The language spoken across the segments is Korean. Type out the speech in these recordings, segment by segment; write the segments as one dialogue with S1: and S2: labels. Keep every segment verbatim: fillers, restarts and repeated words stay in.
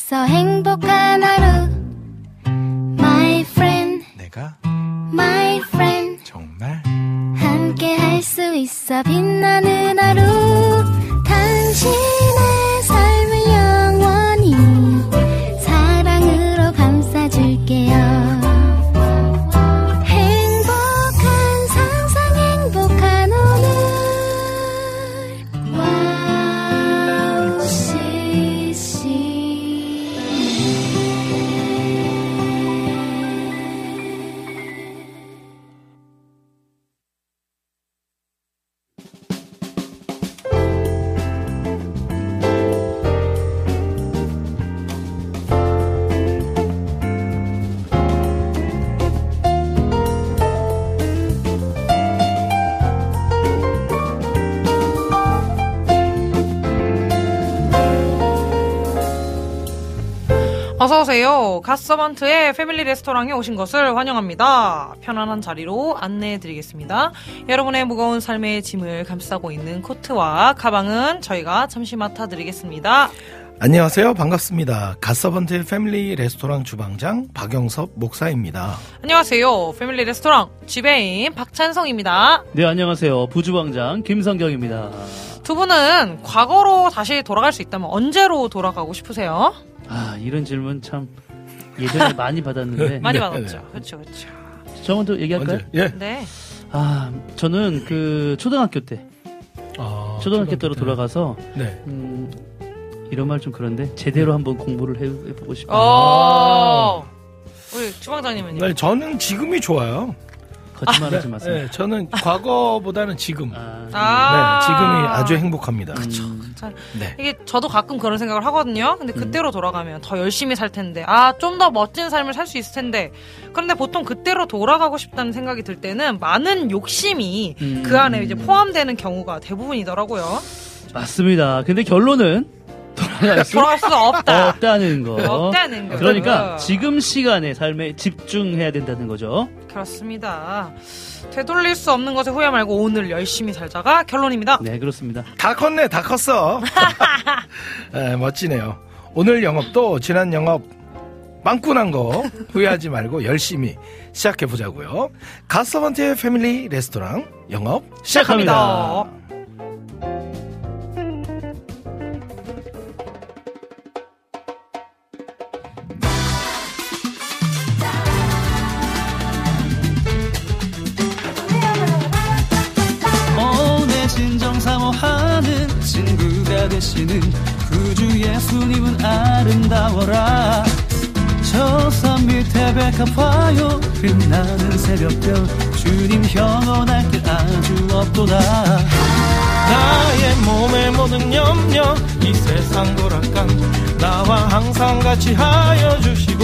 S1: 있어 행복한 하루 My friend
S2: 내가
S1: My friend
S2: 정말
S1: 함께 할 수 있어 빛나는 하루 당신의 삶을 영원히 사랑으로 감싸줄게요
S3: 어서오세요. 갓서번트의 패밀리 레스토랑에 오신 것을 환영합니다. 편안한 자리로 안내해드리겠습니다. 여러분의 무거운 삶의 짐을 감싸고 있는 코트와 가방은 저희가 잠시 맡아드리겠습니다.
S2: 안녕하세요. 반갑습니다. 갓서번트의 패밀리 레스토랑 주방장 박영섭 목사입니다.
S3: 안녕하세요. 패밀리 레스토랑 지배인 박찬성입니다.
S4: 네, 안녕하세요. 부주방장 김성경입니다.
S3: 두 분은 과거로 다시 돌아갈 수 있다면 언제로 돌아가고 싶으세요?
S4: 아, 이런 질문 참 예전에 많이 받았는데.
S3: 많이 받았죠. 그렇죠, 그렇죠.
S4: 저 먼저 얘기할까요?
S2: 언제? 예.
S3: 네.
S4: 아, 저는 그 초등학교 때,
S2: 아,
S4: 초등학교
S2: 초등학교
S4: 때로
S2: 때.
S4: 돌아가서,
S2: 네.
S4: 음, 이런 말 좀 그런데 제대로 한번 공부를 해, 해보고 싶어요.
S3: 어. 우리 주방장님은요?
S2: 네, 저는 지금이 좋아요.
S4: 거짓말하지
S2: 네,
S4: 마세요.
S2: 네, 저는 과거보다는 지금.
S4: 아,
S3: 아.
S2: 네, 지금이 아주 행복합니다.
S4: 음,
S2: 네.
S3: 이게 저도 가끔 그런 생각을 하거든요. 근데 그때로 돌아가면 더 열심히 살 텐데, 아, 좀 더 멋진 삶을 살 수 있을 텐데. 그런데 보통 그때로 돌아가고 싶다는 생각이 들 때는 많은 욕심이
S4: 음.
S3: 그 안에 이제 포함되는 경우가 대부분이더라고요.
S4: 맞습니다. 근데 결론은 돌아갈 수
S3: 돌아갈 수 없다.
S4: 없다는 거.
S3: 없다는 거.
S4: 그러니까 지금 시간의 삶에 집중해야 된다는 거죠.
S3: 그렇습니다. 되돌릴 수 없는 것에 후회 말고 오늘 열심히 살자가 결론입니다.
S4: 네, 그렇습니다.
S2: 다 컸네, 다 컸어. 네, 멋지네요. 오늘 영업도 지난 영업 빵꾸난 거 후회하지 말고 열심히 시작해보자고요. 갓서번트의 패밀리 레스토랑 영업 시작합니다.
S3: 시작합니다.
S5: 사모하는 친구가 되시는 구주 예수님은 아름다워라. 저 산 밑에 백합화요 빛나는 새벽별 주님 영원할 길 아주 없도다.
S6: 나의 몸의 모든 염려 이 세상 고락감 나와 항상 같이 하여 주시고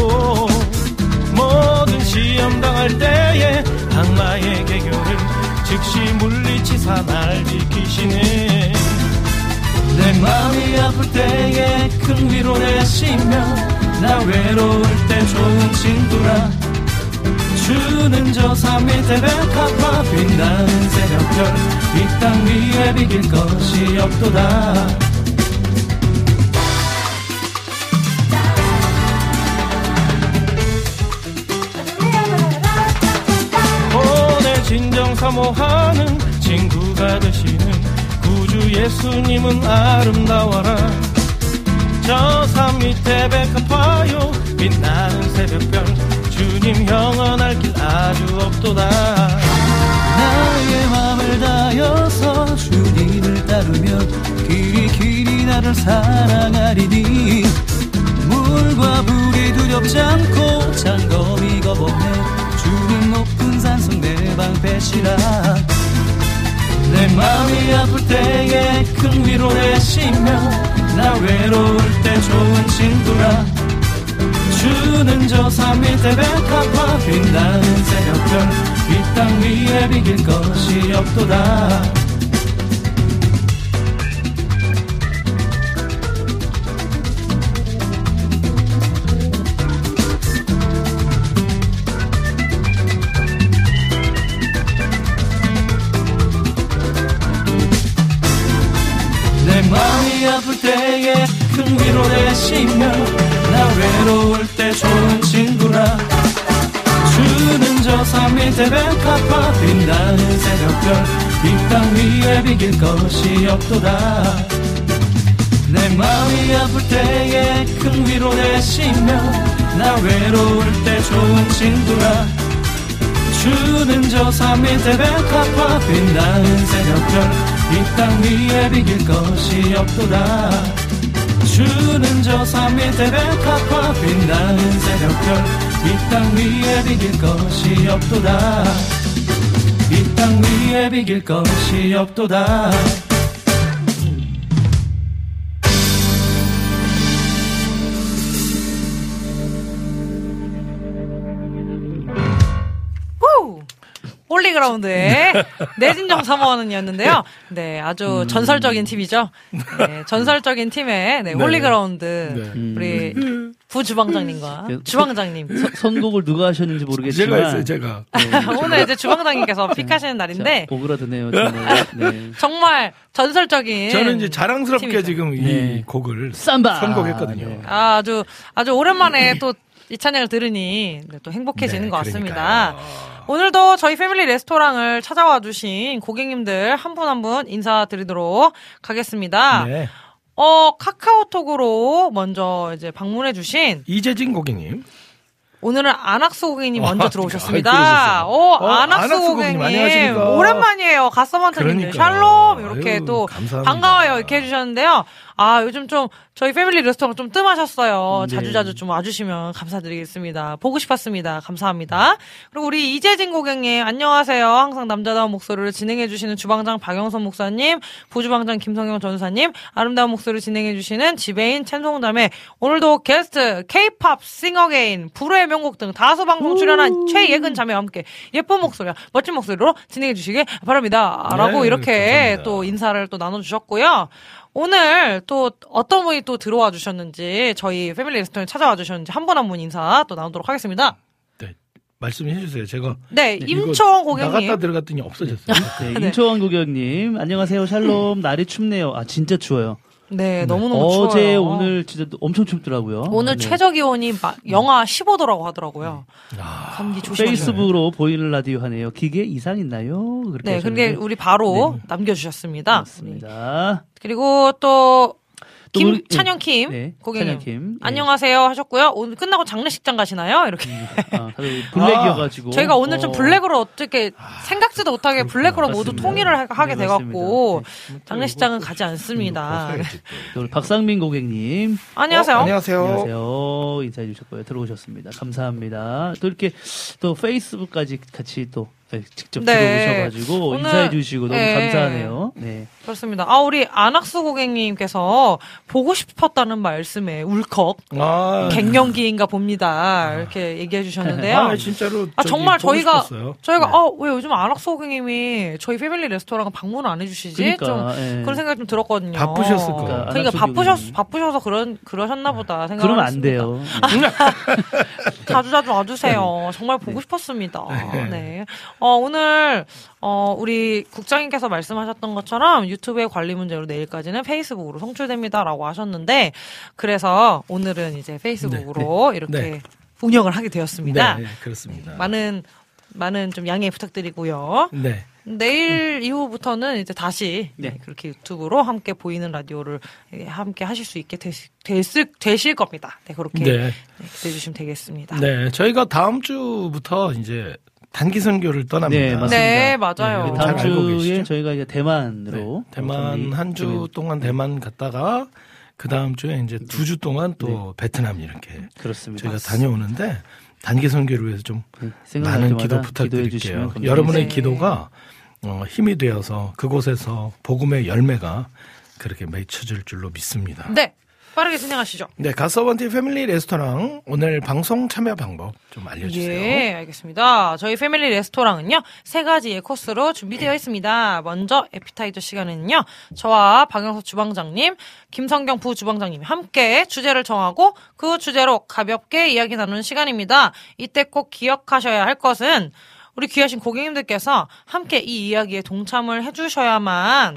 S6: 모든 시험 당할 때에 악마의 개교를 즉시 물리치사 날 지키시네.
S5: 내 마음이 아플 때에 큰 위로 내시며 나 외로울 때 좋은 친구라. 주는 저 산 밑에 백합화 빛나는 새벽별 이 땅 위에 비길 것이 없도다.
S6: 오늘 진정 사모하는 친구가 되시는 구주 예수님은 아름다워라. 저 산 밑에 백합화요 빛나는 새벽별 주님 영원할 길 아주 없도다.
S5: 나의 마음을 다여서 주님을 따르며 길이 길이 나를 사랑하리니 물과 불이 두렵지 않고 장검이 겁없네. 주는 높은 산성 내 방패시라. 내 마음이 아플 때에 큰 위로 내시며 나 외로울 때 좋은 친구라. 주는 저 산 밑에 백합화 빛나는 새벽별 이 땅 위에 비길 것이 없도다. 내 마음이 아플 때에 큰 위로 내시며 나 외로울 때 좋은 친구라 주는 저 산 밑에 백합화 빛나는 새벽별 이 땅 위에 비길 것이 없도다 내 마음이 아플 때에 큰 위로 내시며 나 외로울 때 좋은 친구라 주는 저 산 밑에 백합화 빛나는 새벽별 이 땅 위에 비길 것이 없도다 주는 저 산 밑에 백합화 빛나는 새벽별 이 땅 위에 비길 것이 없도다 이 땅 위에 비길 것이 없도다
S3: 홀리그라운드의 내진정 사모원이었는데요. 네, 아주
S2: 음.
S3: 전설적인 팀이죠. 네, 전설적인 팀의 네,
S2: 네.
S3: 홀리그라운드
S2: 네.
S3: 우리 부주방장님과
S4: 네.
S3: 주방장님.
S4: 서- 선곡을 누가 하셨는지 모르겠지만
S2: 제가 했어요, 제가.
S3: 오늘 이제 주방장님께서 픽하시는 날인데
S4: 오그라드네요. 저는. 네.
S3: 정말 전설적인
S2: 저는 이제 자랑스럽게
S3: 팀이죠.
S2: 지금 이
S4: 네.
S2: 곡을
S4: 삼바
S2: 선곡했거든요.
S4: 네.
S3: 아, 아주 아주 오랜만에 또 이 찬양을 들으니 네, 또 행복해지는
S2: 네,
S3: 것 같습니다.
S2: 그러니까요.
S3: 오늘도 저희 패밀리 레스토랑을 찾아와 주신 고객님들 한 분 한 분 인사드리도록 하겠습니다.
S2: 네.
S3: 어, 카카오톡으로 먼저 이제 방문해 주신
S2: 이재진 고객님.
S3: 오늘은 안학수 고객님 먼저
S2: 아,
S3: 들어오셨습니다.
S2: 그러셨어요.
S3: 오,
S2: 어,
S3: 안학수
S2: 안학수
S3: 고객님.
S2: 고객님, 안녕하십니까.
S3: 오랜만이에요. 갓서번트님.
S2: 그러니까요.
S3: 샬롬. 이렇게
S2: 아유,
S3: 또
S2: 감사합니다.
S3: 반가워요. 이렇게 해주셨는데요. 아, 요즘 좀 저희 패밀리 레스토랑 좀 뜸하셨어요.
S4: 네.
S3: 자주자주 좀 와주시면 감사드리겠습니다. 보고 싶었습니다. 감사합니다. 그리고 우리 이재진 고객님, 안녕하세요. 항상 남자다운 목소리를 진행해주시는 주방장 박영선 목사님, 부주방장 김성경 전사님, 아름다운 목소리를 진행해주시는 지배인 챈송자매, 오늘도 게스트, K-팝, 싱어게인, 불후의 명곡 등 다수 방송 출연한 최예근 자매와 함께 예쁜 목소리와 멋진 목소리로 진행해주시길 바랍니다. 라고
S2: 네,
S3: 이렇게
S2: 감사합니다.
S3: 또 인사를 또 나눠주셨고요. 오늘 또 어떤 분이 또 들어와 주셨는지 저희 패밀리 레스토랑에 찾아와 주셨는지 한 분 한 분 인사 또 나누도록 하겠습니다.
S2: 네. 말씀해 주세요. 제가
S3: 네,
S2: 이거
S3: 임초원 고객님.
S2: 나갔다 들어갔더니 없어졌어요.
S4: 네, 임초원 고객님 안녕하세요. 샬롬. 날이 춥네요. 아 진짜 추워요.
S3: 네, 너무너무 추워요.
S4: 어제 오늘 진짜 엄청 춥더라고요.
S3: 오늘
S4: 네.
S3: 최저 기온이 마- 영하 십오 도라고 하더라고요.
S2: 아,
S3: 감기 조심하세요.
S4: 페이스북으로 보이는 라디오 하네요. 기계 이상 있나요? 그렇게
S3: 네, 근데
S4: 하셨는데.
S3: 우리 바로
S4: 네.
S3: 남겨주셨습니다.
S4: 맞습니다.
S3: 그리고 또
S4: 또 우리-
S3: 김찬영 킴
S4: 네,
S3: 고객님.
S4: 찬영 킴. 네.
S3: 안녕하세요 하셨고요. 오늘 끝나고 장례식장 가시나요? 이렇게.
S4: 아, 다들 블랙이어가지고.
S3: 저희가 오늘 좀
S4: 어,
S3: 블랙으로 어떻게 생각지도 못하게 블랙으로 모두
S4: 맞습니다.
S3: 통일을 하- 하게
S4: 네,
S3: 돼갖고
S4: 맞습니다.
S3: 장례식장은 가지 않습니다.
S4: 또 우리 박상민 고객님.
S3: 안녕하세요.
S2: 어, 안녕하세요.
S4: 안녕하세요. 인사해 주셨고요. 들어오셨습니다. 감사합니다. 또 이렇게 또 페이스북까지 같이 또 네, 직접
S3: 네.
S4: 들어오셔가지고
S3: 오늘-
S4: 인사해 주시고 너무
S3: 네.
S4: 감사하네요. 네.
S3: 그렇습니다. 아, 우리 안학수 고객님께서 보고 싶었다는 말씀에 울컥
S2: 아,
S3: 갱년기인가 봅니다. 이렇게 얘기해 주셨는데요.
S2: 아, 진짜로
S3: 아,
S2: 저기
S3: 정말
S2: 보고
S3: 저희가
S2: 싶었어요.
S3: 저희가
S2: 네.
S3: 어, 왜 요즘 안학수 고객님이 저희 패밀리 레스토랑 방문을 안 해주시지?
S4: 그러니까,
S3: 좀
S4: 예.
S3: 그런 생각이 좀 들었거든요.
S2: 바쁘셨을 거예요.
S3: 그러니까
S4: 안학수
S3: 바쁘셔
S4: 고객님.
S3: 바쁘셔서 그런 그러셨나 보다 생각.
S4: 그러면 안 돼요.
S3: 자주 자주 와주세요. 정말 보고 싶었습니다. 네. 어, 오늘 어, 우리 국장님께서 말씀하셨던 것처럼 유튜브의 관리 문제로 내일까지는 페이스북으로 송출됩니다라고 하셨는데 그래서 오늘은 이제 페이스북으로 이렇게
S2: 네.
S3: 운영을 하게 되었습니다.
S2: 네, 네, 그렇습니다.
S3: 많은 많은 좀 양해 부탁드리고요.
S2: 네.
S3: 내일 이후부터는 이제 다시
S4: 네.
S3: 네, 그렇게 유튜브로 함께 보이는 라디오를 함께 하실 수 있게 되시, 됐을, 되실 겁니다. 네, 그렇게
S2: 네.
S3: 네, 기대해 주시면 되겠습니다.
S2: 네, 저희가 다음 주부터 이제 단기 선교를 떠납니다.
S4: 네, 맞습니다.
S3: 네, 맞아요.
S2: 네,
S4: 다음
S2: 잘 알고
S4: 주에
S2: 계시죠?
S4: 저희가 이제 대만으로
S2: 네, 대만
S4: 정리
S2: 한 주
S4: 중에-
S2: 동안 대만 갔다가 그 다음 주에 이제 두 주 동안 또 베트남 이렇게
S4: 그렇습니다.
S2: 저희가 다녀오는데 단기 선교를 위해서 좀
S4: 네, 생각날
S2: 많은
S4: 때마다
S2: 기도
S4: 기도해
S2: 부탁드릴게요.
S4: 주시면 감사하겠습니다.
S2: 여러분의
S3: 네.
S2: 기도가 어, 힘이 되어서 그곳에서 복음의 열매가 그렇게 맺혀질 줄로 믿습니다.
S3: 네, 빠르게 진행하시죠.
S2: 네, 가서번티 패밀리 레스토랑 오늘 방송 참여 방법 좀 알려주세요.
S3: 예, 알겠습니다. 저희 패밀리 레스토랑은요, 세 가지의 코스로 준비되어 있습니다. 먼저 에피타이저 시간에는요, 저와 박영석 주방장님, 김성경 부주방장님이 함께 주제를 정하고 그 주제로 가볍게 이야기 나누는 시간입니다. 이때 꼭 기억하셔야 할 것은 우리 귀하신 고객님들께서 함께 이 이야기에 동참을 해주셔야만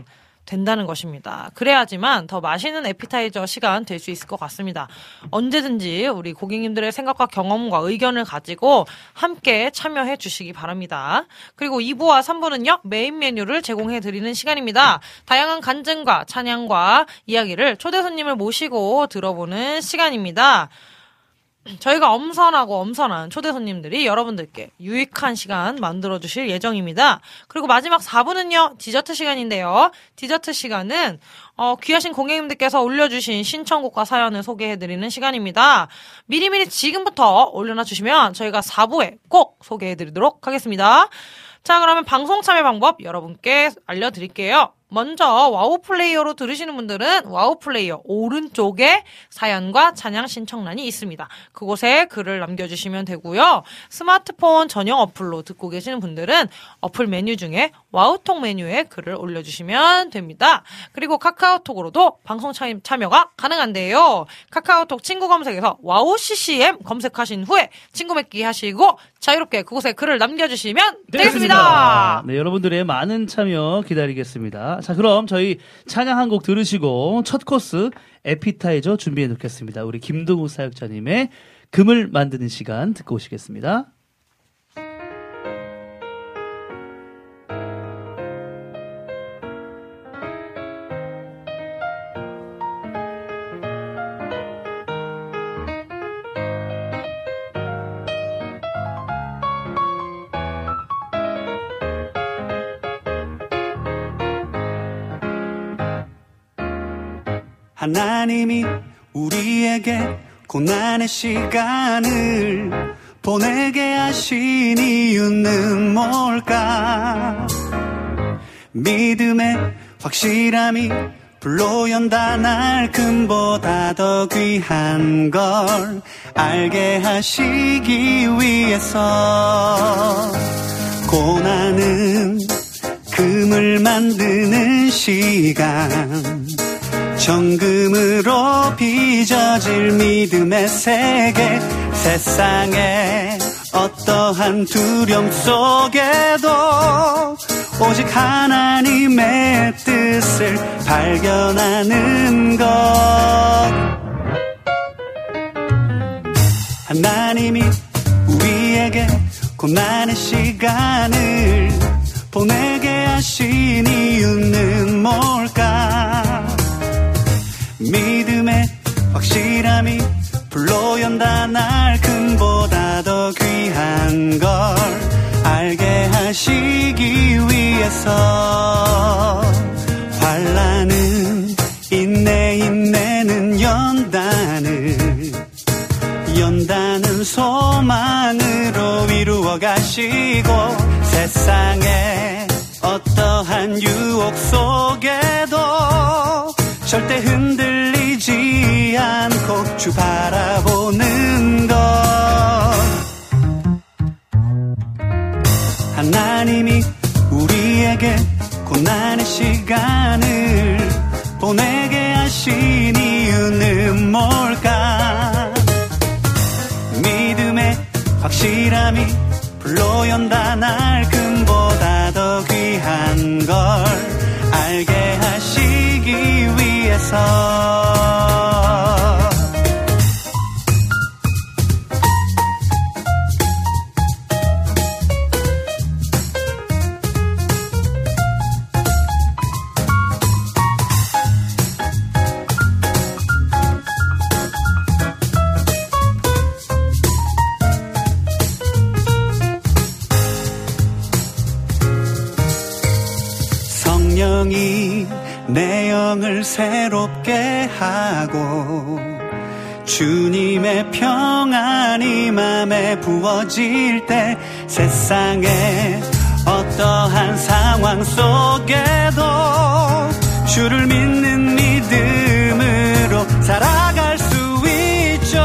S3: 된다는 것입니다. 그래야지만 더 맛있는 에피타이저 시간 될 수 있을 것 같습니다. 언제든지 우리 고객님들의 생각과 경험과 의견을 가지고 함께 참여해 주시기 바랍니다. 그리고 이 부와 삼 부는요. 메인 메뉴를 제공해 드리는 시간입니다. 다양한 간증과 찬양과 이야기를 초대 손님을 모시고 들어보는 시간입니다. 저희가 엄선하고 엄선한 초대 손님들이 여러분들께 유익한 시간 만들어주실 예정입니다. 그리고 마지막 사 부는요. 디저트 시간인데요. 디저트 시간은 어, 귀하신 고객님들께서 올려주신 신청곡과 사연을 소개해드리는 시간입니다. 미리미리 지금부터 올려놔주시면 저희가 사 부에 꼭 소개해드리도록 하겠습니다. 자, 그러면 방송 참여 방법 여러분께 알려드릴게요. 먼저 와우 플레이어로 들으시는 분들은 와우 플레이어 오른쪽에 사연과 찬양 신청란이 있습니다. 그곳에 글을 남겨주시면 되고요. 스마트폰 전용 어플로 듣고 계시는 분들은 어플 메뉴 중에 와우톡 메뉴에 글을 올려주시면 됩니다. 그리고 카카오톡으로도 방송 참여가 가능한데요. 카카오톡 친구 검색에서 와우 씨씨엠 검색하신 후에 친구 맺기 하시고 자유롭게 그곳에 글을 남겨주시면
S4: 네,
S3: 되겠습니다.
S4: 네, 여러분들의 많은 참여 기다리겠습니다. 자, 그럼 저희 찬양 한 곡 들으시고 첫 코스 에피타이저 준비해 놓겠습니다. 우리 김동욱 사역자님의 금을 만드는 시간 듣고 오시겠습니다.
S5: 하나님이 우리에게 고난의 시간을 보내게 하신 이유는 뭘까? 믿음의 확실함이 불로 연다 날 금보다 더 귀한 걸 알게 하시기 위해서 고난은 금을 만드는 시간 정금으로 빚어질 믿음의 세계 세상에 어떠한 두려움 속에도 오직 하나님의 뜻을 발견하는 것 하나님이 우리에게 고난의 시간을 보내게 하신 이유는 뭘까? 믿음의 확실함이 불로 연다 날 금보다 더 귀한 걸 알게 하시기 위해서 환난은 인내 인내는 연단을 연단은 소망으로 이루어 가시고 세상에 어떠한 유혹 속에도 절대 흔들리지 않고 주 바라보는 것 하나님이 우리에게 고난의 시간을 보내게 하신 이유는 뭘까? 믿음의 확실함이 불로 연다 날 금보다 더 귀한 걸 알게 하시기 위해서 성령이 내 영을 새롭게 하고 주님의 평안이 맘에 부어질 때 세상에 어떠한 상황 속에도 주를 믿는 믿음으로 살아갈 수 있죠.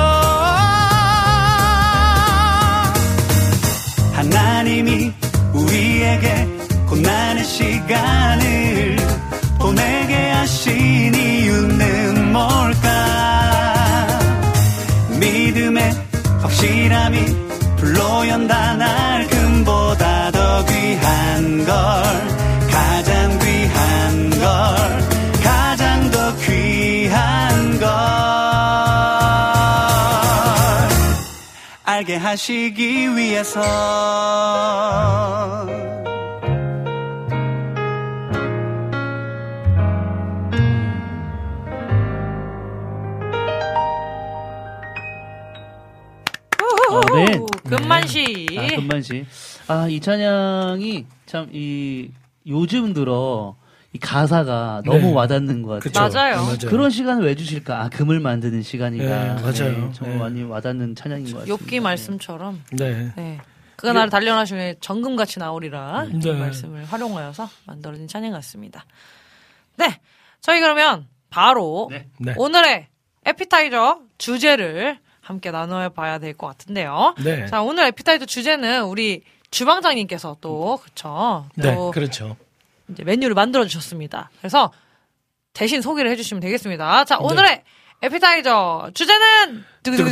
S5: 하나님이 우리에게 고난의 시간을 보내게 하신 이유는 뭘까? 믿음의 확실함이 불로 연다 날 금보다 더 귀한 걸 가장 귀한 걸
S7: 살게 하시기 위해서
S4: 아멘.
S3: 금만시.
S4: 아, 금만시. 아, 이 찬양이 참, 이, 요즘 들어, 이 가사가 너무
S2: 네.
S4: 와닿는 것 같아요.
S2: 그쵸.
S3: 맞아요.
S2: 네, 맞아요.
S4: 그런 시간을 왜 주실까? 아, 금을 만드는 시간이다.
S2: 네, 맞아요.
S4: 정말
S2: 네.
S4: 많이 와닿는 찬양인 것 같아요.
S3: 욥기 말씀처럼.
S2: 네.
S3: 네. 그가 나를 단련하시면 정금같이 나오리라.
S2: 네.
S3: 이 말씀을 활용하여서 만들어진 찬양 같습니다. 네. 저희 그러면 바로
S4: 네.
S2: 네.
S3: 오늘의 에피타이저 주제를 함께 나눠 봐야 될 것 같은데요.
S2: 네.
S3: 자, 오늘 에피타이저 주제는 우리 주방장님께서 또, 그쵸. 또
S2: 네, 그렇죠.
S3: 이제 메뉴를 만들어 주셨습니다. 그래서 대신 소개를 해주시면 되겠습니다. 자, 오늘의 에피타이저 주제는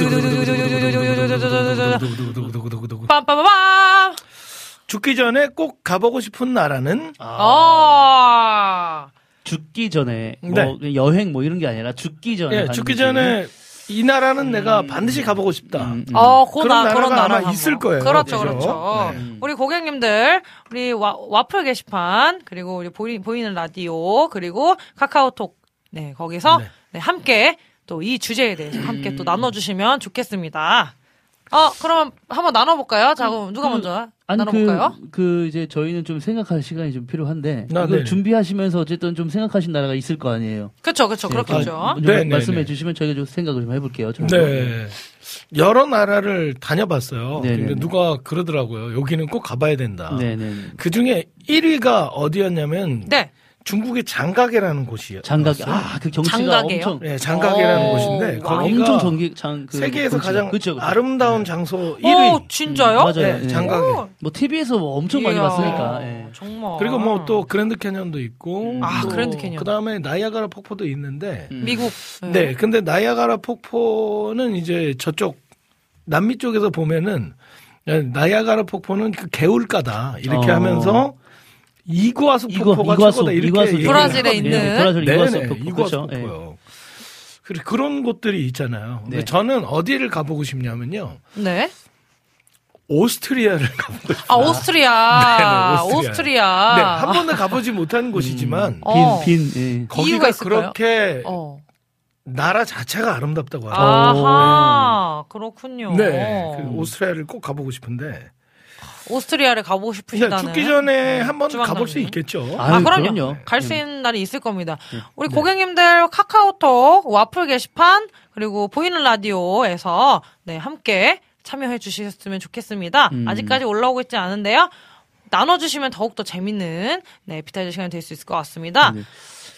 S3: 빰빰빰빰.
S2: 죽기 전에 꼭 가보고 싶은 나라는
S3: 아.
S4: 죽기 전에, 뭐,
S2: 네.
S4: 여행 뭐 이런 게 아니라 죽기 전에.
S2: 예,
S4: 가는
S2: 죽기
S4: 거지.
S2: 전에 이 나라는 내가 반드시 가보고 싶다.
S4: 음, 음.
S3: 어, 그
S2: 그런
S3: 나, 그런
S2: 나라가
S3: 나라
S2: 아마 있을 거예요.
S3: 그렇죠,
S2: 그죠?
S3: 그렇죠.
S2: 네.
S3: 우리 고객님들, 우리 와, 와플 게시판, 그리고 우리 보이, 보이는 라디오, 그리고 카카오톡, 네, 거기서
S2: 네.
S3: 네, 함께 또 이 주제에 대해서 함께 또 나눠주시면 좋겠습니다. 어, 그러면 한번 나눠볼까요? 자, 그럼 누가
S4: 그,
S3: 먼저
S4: 아니,
S3: 나눠볼까요?
S4: 그, 그, 이제 저희는 좀 생각할 시간이 좀 필요한데,
S2: 아,
S4: 이걸
S2: 네네.
S4: 준비하시면서 어쨌든 좀 생각하신 나라가 있을 거 아니에요.
S3: 그쵸, 그쵸,
S4: 네,
S3: 그렇겠죠.
S4: 아, 좀
S2: 네, 네,
S4: 말씀해
S2: 네.
S4: 주시면 저희가 좀 생각을 좀 해볼게요. 저희도.
S2: 네. 여러 나라를 다녀봤어요.
S4: 네네네.
S2: 근데 누가 그러더라고요. 여기는 꼭 가봐야 된다.
S4: 네네.
S2: 그 중에 일 위가 어디였냐면
S3: 네.
S2: 중국의 장가게라는 곳이에요.
S4: 장각, 아, 그 경치가
S3: 장각이에요?
S4: 엄청,
S2: 네, 장가게라는
S3: 오,
S2: 곳인데
S3: 와,
S2: 거기가
S4: 엄청 전기, 장, 그
S2: 세계에서
S4: 경치가.
S2: 가장
S4: 그쵸, 그쵸.
S2: 아름다운 장소 일 위.
S3: 오, 진짜요?
S4: 음, 맞아요.
S2: 네,
S4: 네.
S2: 장가게.
S3: 오,
S4: 뭐 티비에서 뭐 엄청 많이
S3: 이야,
S4: 봤으니까. 예.
S3: 정말.
S2: 그리고 뭐 또 그랜드 캐년도 있고
S3: 아,
S2: 또
S3: 그랜드 캐년.
S2: 그다음에 나이아가라 폭포도 있는데
S4: 음.
S3: 미국.
S2: 네, 근데 나이아가라 폭포는 이제 저쪽 남미 쪽에서 보면은 나이아가라 폭포는 그 개울가다 이렇게
S4: 어.
S2: 하면서 이구아수
S4: 이구-
S2: 폭포가
S4: 이구아수,
S2: 최고다 이렇게
S4: 이구아수
S2: 얘기를
S3: 브라질에
S2: 하거든요.
S3: 있는.
S4: 네, 브라질
S2: 네네,
S4: 이구아수 폭포.
S2: 이구아수
S4: 그쵸? 예.
S2: 폭포요. 그래 그런 곳들이 있잖아요. 근데
S4: 네.
S2: 저는 어디를 가보고 싶냐면요.
S3: 네.
S2: 오스트리아를 가보고 싶어요.
S3: 아, 오스트리아.
S2: 네네,
S3: 오스트리아.
S2: 네, 한 번도 가보지 못한 곳이지만
S3: 어.
S4: 빈, 빈, 예.
S3: 이유가
S2: 거기가
S3: 있을까요?
S2: 그렇게
S3: 어.
S2: 나라 자체가 아름답다고 하죠.
S3: 아하, 그렇군요.
S2: 네, 그 오스트리아를 꼭 가보고 싶은데.
S3: 오스트리아를 가보고
S2: 그냥
S3: 싶으시다는.
S2: 죽기 전에 한번
S3: 주방장님.
S2: 가볼 수 있겠죠.
S3: 아,
S4: 아유,
S3: 그럼요.
S4: 그럼요.
S3: 갈 수
S4: 음.
S3: 있는 날이 있을 겁니다. 우리
S2: 네.
S3: 고객님들 카카오톡, 와플 게시판, 그리고 보이는 라디오에서 네, 함께 참여해 주셨으면 좋겠습니다.
S4: 음.
S3: 아직까지 올라오고 있지 않은데요. 나눠주시면 더욱더 재밌는 네, 에피타이저 시간이 될 수 있을 것 같습니다.
S4: 네.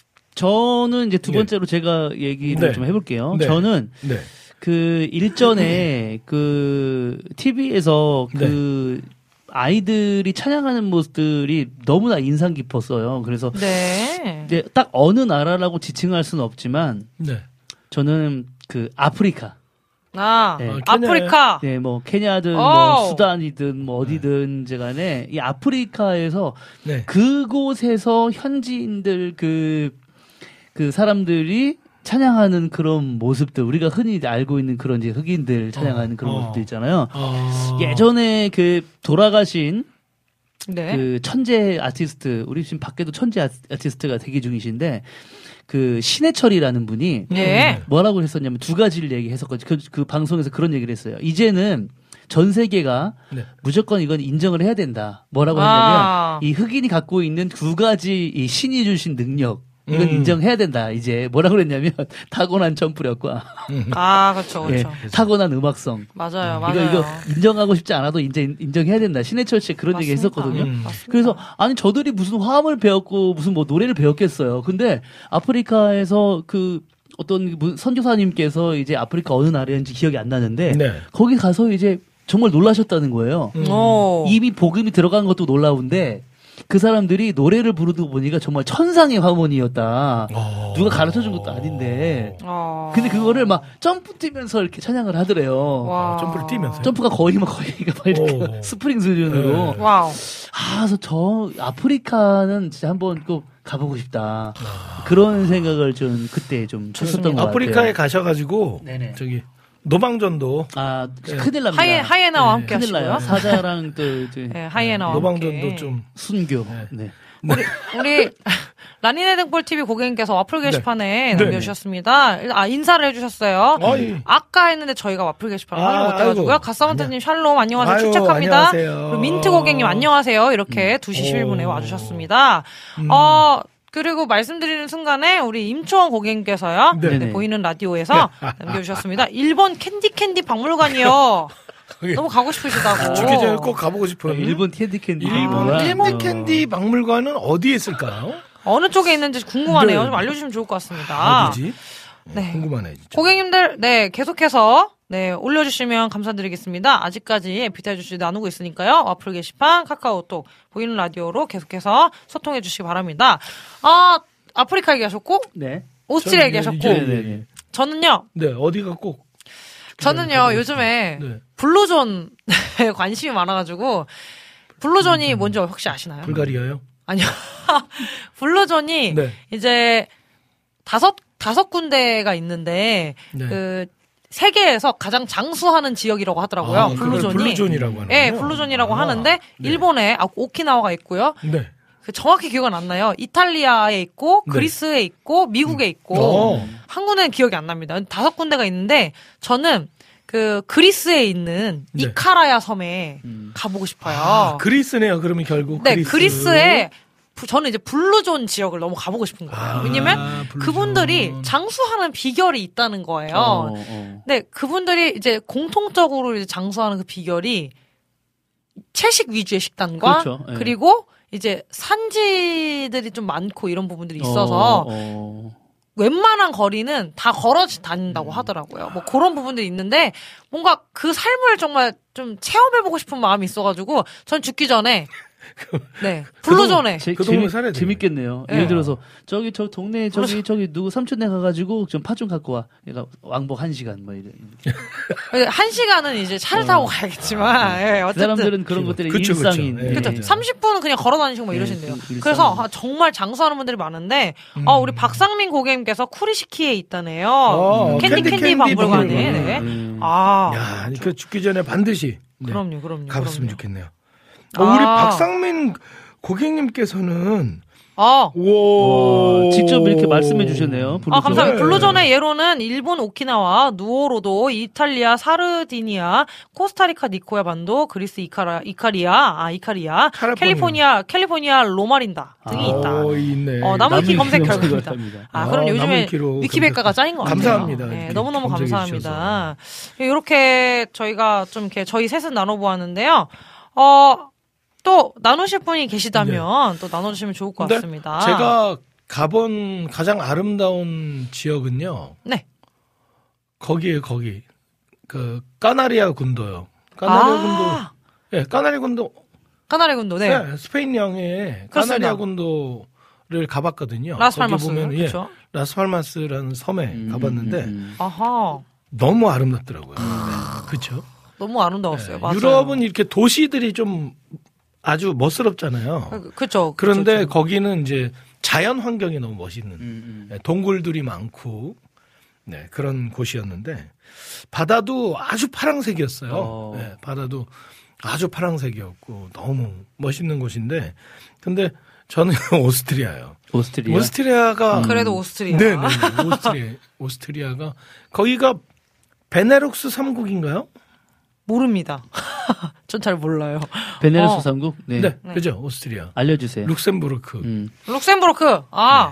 S4: 저는 이제 두
S2: 네.
S4: 번째로 제가 얘기를
S2: 네.
S4: 좀 해볼게요.
S2: 네.
S4: 저는
S2: 네.
S4: 그 일전에 그 티비에서 그 아이들이 찬양하는 모습들이 너무나 인상 깊었어요. 그래서
S3: 네.
S4: 이제 딱 어느 나라라고 지칭할 수는 없지만
S2: 네.
S4: 저는 그 아프리카,
S3: 아,
S4: 네.
S2: 어,
S3: 아프리카.
S4: 네, 뭐 케냐든
S3: 오.
S4: 뭐 수단이든 뭐 어디든지 간에 이 아프리카에서
S2: 네.
S4: 그곳에서 현지인들 그, 그 사람들이 찬양하는 그런 모습들, 우리가 흔히 알고 있는 그런 이제 흑인들 찬양하는
S2: 어,
S4: 그런
S2: 어.
S4: 모습들 있잖아요.
S2: 어...
S4: 예전에 그 돌아가신
S3: 네.
S4: 그 천재 아티스트, 우리 지금 밖에도 천재 아- 아티스트가 대기 중이신데 그 신해철이라는 분이
S3: 네.
S4: 뭐라고 했었냐면 두 가지를 얘기했었거든요. 그, 그 방송에서 그런 얘기를 했어요. 이제는 전 세계가
S2: 네.
S4: 무조건 이건 인정을 해야 된다. 뭐라고
S3: 아.
S4: 했냐면 이 흑인이 갖고 있는 두 가지 이 신이 주신 능력 이건
S2: 음.
S4: 인정해야 된다. 이제 뭐라고 그랬냐면 타고난 점프력과
S3: 아, 그렇죠,
S4: 예,
S3: 그렇죠.
S4: 타고난 음악성.
S3: 맞아요,
S4: 이거
S3: 맞아요.
S4: 이거 인정하고 싶지 않아도 인정 인정해야 된다. 신해철 씨 그런 얘기
S3: 맞습니다.
S4: 했었거든요.
S2: 음.
S3: 맞습니다.
S4: 그래서 아니 저들이 무슨 화음을 배웠고 무슨 뭐 노래를 배웠겠어요. 근데 아프리카에서 그 어떤 분- 선교사님께서 이제 아프리카 어느 나라인지 기억이 안 나는데
S2: 네.
S4: 거기 가서 이제 정말 놀라셨다는 거예요.
S2: 음.
S3: 오.
S4: 이미 복음이 들어간 것도 놀라운데 그 사람들이 노래를 부르는 거 보니까 정말 천상의 화원이었다.
S2: 어.
S4: 누가 가르쳐 준 것도 아닌데.
S3: 어.
S4: 근데 그거를 막 점프 뛰면서 이렇게 찬양을 하더래요.
S3: 와.
S2: 점프를 뛰면서요?
S4: 점프가 거의 막 거의 막 이렇게
S2: 오.
S4: 스프링 수준으로.
S2: 네.
S3: 와우.
S4: 아, 그래서 저 아프리카는 진짜 한번 꼭 가보고 싶다. 그런 생각을 좀 그때 좀 쳤었던 것 같아요.
S2: 아프리카에 가셔가지고
S4: 네네.
S2: 저기 노방전도
S4: 아,
S2: 네.
S4: 큰일 납니다.
S3: 하이, 하이에나와
S2: 네.
S3: 함께
S4: 큰일 나요.
S3: 하시고요.
S4: 사자랑 또, 이제
S3: 네, 하이에나와
S2: 노방전도
S3: 함께.
S2: 좀
S4: 순교.
S2: 네.
S4: 네.
S3: 우리, 우리, 라니네 등불티비 고객님께서 와플 게시판에
S2: 네.
S3: 남겨주셨습니다. 아, 인사를 해주셨어요.
S2: 아이.
S3: 아까 했는데 저희가 와플 게시판을
S2: 아,
S3: 확인 못해가지고요.
S2: 아이고.
S3: 갓사만타님 샬롬, 안녕하세요.
S2: 아유,
S3: 출첵합니다.
S2: 안녕하세요.
S3: 그리고 민트 고객님, 안녕하세요. 이렇게 두 시 십일 분에
S2: 오.
S3: 와주셨습니다.
S2: 음.
S3: 어, 그리고 말씀드리는 순간에 우리 임초원 고객님께서요.
S2: 네.
S3: 네, 보이는 라디오에서 남겨주셨습니다. 일본 캔디 캔디 박물관이요. 너무 가고 싶으시다고.
S2: 죽기 전에 꼭 가보고 싶어요.
S4: 일본 캔디 캔디.
S2: 일본
S4: 박물관.
S2: 캔디
S4: 어.
S2: 캔디 박물관은 어디에 있을까요?
S3: 어느 쪽에 있는지 궁금하네요.
S2: 네.
S3: 좀 알려주시면 좋을 것 같습니다.
S2: 어디지?
S3: 네.
S2: 궁금하네 진짜.
S3: 고객님들, 네, 계속해서, 네, 올려주시면 감사드리겠습니다. 아직까지 에피타이저 주제 나누고 있으니까요. 와플 게시판, 카카오톡, 보이는 라디오로 계속해서 소통해주시기 바랍니다. 아, 아프리카 얘기하셨고,
S4: 네.
S3: 오스트리아
S2: 저는
S3: 얘기하셨고,
S2: 이제-
S4: 네, 네.
S3: 저는요,
S2: 네, 어디가 꼭.
S3: 저는요, 요즘에,
S2: 네.
S3: 블루존에 관심이 많아가지고, 블루존이 뭔지 혹시 아시나요?
S2: 불가리아요?
S3: 아니요. 블루존이,
S2: 네.
S3: 이제, 다섯, 다섯 군데가 있는데,
S2: 네.
S3: 그, 세계에서 가장 장수하는 지역이라고 하더라고요.
S2: 아, 그걸
S3: 블루존이.
S2: 블루존이라고 하는
S3: 네, 블루존이라고 하는데, 일본에, 아, 오키나와가 있고요.
S2: 네.
S3: 그 정확히 기억은 안 나요. 이탈리아에 있고,
S2: 네.
S3: 그리스에 있고, 미국에 있고,
S2: 어.
S3: 한 군데는 기억이 안 납니다. 다섯 군데가 있는데, 저는 그 그리스에 있는
S2: 네.
S3: 이카라야 섬에
S4: 음.
S3: 가보고 싶어요.
S2: 아, 그리스네요. 그러면 결국.
S3: 네,
S2: 그리스.
S3: 그리스에 부- 저는 이제 블루존 지역을 너무 가보고 싶은 거예요.
S2: 아,
S3: 왜냐면
S2: 블루존.
S3: 그분들이 장수하는 비결이 있다는 거예요.
S4: 어, 어.
S3: 근데 그분들이 이제 공통적으로 이제 장수하는 그 비결이 채식 위주의 식단과
S4: 그렇죠. 예.
S3: 그리고 이제 산지들이 좀 많고 이런 부분들이 있어서
S4: 어, 어.
S3: 웬만한 거리는 다 걸어 다닌다고 하더라고요. 뭐 그런 부분들이 있는데 뭔가 그 삶을 정말 좀 체험해보고 싶은 마음이 있어가지고 전 죽기 전에 네 블루존에
S4: 제,
S2: 그 동네
S4: 재미-
S2: 살아야 되네.
S4: 재밌겠네요.
S3: 네.
S4: 예를 들어서 저기 저 동네 저기
S3: 그래서-
S4: 저기 누구 삼촌네 가가지고 좀 팥 좀 갖고 와. 그러니까 왕복 한 시간 뭐 이래.
S3: 한 시간은 이제 차를 타고 가야겠지만 예,
S4: 그
S3: 어쨌든
S4: 사람들은 그런 것들이
S2: 그쵸, 그쵸.
S4: 일상인.
S2: 예.
S3: 그쵸. 삼십 분은 그냥 걸어 다니시고 막
S4: 네,
S3: 이러신대요.
S4: 그 일상.
S3: 그래서 아, 정말 장수하는 분들이 많은데, 아, 우리 박상민 고객님께서 쿠리시키에 있다네요.
S2: 어,
S3: 캔디
S2: 캔디
S3: 캔디
S2: 캔디
S3: 박물관에.
S2: 박물관.
S3: 네.
S4: 음.
S3: 아,
S2: 야, 그 죽기 전에 반드시. 네.
S3: 그럼요, 그럼요.
S2: 가봤으면
S3: 그럼요.
S2: 좋겠네요. 어, 우리
S3: 아.
S2: 박상민 고객님께서는
S3: 아,
S2: 오
S4: 와, 직접 이렇게 말씀해 주셨네요.
S3: 아, 감사합니다.
S2: 네.
S3: 블루존의 예로는 일본 오키나와, 누오로도, 이탈리아 사르디니아, 코스타리카 니코야 반도, 그리스 이카라, 이카리아, 아, 이카리아,
S2: 카리포니아.
S3: 캘리포니아, 캘리포니아 로마린다 등이 있다.
S2: 오, 있네.
S3: 어, 나무위키 검색
S4: 나무위키
S3: 결과입니다.
S4: 검색합니다.
S3: 아,
S2: 아,
S3: 그럼 요즘에
S2: 나무위키로
S3: 위키백과가 짜인 것 같아요.
S2: 감사합니다.
S3: 네,
S2: 이렇게
S3: 너무너무
S2: 검색해
S3: 감사합니다. 이렇게 저희가 좀 이렇게 저희 셋은 나눠보았는데요. 어, 또 나누실 분이 계시다면 또 나눠주시면 좋을 것
S2: 근데
S3: 같습니다.
S2: 제가 가본 가장 아름다운 지역은요.
S3: 네.
S2: 거기에 거기 그 까나리아 군도요. 까나리아
S3: 아,
S2: 군도. 예, 까나리아 군도.
S3: 까나리 군도, 네.
S2: 네, 스페인 영에
S3: 그렇습니다.
S2: 까나리아 군도를 가봤거든요.
S3: 라스팔마스.
S2: 거기 보면 예,
S3: 그렇죠.
S2: 라스팔마스라는 섬에
S4: 음,
S2: 가봤는데
S4: 음, 음.
S3: 아하.
S2: 너무 아름답더라고요. 네, 그렇죠.
S3: 너무 아름다웠어요. 맞아요.
S2: 유럽은 이렇게 도시들이 좀 아주 멋스럽잖아요.
S3: 그- 그쵸.
S2: 그런데
S3: 그쵸, 그쵸.
S2: 거기는 이제 자연 환경이 너무 멋있는
S4: 음, 음.
S2: 네, 동굴들이 많고 네, 그런 곳이었는데 바다도 아주 파랑색이었어요.
S4: 어.
S2: 네, 바다도 아주 파랑색이었고 너무 멋있는 곳인데 근데 저는 오스트리아예요.
S4: 오스트리아.
S2: 오스트리아가
S3: 그래도 오스트리아.
S2: 네, 네, 네. 오스트리아 오스트리아가 거기가 베네룩스 삼 국인가요?
S3: 모릅니다. 전 잘 몰라요.
S4: 베네루스
S3: 어.
S4: 삼국. 네.
S2: 네,
S3: 네.
S2: 그죠 오스트리아.
S4: 알려주세요.
S2: 룩셈부르크.
S4: 음.
S3: 룩셈부르크. 아.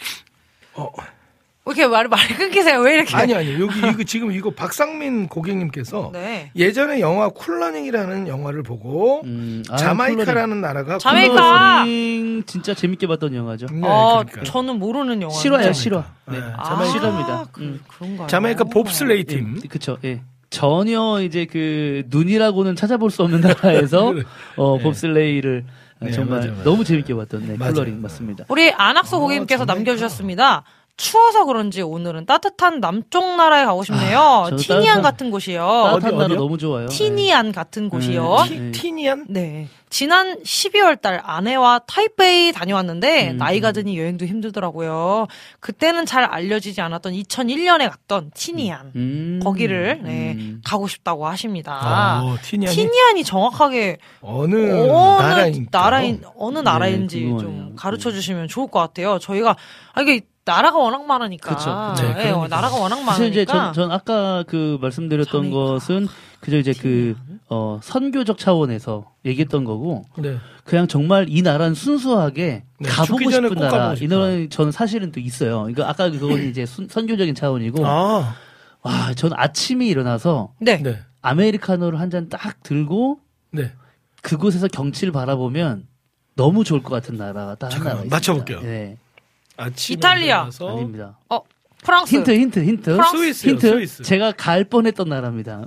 S2: 어,
S3: 왜 이렇게 말, 말 끊기세요? 왜 이렇게.
S2: 아니 아니 여기 이거 지금 이거 박상민 고객님께서
S3: 네.
S2: 예전에 영화 쿨러닝이라는 영화를 보고
S4: 음. 아,
S2: 자마이카라는 나라가
S3: 자메이카!
S4: 쿨러닝 진짜 재밌게 봤던 영화죠.
S2: 쿨러- 네,
S3: 어,
S2: 그러니까.
S3: 저는 모르는 영화.
S4: 실화예요, 실화.
S2: 네,
S4: 네.
S3: 아,
S2: 자마이카.
S4: 실화입니다.
S3: 그,
S4: 음.
S3: 그런가요?
S2: 자메이카 봅슬레이 팀.
S4: 예, 그쵸, 예. 전혀 이제 그 눈이라고는 찾아볼 수 없는 나라에서 어,
S2: 네.
S4: 봅슬레이를
S2: 네,
S4: 정말
S2: 맞아요, 맞아요.
S4: 너무 재밌게 봤던 네,
S2: 맞아요.
S4: 쿨러링 맞습니다.
S3: 우리 안학수
S2: 어,
S3: 고객님께서
S2: 자메이카.
S3: 남겨주셨습니다. 추워서 그런지 오늘은 따뜻한 남쪽 나라에 가고 싶네요.
S4: 저도
S3: 티니안
S4: 따뜻한-
S3: 같은 곳이요.
S4: 따뜻한
S2: 어디,
S4: 나라
S2: 어디요?
S4: 너무 좋아요.
S3: 티니안 같은 곳이요.
S4: 음.
S2: 티,
S4: 네.
S2: 티니안?
S3: 네. 지난 십이월 달 아내와 타이베이 다녀왔는데
S4: 음.
S3: 나이가 드니 여행도 힘들더라고요. 그때는 잘 알려지지 않았던 이천일 년에 갔던 티니안
S4: 음.
S3: 거기를 네,
S4: 음.
S3: 가고 싶다고 하십니다.
S2: 아, 티니안이
S3: 티니안이 정확하게
S2: 어느
S3: 어느
S2: 나라인가?
S3: 나라인 어느 나라인지
S4: 네,
S3: 좀
S4: 궁금하네요.
S3: 가르쳐 주시면 좋을 것 같아요. 저희가 아 이게 나라가 워낙 많으니까.
S4: 그쵸,
S2: 그쵸.
S3: 네,
S2: 네, 그러니까.
S3: 나라가 워낙
S4: 사실 이제
S3: 많으니까.
S4: 전, 전 아까 그 말씀드렸던
S3: 자메이카.
S4: 것은 그저 이제 그, 어, 선교적 차원에서 얘기했던 거고,
S2: 네.
S4: 그냥 정말 이 나라는 순수하게
S2: 네,
S4: 가보고
S2: 죽기 전에
S4: 싶은
S2: 꼭
S4: 나라.
S2: 가보고
S4: 이
S2: 싶다.
S4: 나라는 저는 사실은 또 있어요. 이거 아까 그건 이제 순- 선교적인 차원이고,
S2: 아,
S4: 와, 전 아침에 일어나서
S3: 네.
S2: 네.
S4: 아메리카노를 한 잔 딱 들고
S2: 네.
S4: 그곳에서 경치를 바라보면 너무 좋을 것 같은 나라가 딱
S2: 잠깐만,
S4: 하나가 있습니다.
S2: 맞춰볼게요.
S4: 네.
S2: 아침에
S3: 이탈리아.
S2: 일어나서
S4: 아닙니다.
S3: 어 프랑스.
S4: 힌트, 힌트, 힌트.
S3: 프랑스?
S2: 스위스요,
S4: 힌트.
S2: 스위스.
S4: 제가 갈 뻔했던 나라입니다.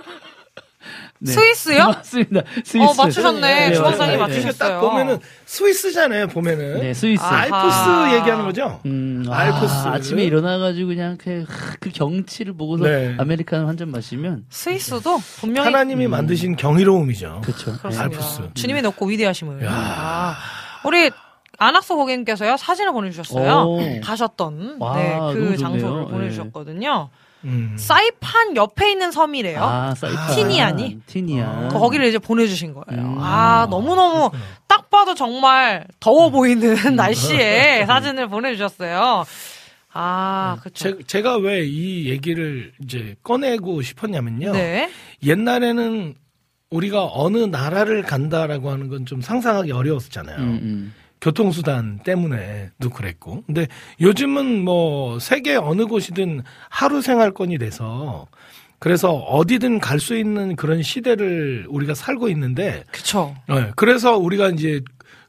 S4: 네.
S3: 스위스요?
S4: 맞습니다. 스위스.
S3: 어 맞추셨네.
S4: 네,
S3: 주방장님
S4: 맞아요. 네.
S2: 이게
S3: 맞추셨어요.
S2: 딱 보면은 스위스잖아요. 보면은
S4: 네, 스위스.
S3: 아,
S2: 알프스
S3: 아하.
S2: 얘기하는 거죠.
S4: 음,
S2: 알프스.
S4: 아, 아침에 일어나가지고 그냥 그, 그 경치를 보고서
S2: 네.
S4: 아메리카노 한 잔 마시면
S3: 스위스도 분명히
S2: 하나님이 만드신 경이로움이죠.
S4: 그렇죠.
S3: 그렇습니다.
S2: 알프스.
S3: 주님의 높고 위대하심을.
S2: 야.
S3: 아, 우리 안학수 고객님께서요 사진을 보내주셨어요.
S4: 오.
S3: 가셨던
S4: 와,
S3: 네,
S4: 너무
S3: 그
S4: 좋네요.
S3: 장소를
S4: 네.
S3: 보내주셨거든요.
S2: 음.
S3: 사이판 옆에 있는 섬이래요.
S4: 아, 사이판.
S3: 티니안이?
S4: 티니안.
S3: 그 거기를 이제 보내주신 거예요.
S4: 음.
S3: 아 너무너무 딱 봐도 정말 더워 보이는 날씨에 사진을 보내주셨어요. 아 그쵸.
S2: 제, 제가 왜 이 얘기를 이제 꺼내고 싶었냐면요.
S3: 네.
S2: 옛날에는 우리가 어느 나라를 간다라고 하는 건 좀 상상하기 어려웠잖아요.
S4: 음, 음.
S2: 교통수단 때문에도 그랬고. 근데 요즘은 뭐 세계 어느 곳이든 하루 생활권이 돼서 그래서 어디든 갈 수 있는 그런 시대를 우리가 살고 있는데
S3: 그쵸.
S2: 네, 그래서 우리가 이제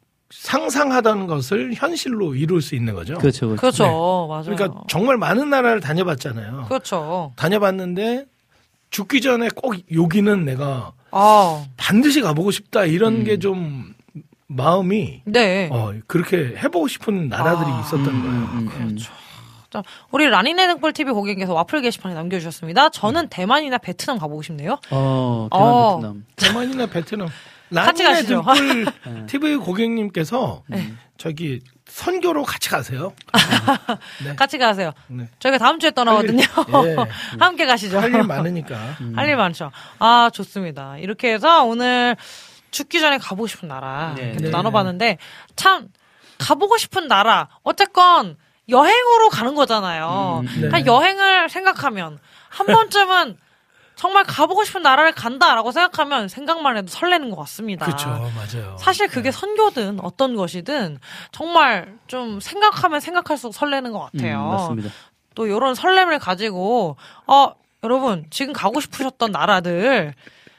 S2: 상상하던 것을 현실로 이룰 수 있는 거죠.
S4: 그렇죠. 그렇죠.
S3: 그렇죠. 맞아요.
S2: 그러니까 정말 많은 나라를 다녀봤잖아요.
S3: 그렇죠.
S2: 다녀봤는데 죽기 전에 꼭 여기는 내가
S3: 아
S2: 반드시 가보고 싶다 이런
S4: 음.
S2: 게 좀 마음이
S3: 네.
S2: 어, 그렇게 해보고 싶은 나라들이
S3: 아,
S2: 있었던
S4: 음,
S2: 거예요.
S4: 음, 음.
S3: 그렇죠. 자, 우리 라니네 등불 티비 고객님께서 와플 게시판에 남겨주셨습니다. 저는 대만이나 베트남 가보고 싶네요.
S4: 어, 대만,
S3: 어.
S4: 베트남.
S2: 대만이나 베트남.
S3: 같이
S2: 라니네
S3: 가시죠.
S2: 등불 티비 고객님께서
S3: 네.
S2: 저기 선교로 같이 가세요. 네.
S3: 같이 가세요.
S2: 네.
S3: 저희가 다음 주에 떠나거든요.
S2: 예.
S3: 함께 가시죠.
S2: 할 일 많으니까.
S3: 할 일 많죠. 아, 좋습니다. 이렇게 해서 오늘 죽기 전에 가보고 싶은 나라
S4: 네.
S3: 이렇게
S2: 네.
S3: 나눠봤는데 참 가보고 싶은 나라 어쨌건 여행으로 가는 거잖아요.
S4: 음,
S2: 네.
S3: 그냥 여행을 생각하면 한 번쯤은 정말 가보고 싶은 나라를 간다라고 생각하면 생각만 해도 설레는 것 같습니다.
S2: 그렇죠. 맞아요.
S3: 사실 그게 선교든 어떤 것이든 정말 좀 생각하면 생각할수록 설레는 것 같아요.
S4: 음, 맞습니다.
S3: 또 이런 설렘을 가지고 어 여러분 지금 가고 싶으셨던 나라들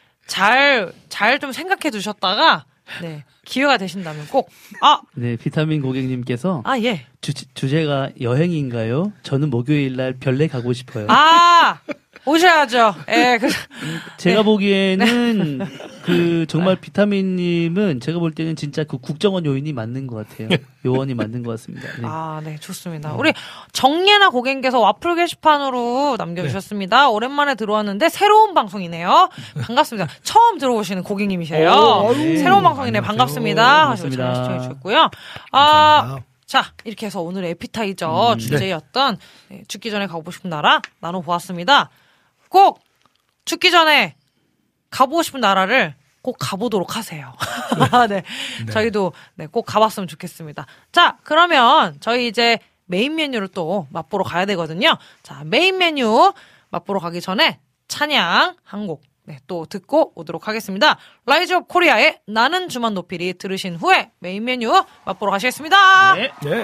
S3: 잘 잘 좀 생각해 두셨다가 네 기회가 되신다면 꼭 아
S4: 네, 비타민 고객님께서
S3: 아 예.
S4: 주, 주제가 여행인가요? 저는 목요일 날 별내 가고 싶어요.
S3: 아 오셔야죠. 예. 그,
S4: 제가
S3: 네.
S4: 보기에는 그 정말 비타민님은 제가 볼 때는 진짜 그 국정원 요인이 맞는 것 같아요. 요원이 맞는 것 같습니다. 네.
S3: 아, 네, 좋습니다. 우리 정예나 고객님께서 와플 게시판으로 남겨주셨습니다. 오랜만에 들어왔는데 새로운 방송이네요. 반갑습니다. 처음 들어오시는 고객님이세요.
S2: 오, 아유.
S3: 새로운 방송이네.
S2: 안녕하세요.
S3: 반갑습니다. 하시고
S4: 반갑습니다.
S3: 잘 시청해주셨고요. 아,
S2: 감사합니다.
S3: 자, 이렇게 해서 오늘의 에피타이저 주제였던 네, 죽기 전에 가보고 싶은 나라 나눠보았습니다. 꼭 죽기 전에 가보고 싶은 나라를 꼭 가보도록 하세요. 네.
S2: 네.
S3: 저희도 네, 꼭 가봤으면 좋겠습니다. 자, 그러면 저희 이제 메인 메뉴를 또 맛보러 가야 되거든요. 자, 메인 메뉴 맛보러 가기 전에 찬양 한 곡 네, 또 듣고 오도록 하겠습니다. 라이즈 오브 코리아의 나는 주만 높이리 들으신 후에 메인 메뉴 맛보러 가시겠습니다.
S4: 네.
S2: 네.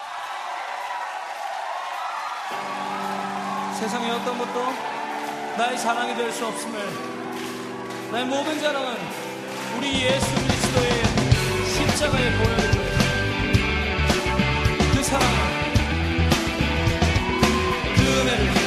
S5: 세상의 어떤 것도 나의 자랑이 될 수 없음을 나의 모든 자랑은 우리 예수 그리스도의 십자가에 보여줄 그 사랑을 그 은혜를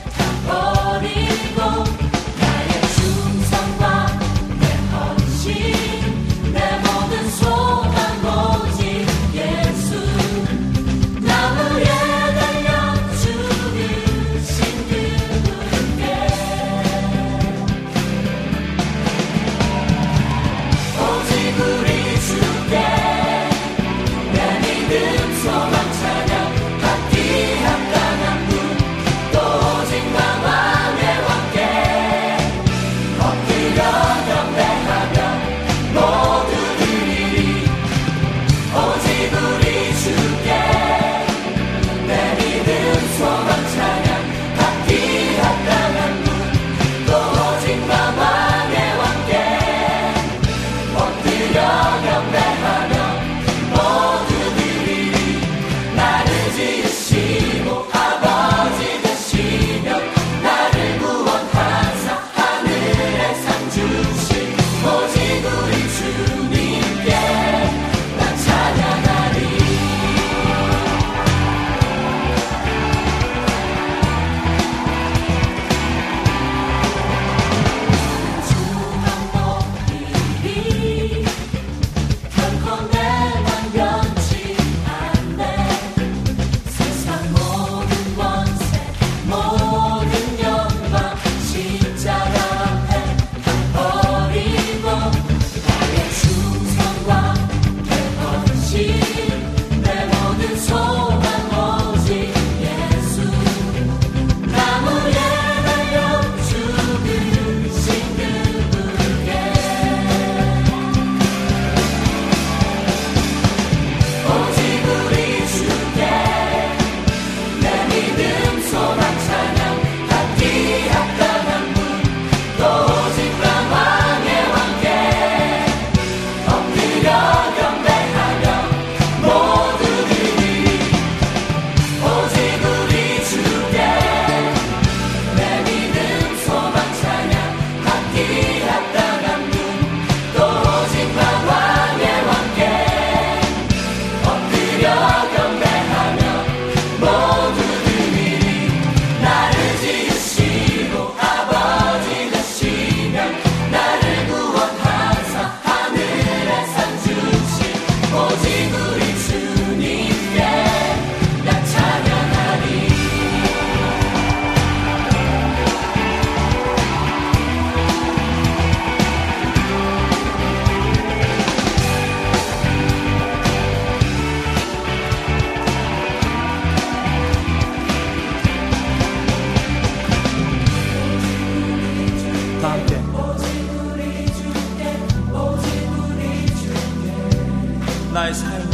S8: 버리고 나의 충성과 내 헌신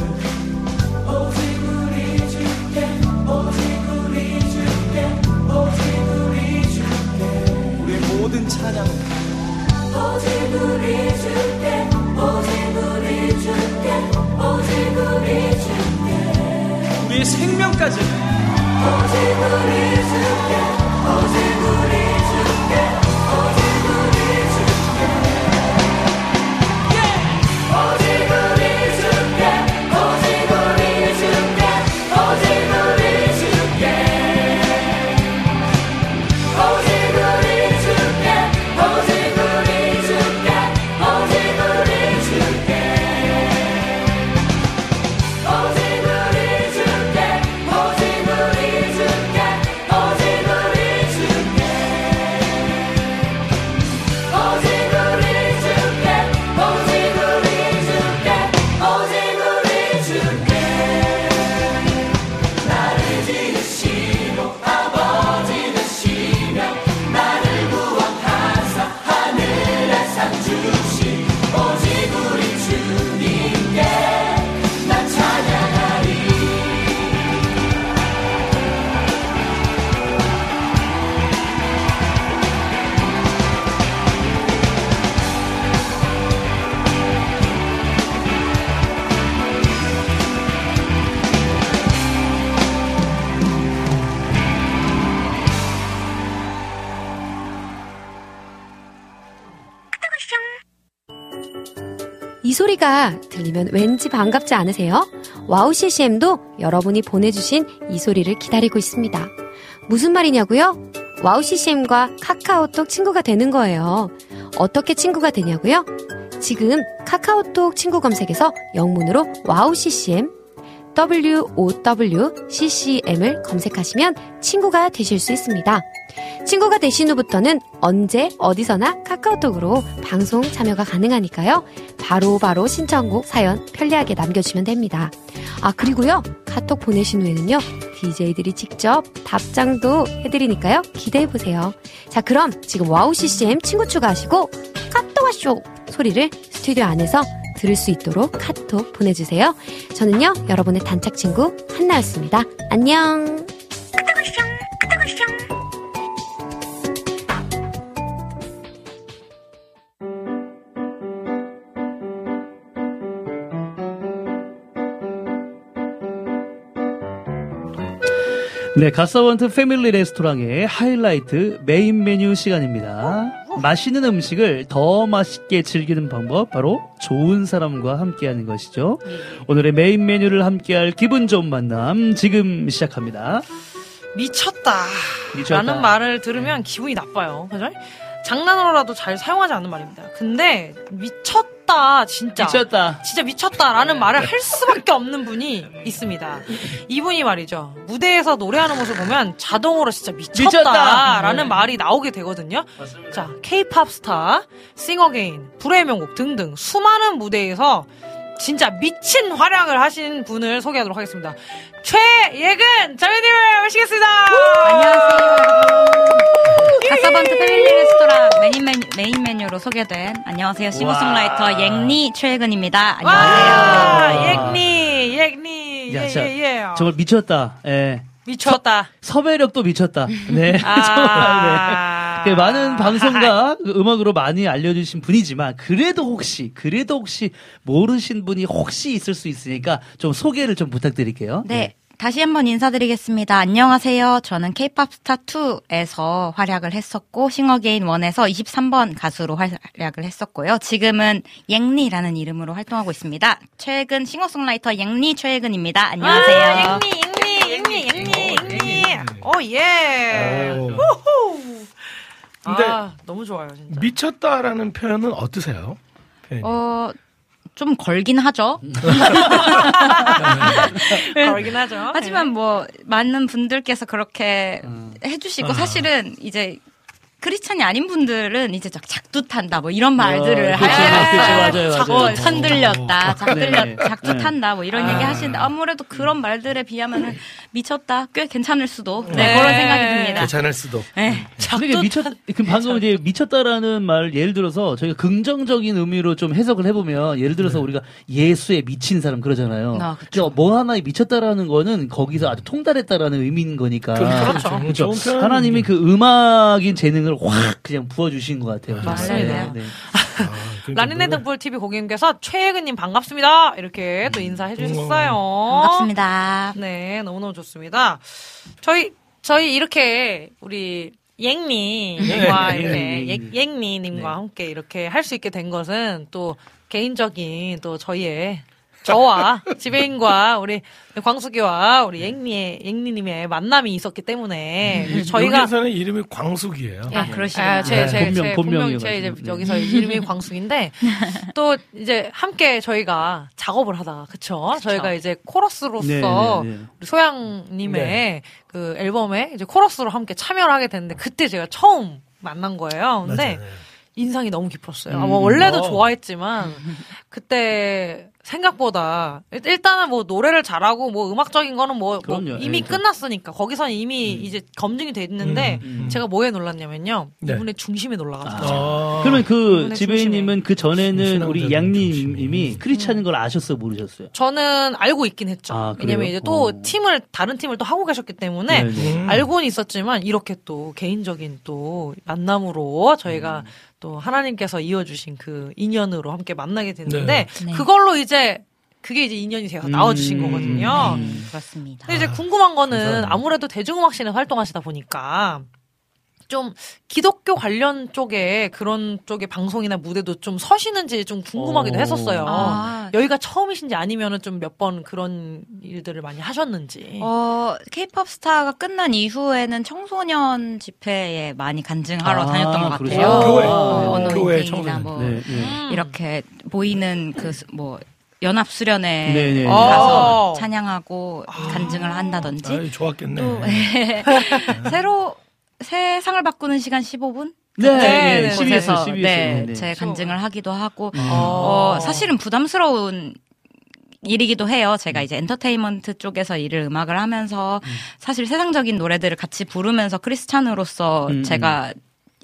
S7: 모든 찬양
S8: 오직 우리 주께 오직 우리 주께 오직 우리 주께
S7: 우리의 생명까지
S8: 오직 우리 주께 오직 우리 주께 오직 우리 주께 오직 우리 주께 오직 우리 주께 오직 우리 주께 오직 우리 주께 오직 우리 주께 오직 우리 주께 오직 우리 주께 오직 우리 주께 오직 우리 주께 오직 우리 주께 오직 우리 주께 오직 우리 주께 나를 지으시고 아버지 되시며 나를 구원하사 하늘에 상 주신 오직 우리 주님께 난 찬양하리
S9: 이 소리가 들리면 왠지 반갑지 않으세요? 와우 씨씨엠도 여러분이 보내주신 이 소리를 기다리고 있습니다. 무슨 말이냐고요? 와우 씨씨엠과 카카오톡 친구가 되는 거예요. 어떻게 친구가 되냐고요? 지금 카카오톡 친구 검색에서 영문으로 와우 씨씨엠 와우 씨씨엠을 검색하시면 친구가 되실 수 있습니다. 친구가 되신 후부터는 언제 어디서나 카카오톡으로 방송 참여가 가능하니까요. 바로바로 바로 신청곡 사연 편리하게 남겨주시면 됩니다. 아 그리고요 카톡 보내신 후에는요 디제이들이 직접 답장도 해드리니까요 기대해보세요. 자 그럼 지금 와우 씨씨엠 친구 추가하시고 카톡 와쇼 소리를 스튜디오 안에서 들을 수 있도록 카톡 보내주세요. 저는요 여러분의 단짝 친구 한나였습니다. 안녕.
S4: 네, 갓서번트 패밀리 레스토랑의 하이라이트 메인 메뉴 시간입니다. 맛있는 음식을 더 맛있게 즐기는 방법, 바로 좋은 사람과 함께하는 것이죠. 오늘의 메인 메뉴를 함께할 기분 좋은 만남 지금 시작합니다.
S3: 미쳤다.
S4: 미쳤다.
S3: 라는 말을 들으면 기분이 나빠요. 그죠? 장난으로라도 잘 사용하지 않는 말입니다. 근데 미쳤다 진짜
S4: 미쳤다
S3: 진짜 미쳤다라는 말을 할 수밖에 없는 분이 있습니다. 이분이 말이죠 무대에서 노래하는 모습 보면 자동으로 진짜 미쳤다라는
S4: 미쳤다.
S3: 말이 나오게 되거든요. 맞습니다. 자 K-팝 스타, 싱어게인, 불의 명곡 등등 수많은 무대에서 진짜 미친 활약을 하신 분을 소개하도록 하겠습니다. 최예근 자매님을 모시겠습니다.
S10: 안녕하세요 여러분. 갓서번트 패밀리 레스토랑 메인, 메뉴, 메인 메뉴로 소개된 안녕하세요 싱어송라이터 옅니 최예근입니다. 안녕하세요.
S3: 옅니 옅니
S4: 야,
S3: 예예예. 예, 예.
S4: 정말 미쳤다. 예.
S3: 미쳤다.
S4: 서, 섭외력도 미쳤다. 네.
S3: 아~
S4: 정말, 네. 많은 방송과 음악으로 많이 알려주신 분이지만 그래도 혹시 그래도 혹시 모르신 분이 혹시 있을 수 있으니까 좀 소개를 좀 부탁드릴게요.
S10: 네. 네. 다시 한번 인사드리겠습니다. 안녕하세요. 저는 K-팝 스타 투에서 활약을 했었고 싱어게인 원에서 이십삼 번 가수로 활약을 했었고요. 지금은 옅니라는 이름으로 활동하고 있습니다. 최근 싱어송라이터 옅니 최예근입니다. 안녕하세요.
S3: 아, 옅니 옅니 옅니 옅니 오 예. 호호.
S2: 근데
S3: 아, 너무 좋아요, 진짜.
S2: 미쳤다라는 표현은 어떠세요? 표현이?
S10: 어, 좀 걸긴 하죠.
S3: 걸긴 하죠.
S10: 하지만 뭐 많은 분들께서 그렇게 음. 해주시고 아. 사실은 이제 크리스찬이 아닌 분들은 이제 작- 작두탄다 뭐 이런 말들을
S4: 어, 그치,
S10: 하시잖아요.
S4: 그치, 맞아요,
S10: 뭐
S4: 맞아요.
S10: 산들렸다, 작들렸,
S4: 네.
S10: 작두탄다 뭐 이런
S2: 아.
S10: 얘기 하시는데 아무래도 그런 말들에 비하면은 미쳤다, 꽤 괜찮을 수도 네,
S3: 네.
S10: 그런 생각이 듭니다.
S2: 괜찮을 수도.
S10: 네.
S4: 그러니까 미쳤, 그 방금 이제 미쳤다라는 말 예를 들어서 저희가 긍정적인 의미로 좀 해석을 해보면 예를 들어서
S2: 네.
S4: 우리가 예수에 미친 사람 그러잖아요.
S10: 아, 그쵸.
S4: 그러니까 뭐 하나에 미쳤다라는 거는 거기서 아주 통달했다라는 의미인 거니까.
S2: 그렇죠.
S4: 그렇죠.
S2: 좋은 표현인데.
S4: 하나님이 그 음악인 재능을 확 그냥 부어주신 것 같아요.
S10: 맞습니다.
S4: 네, 네.
S2: 아, 그러니까
S3: 라니네 등불 티비 고객님께서 최혜근님 반갑습니다. 이렇게 또 인사해 주셨어요.
S10: 반갑습니다.
S3: 네, 너무너무 좋습니다. 저희, 저희 이렇게 우리 앵니님과
S2: 네.
S3: 이렇게
S4: 네.
S3: 앵니님과
S4: 네.
S3: 함께 이렇게 할 수 있게 된 것은 또 개인적인 또 저희의 저와 지배인과 우리 광숙이와 우리 앵니의 앵니님의 만남이 있었기 때문에
S2: 이-
S3: 저희가
S2: 여기서는 이름이 광숙이에요.
S10: 아, 그러시구나.
S3: 아, 제, 제,
S4: 본명,
S3: 제
S4: 본명이
S3: 본명, 제 이제
S4: 가지고.
S3: 여기서 이름이 광숙인데 또 이제 함께 저희가 작업을 하다가 그쵸? 저희가 이제 코러스로서
S4: 네, 네, 네.
S3: 우리 소양님의
S2: 네.
S3: 그 앨범에 이제 코러스로 함께 참여를 하게 됐는데 그때 제가 처음 만난 거예요. 근데
S2: 맞아요.
S3: 인상이 너무 깊었어요.
S4: 음.
S3: 아, 뭐 원래도
S2: 어.
S3: 좋아했지만 그때 생각보다 일- 일단은 뭐 노래를 잘하고 뭐 음악적인 거는 뭐, 뭐
S4: 그럼요.
S3: 이미
S4: 예,
S3: 끝났으니까 거기서는 이미 이제 검증이 돼 있는데
S2: 음, 음.
S3: 제가 뭐에 놀랐냐면요.
S2: 네.
S3: 이분의 중심에 놀라가지고
S2: 아.
S4: 그러면 그
S3: 이분의
S4: 지배인님은 그 전에는
S2: 신앙자들
S4: 우리 양님님이
S2: 중심이.
S4: 크리스찬인 걸 아셨어요, 모르셨어요?
S3: 저는 알고 있긴 했죠.
S4: 아,
S3: 왜냐면
S4: 그래요?
S3: 이제 또
S4: 어.
S3: 팀을 다른 팀을 또 하고 계셨기 때문에
S4: 네, 네.
S2: 음.
S3: 알고는 있었지만 이렇게 또 개인적인 또 만남으로 저희가
S4: 음.
S3: 또 하나님께서 이어주신 그 인연으로 함께 만나게 됐는데
S10: 네.
S3: 그걸로 이제 그게 이제 인연이 되어 나와주신
S4: 음.
S3: 거거든요.
S4: 음.
S10: 그렇습니다.
S3: 근데 이제 궁금한 거는
S2: 감사합니다.
S3: 아무래도 대중음악씬에 활동하시다 보니까 좀 기독교 관련 쪽에 그런 쪽의 방송이나 무대도 좀 서시는지 좀 궁금하기도
S4: 어.
S3: 했었어요.
S10: 아.
S3: 여기가 처음이신지 아니면은 좀 몇 번 그런 일들을 많이 하셨는지.
S10: 어, 케이팝 스타가 끝난 이후에는 청소년 집회에 많이 간증하러
S4: 아,
S10: 다녔던 것
S4: 그러시구나.
S10: 같아요.
S2: 교회.
S10: 어,
S2: 어,
S10: 언어
S2: 교회
S10: 인생이나
S2: 청소년.
S10: 뭐
S4: 네, 네.
S3: 음.
S10: 이렇게 보이는 그 뭐 연합 수련회
S4: 네, 네.
S10: 가서
S3: 아.
S10: 찬양하고 간증을 한다든지
S2: 아유, 좋았겠네.
S10: 또 새로 세상을 바꾸는 시간 십오 분?
S4: 네,
S3: 네,
S4: 네,
S3: 네,
S4: 씨비에스,
S10: 그래서
S4: 씨비에스.
S10: 네,
S4: 네.
S10: 제 간증을 하기도 하고
S4: 음.
S10: 어, 사실은 부담스러운 일이기도 해요. 제가 이제 엔터테인먼트 쪽에서 일을 음악을 하면서 사실 세상적인 노래들을 같이 부르면서 크리스찬으로서
S4: 음,
S10: 제가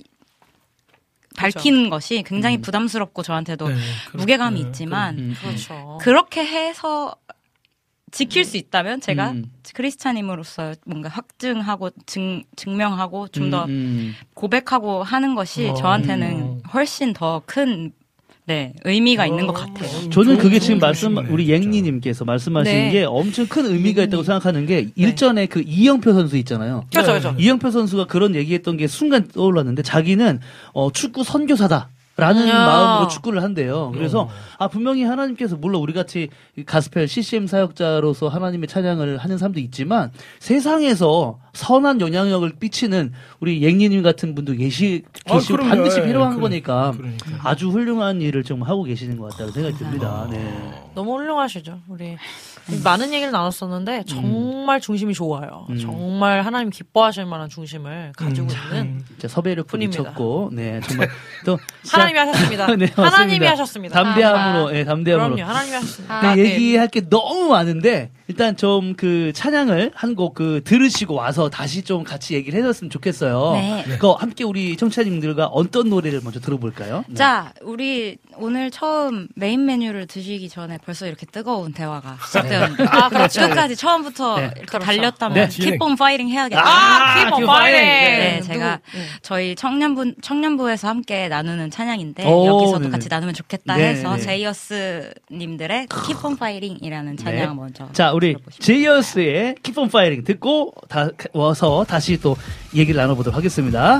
S10: 밝히는 것이 굉장히 부담스럽고 저한테도
S2: 네,
S10: 무게감이
S2: 그렇-
S10: 있지만
S4: 음,
S3: 그렇죠.
S10: 그렇게 해서 지킬 수 있다면 제가
S4: 음.
S10: 크리스찬임으로서 뭔가 확증하고 증, 증명하고 좀 더
S4: 음, 음.
S10: 고백하고 하는 것이
S2: 어.
S10: 저한테는 훨씬 더 큰 네, 의미가 있는 것 같아요.
S4: 저는 그게
S2: 좋은
S4: 지금 말씀
S2: 조심이네,
S4: 우리
S2: 진짜.
S4: 앵니님께서 말씀하신
S3: 네.
S4: 게 엄청 큰 의미가 있다고 생각하는 게 일전에 그 이영표 선수 있잖아요.
S3: 그렇죠, 그렇죠.
S4: 이영표 선수가 그런 얘기했던 게 순간 떠올랐는데 자기는 어, 축구 선교사다. 라는
S3: 야.
S4: 마음으로 축구를 한대요. 그래서 아 분명히 하나님께서 물론 우리 같이 가스펠 씨씨엠 사역자로서 하나님의 찬양을 하는 사람도 있지만 세상에서 선한 영향력을 끼치는 우리 앵니님 같은 분도 계시
S2: 아,
S4: 계시고
S2: 그럼요.
S4: 반드시
S2: 예,
S4: 필요한
S2: 그래,
S4: 거니까
S2: 그러니까.
S4: 아주 훌륭한 일을 좀 하고 계시는 것 같다는 생각이 듭니다. 네.
S3: 너무 훌륭하시죠. 우리 많은 얘기를 나눴었는데 정말 중심이 좋아요.
S4: 음.
S3: 정말 하나님 기뻐하실 만한 중심을 가지고
S2: 음,
S3: 있는
S4: 진짜 섭외력도
S3: 분입니다.
S4: 미쳤고, 네 정말 또
S3: 하나님이 하셨습니다.
S4: 네,
S3: 하나님이
S4: 맞습니다.
S3: 하셨습니다.
S4: 담대함으로, 예, 담대함으로.
S3: 그럼요, 하나님이 하셨습니다.
S4: 네,
S3: 아, 네.
S4: 얘기할 게 너무 많은데 일단 좀 그 찬양을 한 곡 그 들으시고 와서 다시 좀 같이 얘기를 해줬으면 좋겠어요.
S10: 네.
S4: 그 함께 우리 청취자님들과 어떤 노래를 먼저 들어볼까요? 네.
S10: 자, 우리 오늘 처음 메인 메뉴를 드시기 전에 벌써 이렇게 뜨거운 대화가 시작되었는데
S3: 아, 그렇죠.
S10: 끝까지 처음부터
S4: 네.
S10: 이렇게
S3: 그렇죠.
S10: 달렸다면
S4: 네.
S10: keep on fighting 해야겠다.
S3: 아, keep on
S4: keep on
S3: fighting.
S10: 네,
S3: 누구-
S10: 제가
S3: 네.
S10: 저희 청년부 청년부에서 함께 나누는 찬양인데
S4: 오,
S10: 여기서도
S4: 네네.
S10: 같이 나누면 좋겠다
S4: 네,
S10: 해서
S4: 네.
S10: 제이어스 님들의 keep on fighting이라는 찬양
S4: 네.
S10: 먼저
S4: 자, 우리
S10: 들어보시죠.
S4: 제이어스의 Keep on Fighting 듣고 다 와서 다시 또 얘기를 나눠보도록 하겠습니다.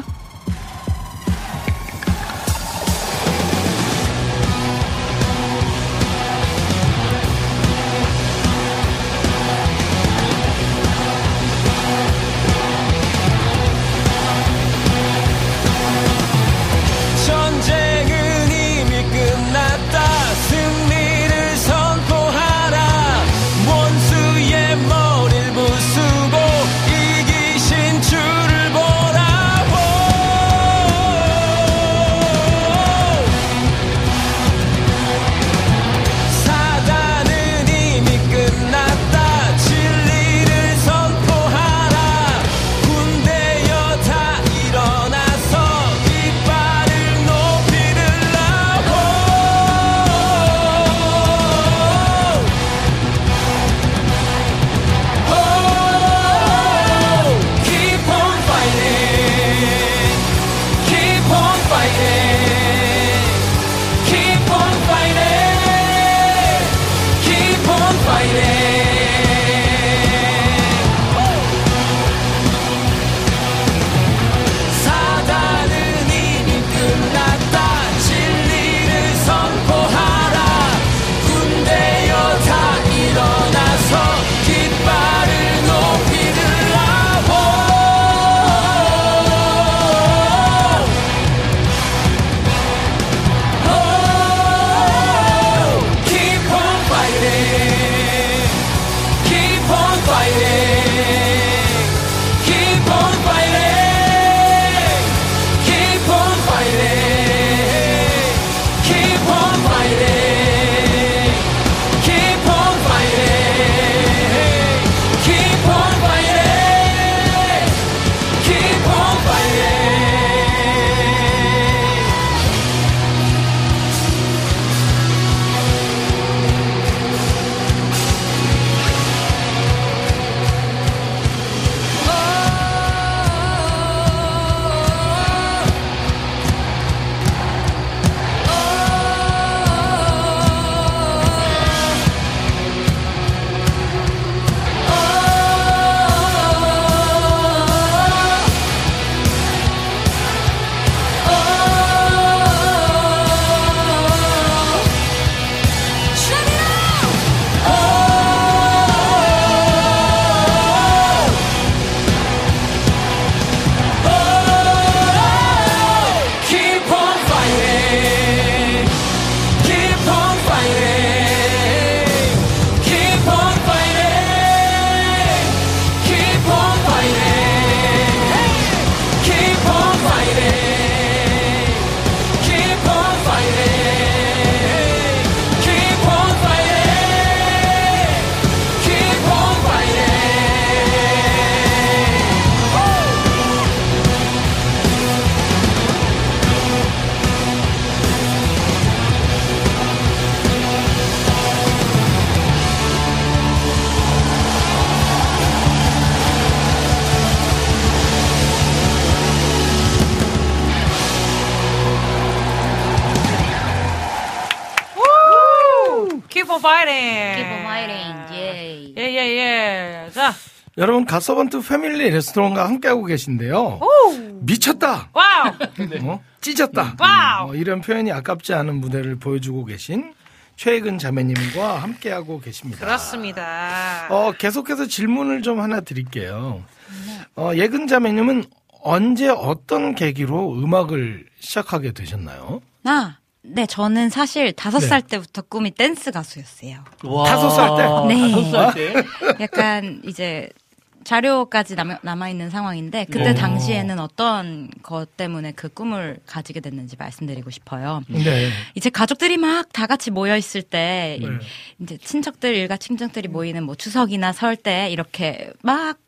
S5: 전쟁은 이미 끝났다. 승리를 선포하라. 원수의 머리를 부수고 이기신 주를 보라.
S3: Keep on fighting.
S10: Keep on fighting. 예.
S3: 예, 예, 예. 자.
S2: 여러분, 갓서번트 패밀리 레스토랑과 함께하고 계신데요.
S3: 오!
S2: 미쳤다!
S3: 와우!
S2: 어? 찢었다!
S3: 와우!
S2: 어, 이런 표현이 아깝지 않은 무대를 보여주고 계신 최혜근 자매님과 함께하고 계십니다.
S3: 그렇습니다.
S2: 어, 계속해서 질문을 좀 하나 드릴게요. 어, 예근 자매님은 언제 어떤 계기로 음악을 시작하게 되셨나요?
S10: 아, 네, 저는 사실 다섯
S2: 네.
S10: 살 때부터 꿈이 댄스 가수였어요.
S4: 와.
S2: 다섯 살 때?
S10: 네.
S4: 다섯 살 때?
S10: 약간 이제 자료까지 남, 남아있는 상황인데 그때
S2: 네.
S10: 당시에는 어떤 것 때문에 그 꿈을 가지게 됐는지 말씀드리고 싶어요.
S2: 네.
S10: 이제 가족들이 막 다 같이 모여 있을 때
S2: 네.
S10: 이제 친척들 일가 친척들이 모이는 뭐 추석이나 설 때 이렇게 막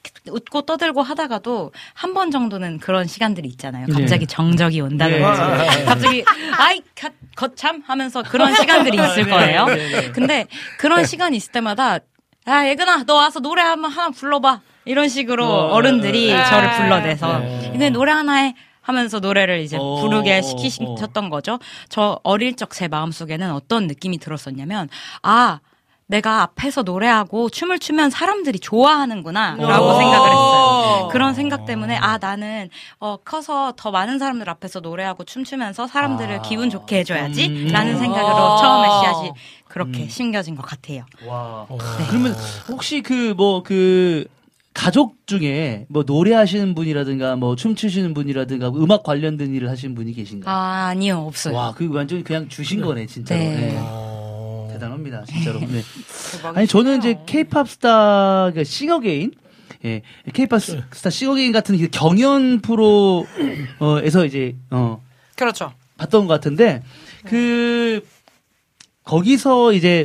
S10: 웃고 떠들고 하다가도 한 번 정도는 그런 시간들이 있잖아요. 갑자기
S4: 네.
S10: 정적이 온다든지
S2: 네.
S10: 갑자기 아이 가, 거참 하면서 그런 시간들이 있을 거예요.
S4: 네, 네, 네.
S10: 근데 그런 시간이 있을 때마다 야 예근아 너 와서 노래 한번 하나 불러봐 이런 식으로
S4: 어,
S10: 어른들이
S3: 네.
S10: 저를 불러내서
S4: 네.
S10: 근데 노래 하나 해 하면서 노래를 이제
S4: 어,
S10: 부르게
S4: 어,
S10: 시키셨던 거죠. 저 어릴 적 제 마음속에는 어떤 느낌이 들었었냐면 아 내가 앞에서 노래하고 춤을 추면 사람들이 좋아하는구나 라고
S3: 오.
S10: 생각을 했어요. 그런 생각 때문에 아 나는 어, 커서 더 많은 사람들 앞에서 노래하고 춤추면서 사람들을
S4: 아.
S10: 기분 좋게 해줘야지
S4: 음.
S10: 라는 생각으로
S3: 오.
S10: 처음에 씨앗이 그렇게
S4: 음.
S10: 심겨진 것 같아요.
S4: 와.
S2: 어.
S4: 그러면 혹시 그 뭐 그 가족 중에 뭐 노래하시는 분이라든가 뭐 춤추시는 분이라든가 음악 관련된 일을 하시는 분이 계신가요?
S10: 아 아니요 없어요.
S4: 와, 그 완전 그냥 주신 거네, 진짜로.
S10: 네.
S4: 네.
S2: 어.
S4: 대단합니다, 진짜로. 네.
S3: 대박이시네요.
S4: 아니 저는 이제 K-팝 스타 그러니까 싱어게인, 예, K-팝 스타 싱어게인 같은 그 경연 프로에서 이제 어
S3: 그렇죠.
S4: 봤던 것 같은데 그 거기서 이제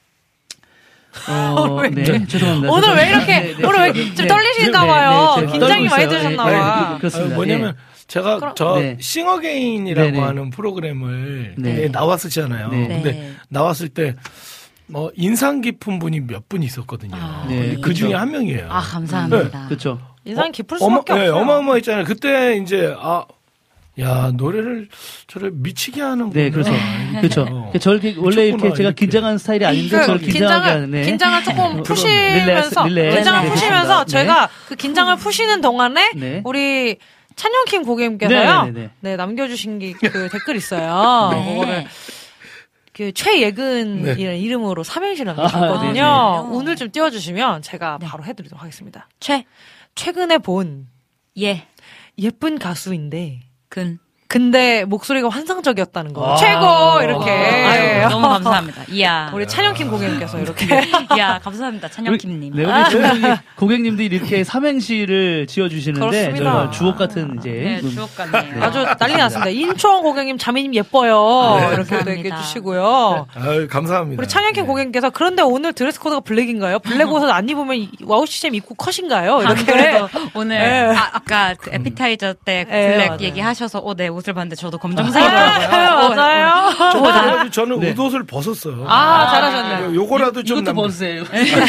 S4: 어,
S3: 왜
S4: 네,
S3: 이렇게-
S4: 죄송합니다.
S3: 오늘 왜
S4: 죄송합니다.
S3: 이렇게- 오늘 왜 좀 떨리시나 봐요. 긴장이 많이 되셨나 봐.
S4: 네, 그렇습니다.
S2: 아, 뭐냐면 제가
S3: 그럼-
S2: 저
S4: 네.
S2: 싱어게인이라고
S4: 네네.
S2: 하는 프로그램을
S4: 네.
S2: 예, 나왔었잖아요.
S4: 네.
S2: 근데
S10: 네.
S2: 나왔을 때 뭐 인상 깊은 분이 몇 분 있었거든요.
S10: 아,
S4: 네,
S2: 근데 그 중에
S4: 그렇죠.
S2: 한 명이에요.
S10: 아 감사합니다.
S4: 그렇죠.
S3: 인상 깊을
S2: 어마,
S3: 수밖에
S2: 네,
S3: 없어요.
S2: 어마어마했잖아요. 그때 이제 아 야, 노래를 저를 미치게 하는
S4: 네, 그렇죠. 그렇죠.
S2: 어.
S4: 저렇게 원래 이렇게 제가
S2: 이렇게.
S4: 긴장하는 스타일이 아닌데
S3: 그
S4: 저를 긴장하게 하는. 네.
S3: 긴장을 조금 푸시면서
S4: 릴렉스, 릴렉스.
S3: 긴장을
S4: 네,
S3: 푸시면서
S4: 네.
S3: 제가 그 긴장을 푸시는 동안에
S4: 네.
S3: 우리 찬영킴 고객님께서요.
S4: 네, 네, 네.
S3: 네, 남겨주신 게 그 댓글 있어요.
S10: 네.
S3: 그거를 그 최예근이라는
S2: 네.
S3: 이름으로 삼행시를 남겨주셨거든요.
S4: 아,
S3: 오늘 좀 띄워주시면 제가 바로 해드리도록 하겠습니다.
S10: 최,
S3: 최근에 본
S10: 예,
S3: 예쁜 가수인데
S10: 근.
S3: 근데 목소리가 환상적이었다는 거.
S4: 아.
S3: 최고 이렇게.
S10: 아유, 너무 감사합니다. 이야.
S3: 우리 찬영킴 고객님께서 이렇게.
S10: 이야, 감사합니다. 찬영킴님.
S4: 네, 우리 고객님, 고객님들이 이렇게 삼행시를 지어주시는데
S3: 그렇습니다.
S4: 정말 주옥 같은 이제
S10: 네,
S4: 음,
S10: 주옥 같네요.
S3: 아주 난리 났습니다. 인초원 고객님 자매님 예뻐요.
S2: 네.
S3: 이렇게
S10: 감사합니다.
S3: 얘기해 주시고요.
S2: 아유, 감사합니다.
S3: 우리 찬영킴
S2: 네.
S3: 고객님께서 그런데 오늘 드레스 코드가 블랙인가요? 블랙 옷을 안 입으면 이- 와우 시스템 입고 컷인가요?
S10: 안
S3: 이렇게.
S10: 그래도 오늘
S3: 네.
S10: 아, 아까 그 에피타이저 때
S3: 네,
S10: 블랙
S3: 맞아요.
S10: 얘기하셔서 어, 네 옷을 봤는데 저도
S3: 아,
S10: 검정색이더라고요.
S3: 맞아요.
S2: 그래가지고 저는 옷옷을 벗었어요.
S3: 아, 잘하셨네요.
S2: 요거라도 좀
S4: 이것도
S2: 남-
S4: 벗으세요.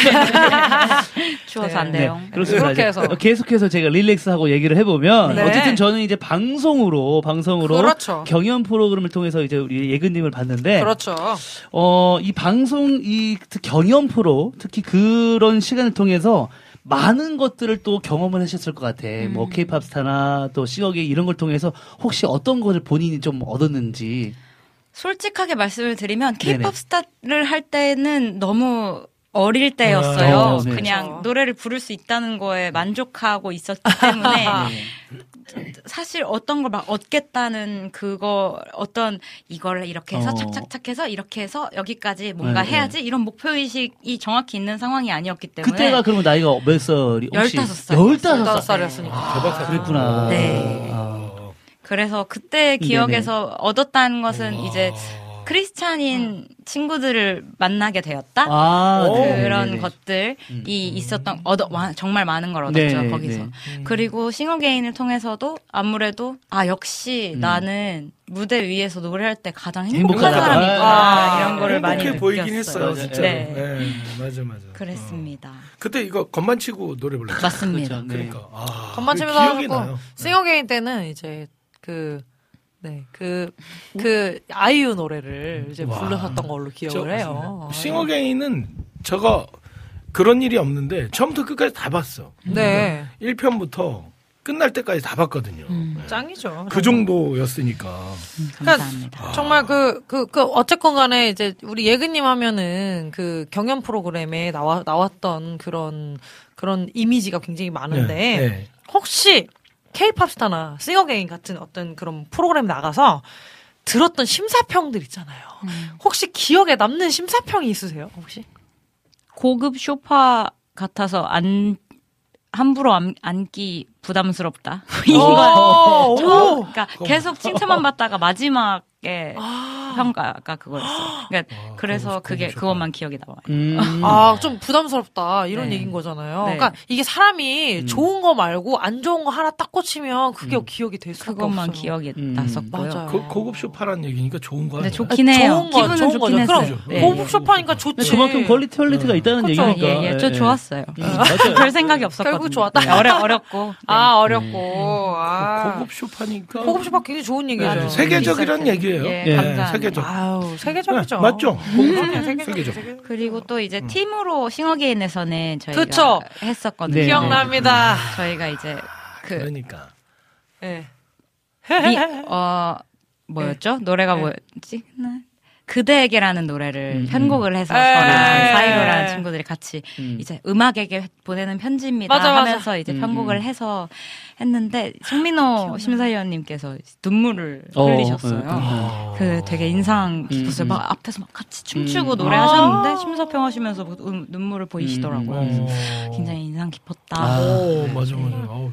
S10: 추워서
S3: 네.
S10: 안 돼요.
S4: 그렇습니다.
S3: 그렇게 해서.
S4: 계속해서 제가 릴렉스하고 얘기를 해보면
S3: 네.
S4: 어쨌든 저는 이제 방송으로 방송으로
S3: 그렇죠.
S4: 경연 프로그램을 통해서 이제 우리 예근님을 봤는데
S3: 그렇죠.
S4: 어, 이 방송 이 경연 프로 특히 그런 시간을 통해서 많은 것들을 또 경험을 하셨을 것 같아.
S3: 음.
S4: 뭐 케이팝 스타나 또 싱어게이 이런 걸 통해서 혹시 어떤 것을 본인이 좀 얻었는지.
S10: 솔직하게 말씀을 드리면
S4: 네네.
S10: 케이팝 스타를 할 때는 너무 어릴 때였어요.
S4: 아, 네.
S10: 그냥
S3: 그렇죠.
S10: 노래를 부를 수 있다는 거에 만족하고 있었기 때문에 사실 어떤 걸 막 얻겠다는 그거 어떤 이걸 이렇게 해서
S4: 어.
S10: 착착착 해서 이렇게 해서 여기까지 뭔가
S4: 네,
S10: 해야지 이런 목표의식이 정확히 있는 상황이 아니었기 때문에
S4: 그때가 그러면 나이가 몇 살이? 혹시?
S10: 열다섯 살.
S4: 열다섯
S3: 열다섯
S4: 살.
S3: 살이었으니까.
S2: 대박 사건.
S4: 그랬구나.
S10: 네.
S4: 아.
S10: 그래서 그때 기억에서 얻었다는 것은 이제 크리스찬인 친구들을 만나게 되었다.
S4: 아,
S2: 오.
S4: 네,
S10: 그런
S4: 네, 네.
S10: 것들이
S4: 음.
S10: 있었던 얻어 와, 정말 많은 걸 얻었죠
S4: 네, 네,
S10: 거기서.
S4: 네.
S10: 그리고 싱어게인을 통해서도 아무래도 아 역시
S4: 음.
S10: 나는 무대 위에서 노래할 때 가장
S4: 행복한
S10: 행복한
S4: 사람.
S10: 사람이구나
S3: 아,
S10: 이런 거를 많이
S2: 행복해 보이긴
S10: 느꼈어요.
S2: 했어요, 진짜.
S10: 네.
S2: 네, 맞아, 맞아.
S10: 그랬습니다.
S2: 그때 이거 건반 치고 노래 불렀죠.
S10: 맞습니다.
S4: 그렇죠. 네.
S2: 그러니까. 아,
S3: 건반 치면서
S2: 기억이
S3: 하고
S2: 나요.
S3: 싱어게인 때는 이제 그 네, 그, 그, 아이유 노래를 이제
S2: 와.
S3: 불렀었던 걸로 기억을
S2: 저,
S3: 해요.
S2: 싱어게인은 저거 그런 일이 없는데 처음부터 끝까지 다 봤어.
S3: 네.
S2: 일 편부터 끝날 때까지 다 봤거든요.
S10: 음.
S2: 네.
S3: 짱이죠.
S2: 그 정도였으니까.
S10: 음,
S3: 그러니까
S10: 감사합니다.
S3: 정말 그, 그, 그, 어쨌건 간에 이제 우리 예근님 하면은 그 경연 프로그램에 나와, 나왔던 그런, 그런 이미지가 굉장히 많은데
S2: 네, 네.
S3: 혹시 케이팝 스타나 싱어게인 같은 어떤 그런 프로그램 나가서 들었던 심사평들 있잖아요.
S10: 음.
S3: 혹시 기억에 남는 심사평이 있으세요? 혹시?
S10: 고급 쇼파 같아서 안 함부로 안, 앉기 부담스럽다. 이건
S3: 오,
S10: 저,
S3: 오.
S10: 그러니까 계속 칭찬만 받다가 마지막에 평가가 그거였어요. 그러니까
S2: 아,
S10: 그래서
S2: 고급
S10: 그게
S2: 쇼파.
S10: 그것만 기억이 남아요.
S4: 음.
S3: 아, 좀 부담스럽다. 이런
S10: 네.
S3: 얘기인 거잖아요.
S10: 네.
S3: 그러니까 이게 사람이
S4: 음.
S3: 좋은 거 말고 안 좋은 거 하나 딱 꽂히면 그게
S4: 음.
S3: 기억이 될 수가
S10: 그것만
S3: 없어요.
S10: 기억이
S4: 음.
S10: 났었고요.
S3: 맞아요.
S2: 고, 고급 쇼파란 얘기니까 좋은 거
S10: 네,
S2: 아니에요?
S10: 좋긴 해요.
S3: 좋은 거,
S10: 기분은
S3: 좋은
S10: 좋긴
S3: 거죠.
S10: 했어요.
S3: 그럼
S10: 네.
S3: 고급 쇼파니까
S4: 근데
S3: 좋지.
S4: 그만큼 퀄리티가 있다는
S3: 그쵸.
S4: 얘기니까.
S10: 예, 예, 저
S4: 예, 예.
S10: 좋았어요.
S4: 음, 맞아요.
S10: 별 생각이 없었거든요.
S3: 결국 좋았다.
S10: 네, 어려, 어렵고. 네.
S3: 아, 어렵고. 아.
S2: 고급 쇼파니까.
S3: 고급 쇼파 굉장히 좋은 얘기죠.
S2: 네, 세계적이란
S10: 비쌀
S2: 얘기예요.
S10: 때. 예,
S2: 예,
S10: 감사합니다.
S2: 세계적.
S3: 아우, 세계적이죠.
S2: 네, 맞죠?
S3: 음,
S2: 세계적.
S3: 세계적.
S10: 그리고 또 이제 팀으로 싱어게인에서는 저희가
S3: 그쵸.
S10: 했었거든요.
S4: 네.
S3: 기억납니다.
S10: 저희가 이제 그
S2: 그러니까.
S3: 네.
S10: 이, 어 뭐였죠? 노래가
S3: 네.
S10: 뭐였지? 나- 그대에게라는 노래를
S4: 음.
S10: 편곡을 해서
S3: 에이.
S10: 저랑 사이로라는 친구들이 같이
S4: 음.
S10: 이제 음악에게 보내는 편지입니다
S3: 맞아, 맞아.
S10: 하면서 이제
S4: 음,
S10: 편곡을
S4: 음.
S10: 해서 했는데 송민호 심사위원님께서 눈물을
S4: 어,
S10: 흘리셨어요.
S4: 네, 네.
S10: 그 되게 인상 깊었어요.
S4: 음,
S10: 막 앞에서 막 같이 춤추고
S4: 음.
S10: 노래하셨는데
S3: 아.
S10: 심사평하시면서 음, 눈물을 보이시더라고요.
S4: 음.
S10: 그래서 굉장히 인상 깊었다.
S4: 아.
S2: 오,
S10: 네.
S2: 맞아, 맞아. 어우.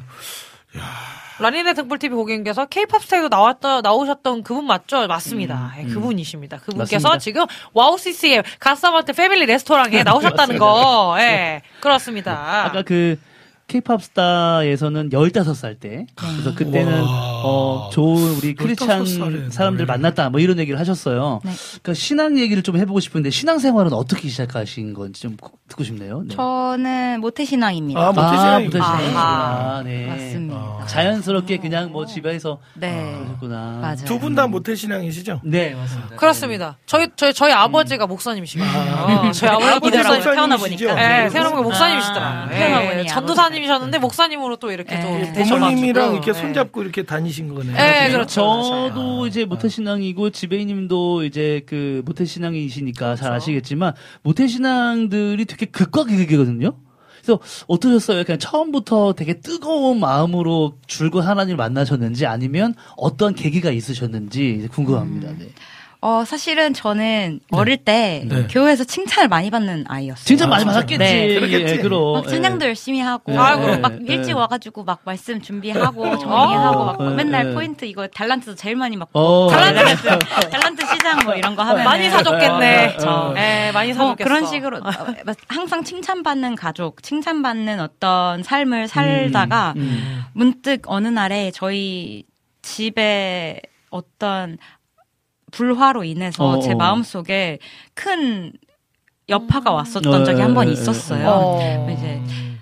S3: 라니네 등불티비 고객님께서 케이팝 스타에도 나왔던, 나오셨던 그분 맞죠? 맞습니다. 예,
S4: 음.
S3: 그분이십니다. 그분께서
S4: 맞습니다.
S3: 지금 와우 씨씨엠 가스마트 패밀리 레스토랑에 나오셨다는 거. 예, 그렇습니다.
S4: 아까 그 케이팝 스타에서는 열다섯 살 때. 그래서 그때는
S2: 와.
S4: 어 좋은 우리 크리스찬
S2: 열다섯 살에
S4: 사람들
S2: 노래를.
S4: 만났다 뭐 이런 얘기를 하셨어요.
S10: 네.
S4: 그러니까 신앙 얘기를 좀 해보고 싶은데 신앙 생활은 어떻게 시작하신 건지 좀 듣고 싶네요. 네.
S10: 저는 모태신앙입니다.
S2: 아, 모태신앙이구나.
S4: 아, 모태신앙이구나.
S10: 아,
S4: 네.
S10: 맞습니다.
S2: 아.
S4: 자연스럽게 그냥 뭐 집에서
S10: 네.
S4: 그러셨구나.
S10: 맞아요.
S2: 두 분 다 모태신앙이시죠?
S4: 네, 맞습니다.
S3: 그렇습니다. 저희 저희 저희 아버지가 목사님이시거든요. 어, 저희 아버지가
S10: 아버지라고
S3: 목사님.
S10: 태어나 보니까.
S3: 네, 태어나보니까 목사님이시더라.
S10: 아,
S3: 예,
S10: 태어나보니
S3: 전도사님이셨는데 목사님으로 또 이렇게 또
S10: 네.
S3: 되셔가지고.
S2: 부모님이랑 이렇게
S3: 예.
S2: 손잡고 이렇게 다니신 거네요.
S3: 네, 그렇죠.
S4: 저도 이제 모태신앙이고 지배이님도 이제 그 모태신앙이시니까 잘 아시겠지만 모태신앙들이 되게 극과 극이거든요. 그래서 어떠셨어요? 그냥 처음부터 되게 뜨거운 마음으로 줄곧 하나님을 만나셨는지 아니면 어떤 계기가 있으셨는지 궁금합니다. 네.
S10: 어, 사실은 저는 어릴 때
S2: 네.
S10: 교회에서 칭찬을 많이 받는 아이였어요.
S4: 진짜
S2: 아,
S4: 많이
S2: 진짜?
S4: 받았겠지.
S10: 네.
S2: 그러겠지.
S4: 예, 그럼.
S10: 막 찬양도 열심히 하고
S4: 네.
S10: 아이고, 막
S4: 네.
S10: 일찍
S4: 네.
S10: 와가지고 막 말씀 준비하고 정리하고 막
S4: 네.
S10: 맨날
S4: 네.
S10: 포인트 이거 달란트도 제일 많이 막
S4: 어.
S10: 달란트 달란트 시장 뭐 이런 거 하면
S3: 많이 사줬겠네.
S10: 그렇죠.
S3: 네, 많이
S10: 뭐
S3: 사줬겠어.
S10: 그런 식으로 항상 칭찬받는 가족, 칭찬받는 어떤 삶을 살다가
S4: 음.
S10: 문득 어느 날에 저희 집에 어떤 불화로 인해서
S4: 어,
S10: 제
S4: 어.
S10: 마음속에 큰 여파가 왔었던
S4: 어,
S10: 적이
S4: 예,
S10: 한 번
S4: 예,
S10: 있었어요.
S3: 어.
S10: 이제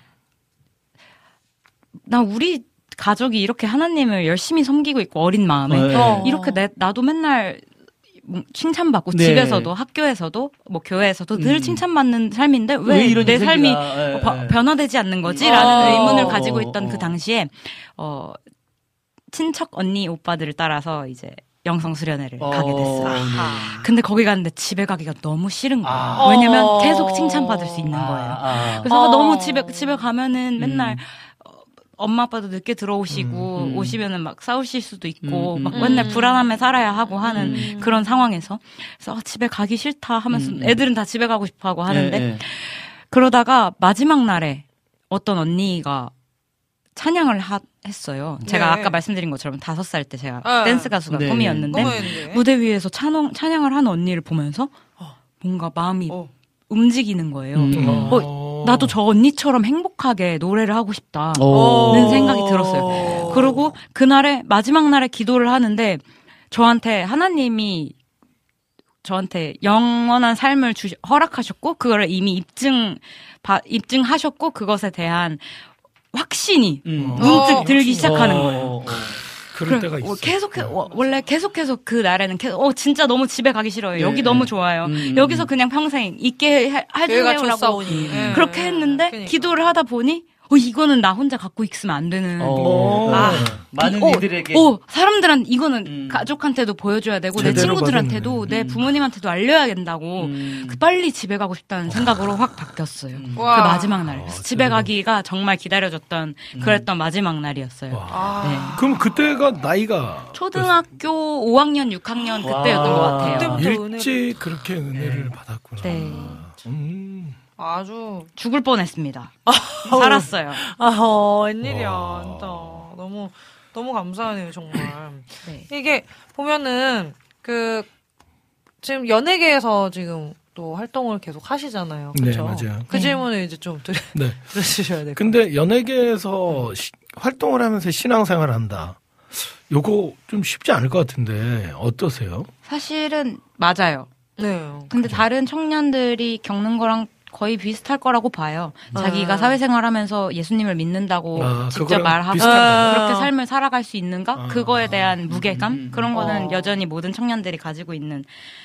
S10: 나 우리 가족이 이렇게 하나님을 열심히 섬기고 있고 어린 마음에
S4: 어, 예.
S3: 어.
S10: 이렇게 내, 나도 맨날 칭찬받고
S4: 네.
S10: 집에서도 학교에서도 뭐 교회에서도 늘
S4: 음.
S10: 칭찬받는 삶인데
S4: 왜
S10: 왜
S4: 이런
S10: 내
S4: 인생이다.
S10: 삶이
S4: 예,
S10: 어, 바-
S4: 예.
S10: 변화되지 않는 거지라는
S3: 어.
S10: 의문을 가지고 있던
S4: 어,
S10: 그
S4: 어.
S10: 당시에 어 친척 언니 오빠들을 따라서 이제 영성 수련회를
S4: 어,
S10: 가게 됐어요.
S4: 네.
S10: 근데 거기 갔는데 집에 가기가 너무 싫은 거예요.
S4: 아.
S10: 왜냐면
S3: 어.
S10: 계속 칭찬받을 수 있는
S4: 아,
S10: 거예요.
S4: 아.
S10: 그래서
S3: 어.
S10: 너무 집에 집에 가면은 맨날
S4: 음.
S10: 어, 엄마 아빠도 늦게 들어오시고
S4: 음, 음.
S10: 오시면은 막 싸우실 수도 있고
S4: 음, 음.
S10: 막 맨날
S3: 음.
S10: 불안함에 살아야 하고 하는
S3: 음.
S10: 그런 상황에서 그래서 아, 집에 가기 싫다 하면서
S4: 음, 음.
S10: 애들은 다 집에 가고 싶어 하고 하는데
S4: 예, 예.
S10: 그러다가 마지막 날에 어떤 언니가 찬양을 하, 했어요. 제가
S3: 네.
S10: 아까 말씀드린 것처럼 다섯 살 때 제가
S3: 네.
S10: 댄스 가수가
S4: 네.
S10: 꿈이었는데
S3: 꿈이었는데.
S10: 무대 위에서 찬양, 찬양을 하는 언니를 보면서 뭔가 마음이
S3: 어.
S10: 움직이는 거예요.
S4: 음.
S10: 어, 나도 저 언니처럼 행복하게 노래를 하고 싶다.
S4: 어.
S10: 는 생각이 들었어요. 그리고 그날에 마지막 날에 기도를 하는데 저한테 하나님이 저한테 영원한 삶을 주 허락하셨고 그거를 이미 입증 바, 입증하셨고 그것에 대한 확신이
S4: 음.
S10: 문득
S3: 어,
S10: 들기 시작하는
S4: 어,
S10: 거예요.
S4: 어, 어.
S2: 그럴
S10: 그래,
S2: 때가 있어.
S10: 어, 계속 어, 원래 계속해서 그 날에는 계속 어 진짜 너무 집에 가기 싫어요.
S4: 네,
S10: 여기
S4: 네.
S10: 너무 좋아요.
S4: 음,
S10: 여기서
S4: 음.
S10: 그냥 평생 있게 하-
S3: 교회가
S10: 해주세요라고
S3: 좋사오니. 예.
S10: 그렇게 했는데
S3: 그러니까.
S10: 기도를 하다 보니 어 이거는 나 혼자 갖고 있으면 안 되는.
S4: 어.
S10: 아,
S4: 많은
S10: 어,
S4: 이들에게
S10: 어, 사람들한 이거는
S4: 음.
S10: 가족한테도 보여줘야 되고 내
S2: 제대로
S10: 친구들한테도
S2: 받았네.
S10: 내
S4: 음.
S10: 부모님한테도 알려야 된다고
S4: 음.
S10: 그 빨리 집에 가고 싶다는 생각으로 확 바뀌었어요. 그
S3: 와.
S10: 마지막 날. 그래서
S2: 아,
S10: 집에
S2: 제대로.
S10: 가기가 정말 기다려졌던 그랬던 마지막 날이었어요.
S2: 와.
S3: 아.
S10: 네.
S2: 그럼 그때가 나이가
S10: 초등학교 오 학년, 육 학년 그때였던
S4: 와.
S10: 것 같아요.
S3: 그때부터
S2: 일찍 그렇게 은혜를 받았구나.
S10: 네.
S2: 음.
S3: 아주
S10: 죽을 뻔했습니다. 살았어요.
S3: 아, 어, 웬일이야.
S2: 와.
S3: 진짜. 너무, 너무 감사하네요, 정말.
S10: 네.
S3: 이게, 보면은, 그, 지금 연예계에서 지금 또 활동을 계속 하시잖아요.
S2: 네,
S3: 그렇죠?
S2: 맞아요.
S3: 그 질문을 이제 좀 드려,
S2: 네.
S3: 들어주셔야 돼요.
S2: 근데 연예계에서 시- 활동을 하면서 신앙생활을 한다. 요거 좀 쉽지 않을 것 같은데 어떠세요?
S10: 사실은 맞아요.
S3: 네.
S10: 근데 다른 청년들이 겪는 거랑 거의 비슷할 거라고 봐요. 자기가
S3: 아.
S10: 사회생활하면서 예수님을 믿는다고
S2: 아,
S10: 직접
S2: 그거랑
S10: 말하고
S2: 비슷한가요?
S10: 그렇게 삶을 살아갈 수 있는가?
S2: 아.
S10: 그거에 대한 무게감?
S4: 음, 음.
S10: 그런 거는
S3: 어.
S10: 여전히 모든 청년들이 가지고 있는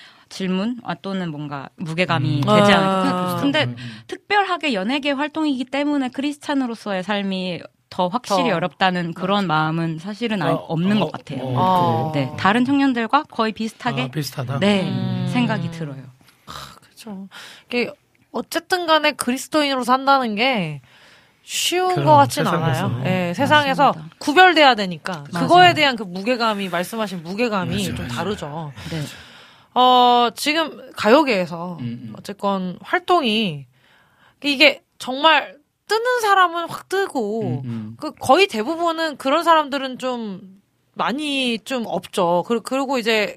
S10: 질문 아, 또는 뭔가 무게감이
S2: 음.
S10: 되지
S3: 아.
S10: 않을까. 근데
S4: 음, 음.
S10: 특별하게 연예계 활동이기 때문에 크리스찬으로서의 삶이 더 확실히
S3: 더.
S10: 어렵다는 그런 마음은 사실은 아,
S2: 어,
S10: 없는
S2: 어,
S10: 것 같아요.
S2: 어,
S3: 아.
S10: 네, 다른 청년들과 거의 비슷하게
S2: 아, 비슷하다.
S10: 네
S3: 음.
S10: 생각이 들어요.
S3: 그렇죠. 이게, 어쨌든 간에 그리스도인으로 산다는 게, 쉬운
S2: 그럼,
S3: 것 같진
S2: 세상에서.
S3: 않아요. 예, 세상에서
S10: 맞습니다.
S3: 구별돼야 되니까.
S10: 맞아요.
S3: 그거에 대한 그 무게감이, 말씀하신 무게감이
S2: 맞아요,
S3: 좀
S2: 맞아요.
S3: 다르죠.
S10: 네.
S3: 어, 지금 가요계에서
S4: 음, 음.
S3: 어쨌건 활동이 이게 정말 뜨는 사람은 확 뜨고
S4: 음, 음.
S3: 그 거의 대부분은 그런 사람들은 좀 많이 좀 없죠. 그- 그리고 이제 그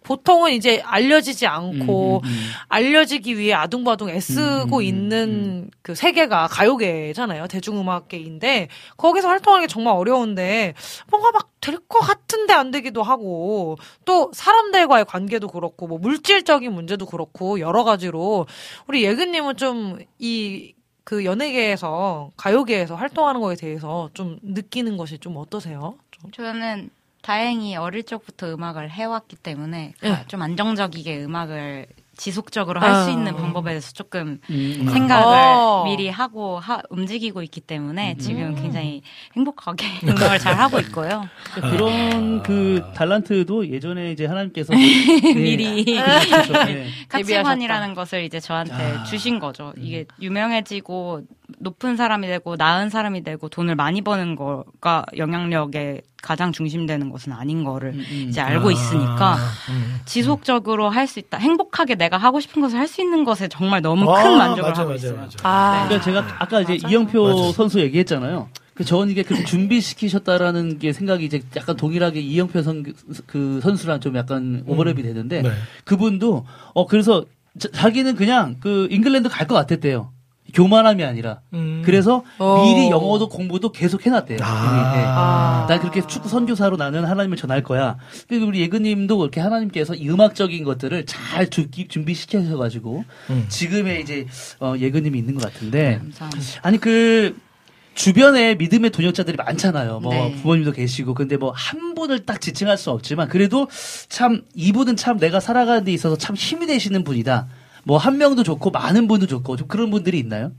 S3: 보통은 이제 알려지지 않고
S4: 음, 음, 음.
S3: 알려지기 위해 아둥바둥 애쓰고
S4: 음, 음,
S3: 있는
S4: 음.
S3: 그 세계가 가요계잖아요. 대중음악계인데 거기서 활동하기 정말 어려운데 뭔가 막 될 것 같은데 안 되기도 하고 또 사람들과의 관계도 그렇고 뭐 물질적인 문제도 그렇고 여러 가지로 우리 예근님은 좀 이 그 연예계에서 가요계에서 활동하는 거에 대해서 좀 느끼는 것이 좀 어떠세요? 좀.
S10: 저는 다행히 어릴 적부터 음악을 해왔기 때문에
S3: 네.
S10: 좀 안정적이게 음악을 지속적으로 할 수
S3: 아.
S10: 있는 방법에 대해서 조금
S4: 음.
S10: 생각을
S3: 어.
S10: 미리 하고 하, 움직이고 있기 때문에
S4: 음.
S10: 지금 굉장히 행복하게 음악을 잘 하고 있고요.
S4: 그러니까 그런 그 달란트도 예전에 이제 하나님께서 네.
S10: 미리
S4: 그렇죠. 네.
S10: 가치관이라는 것을 이제 저한테
S4: 아.
S10: 주신 거죠. 이게 유명해지고 높은 사람이 되고 나은 사람이 되고 돈을 많이 버는 거가 영향력에 가장 중심되는 것은 아닌 거를
S4: 음, 음.
S10: 이제 알고 있으니까
S2: 음.
S10: 지속적으로 할 수 있다. 행복하게 내가 하고 싶은 것을 할 수 있는 것에 정말 너무 큰
S2: 아,
S10: 만족을
S2: 맞아,
S10: 하고
S2: 맞아,
S10: 있어요.
S2: 맞아.
S3: 아.
S4: 그러니까 제가 아까 이제
S3: 맞아요.
S4: 이영표
S2: 맞아요.
S4: 선수 얘기했잖아요. 그 저는 이게 그렇게 준비시키셨다라는 게 생각이 이제 약간 동일하게 이영표 선, 그 선수랑 좀 약간 오버랩이 되는데
S2: 네.
S4: 그분도 어 그래서 자, 자기는 그냥 그 잉글랜드 갈 것 같았대요. 교만함이 아니라.
S2: 음.
S4: 그래서
S3: 어.
S4: 미리 영어도 공부도 계속 해놨대요.
S2: 아.
S4: 네.
S3: 아.
S4: 난 그렇게 축구 선교사로 나는 하나님을 전할 거야. 그리고 우리 예근님도 그렇게 하나님께서 이 음악적인 것들을 잘 주- 준비시켜셔가지고
S2: 음.
S4: 지금의 이제 어, 예근님이 있는 것 같은데.
S10: 감사합니다.
S4: 아니 그 주변에 믿음의 동역자들이 많잖아요. 뭐
S10: 네.
S4: 부모님도 계시고 근데 뭐 한 분을 딱 지칭할 수 없지만 그래도 참 이분은 참 내가 살아가는 데 있어서 참 힘이 되시는 분이다. 뭐 한 명도 좋고 많은 분도 좋고 좀 그런 분들이 있나요?